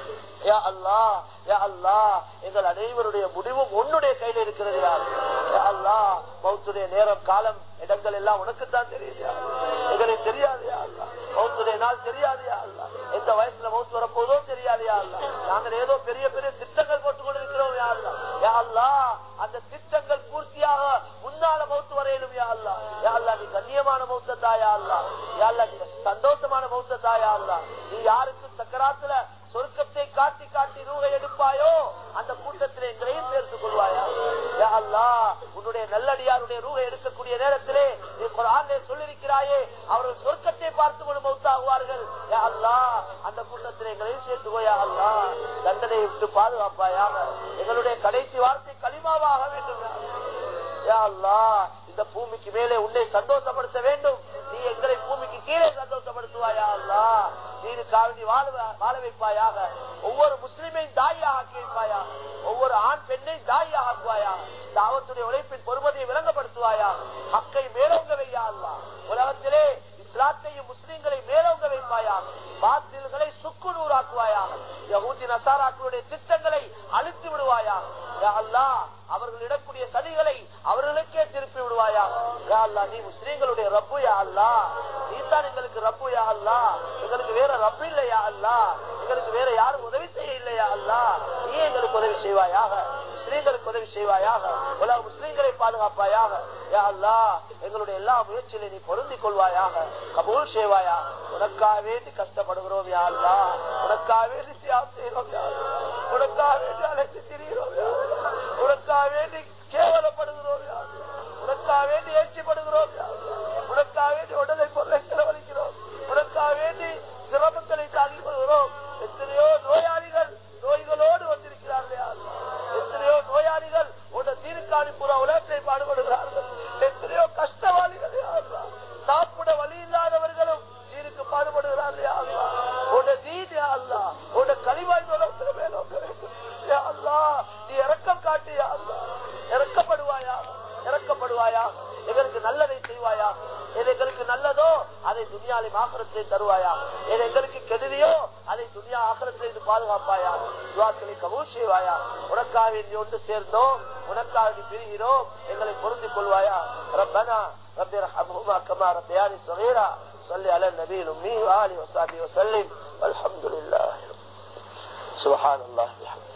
யா அல்லாஹ். யா அல்லாஹ் எங்கள் அனைவருடைய முடிவும் உன்னுடைய கையில இருக்கிறது யா அல்லாஹ். மௌத்துடைய நேரம் காலம் இடங்கள் எல்லாம் உனக்குத்தான் தெரியுது யா அல்லாஹ், எங்களுக்கு தெரியாது யா அல்லாஹ். மௌத்துடைய நாள் தெரியாது யா அல்லாஹ், எந்த வயசுல மௌத்து வரப்போதோ தெரியாது யா அல்லாஹ். நாங்கள் ஏதோ பெரிய பெரிய திட்டங்கள் போட்டுக் கொண்டிருக்கிறோம் யா அல்லாஹ். யா அல்லாஹ் அந்த திட்டங்கள் பூர்த்தியாக முன்னால மௌத்து வரையிலும் யா அல்லாஹ். யா அல்லாஹ் நீ கண்ணியமான மௌத்தா யா அல்லாஹ், யா அல்லாஹ் நீ சந்தோஷமான மௌத்தா யா அல்லாஹ். நீ யாருக்கு சக்கராத்துல சொர்க்கத்தை காட்டி காட்டி ரூகை எடுப்பாயோ அந்த கூட்டத்திலே எங்களையும் சேர்த்துக் கொள்வாயா யா அல்லாஹ். உன்னுடைய நல்லடியாருடைய ரூகை எடுக்கக்கூடிய நேரத்திலே நீ குர்ஆனிலே சொல்லியிருக்கிறாயே அவர்கள் சொர்க்கத்தை பார்த்து கொண்டு மௌத்தாகுவார்கள் யா அல்லாஹ். அந்த கூட்டத்திலே எங்களையும் சேர்த்துக்கோ யா அல்லாஹ். தண்டனை விட்டு பாதுகாப்பாயாக, எங்களுடைய கடைசி வார்த்தை கலிமாவாக வேண்டும் யா அல்லாஹ். இந்த பூமிக்கு மேலே உன்னை சந்தோஷப்படுத்த வேண்டும், நீ எங்களை பூமிக்கு கீழே சந்தோஷப்படுத்துவாயா அல்லாஹ். நீனுக்காக வாழ வாழ வைப்பாயாக, ஒவ்வொரு முஸ்லிமையும் தாயாக ஆக்கி வைப்பாயா, ஒவ்வொரு ஆண் பெண்ணை தாயாக ஆக்குவாயா, தாவத்துடைய உழைப்பின் பொறுமதியை விளங்கப்படுத்துவாயா, ஹக்கை மேலோங்க வையா அல்லாஹ். உலகத்திலே இஸ்லாத்தையும் முஸ்லிம்களை மேலோங்க வைப்பாயா, பாத்தில்களை சுக்கு நூறாக்குவாயா, யஹூதி நசாராக்களுடைய திட்டங்களை அழித்து விடுவாயா யா அல்லாஹ். அவர்கள் இடக்கூடிய சதிகளை அவர்களுக்கே திருப்பி விடுவாயா யா அல்லாஹ். நீ முஸ்லிம்களுடைய ரப்பு யா அல்லாஹ், நீ தான் எங்களுக்கு ரப்பு யா அல்லாஹ், எங்களுக்கு வேற ரப்பு இல்லையா அல்லாஹ், எங்களுக்கு வேற யாரும் உதவி செய்ய இல்லையா அல்லாஹ். நீ எங்களுக்கு உதவி செய்வாயாக. முஸ்லீம்களுக்கு உதவி செய்வாயாக, உலக முஸ்லீம்களை பாதுகாப்பாயாக. யா அல்லாஹ் எங்களுடைய எல்லா முயற்சியிலும் நீ பொருந்திக் கொள்வாயாக, கபூல் செய்வாயா. உனக்காக வேண்டி கஷ்டப்படுகிறோம் யா அல்லாஹ், உனக்காக வேண்டி தியாகம் செய்கிறோம் யா அல்லாஹ், உனக்காக வேண்டி அழைத்து திரிகிறோம் யா அல்லாஹ், உனக்காக வேண்டி கேவலப்படுகிறோம் யா அல்லாஹ், உனக்காக வேண்டி ஏற்றிப்படுகிறோம் யா அல்லாஹ், உனக்காக வேண்டி உடலை பொருளை செலவழிக்கிறோம், உனக்காக வேண்டி சிரமங்களை தாங்கிக் கொள்கிறோம். எத்தனையோ நோயாளிகள் நோய்களோடு வந்திருக்கிறார்கள், எத்தனையோ நோயாளிகள் உன்னை தீர்க்காணி புற உலகத்தை பாடுபடுகிறார்கள், எத்தனையோ கஷ்டவாளிகள் சாப்பிட வழி இல்லாதவர்களும் தீருக்கு பாடுபடுகிறார்கள். உன்னை தீன் யா அல்லாஹ், உன்னை களிவாய் உலகத்தில் மேலோக்க வேண்டும் யா அல்லாஹ். நீ இரக்கம் காட்டு யா அல்லாஹ், இறக்கப்படுவாயா, இறக்கப்படுவாயா. எங்களுக்கு நல்லதை செய்வாயா, எது எங்களுக்கு நல்லதோ அதை துனியாலை ஆகிரத்திலே தருவாயா, எது எங்களுக்கு கெடுதியோ அதை துனியா ஆகிரத்திலே பாதுகாப்பாயா. துஆக்களை கபூல் செய்வாயா. உனக்காக வேண்டி ஒன்று சேர்ந்தோம், உனக்காக வேண்டி பிரிகிறோம், எங்களை பொருந்திக் கொள்வாயா. ரப்பனா رب ارحمهما كما ربياني صغيرا. صل على النبي الأمي وآله وصحبه وسلم والحمد لله. سبحان الله.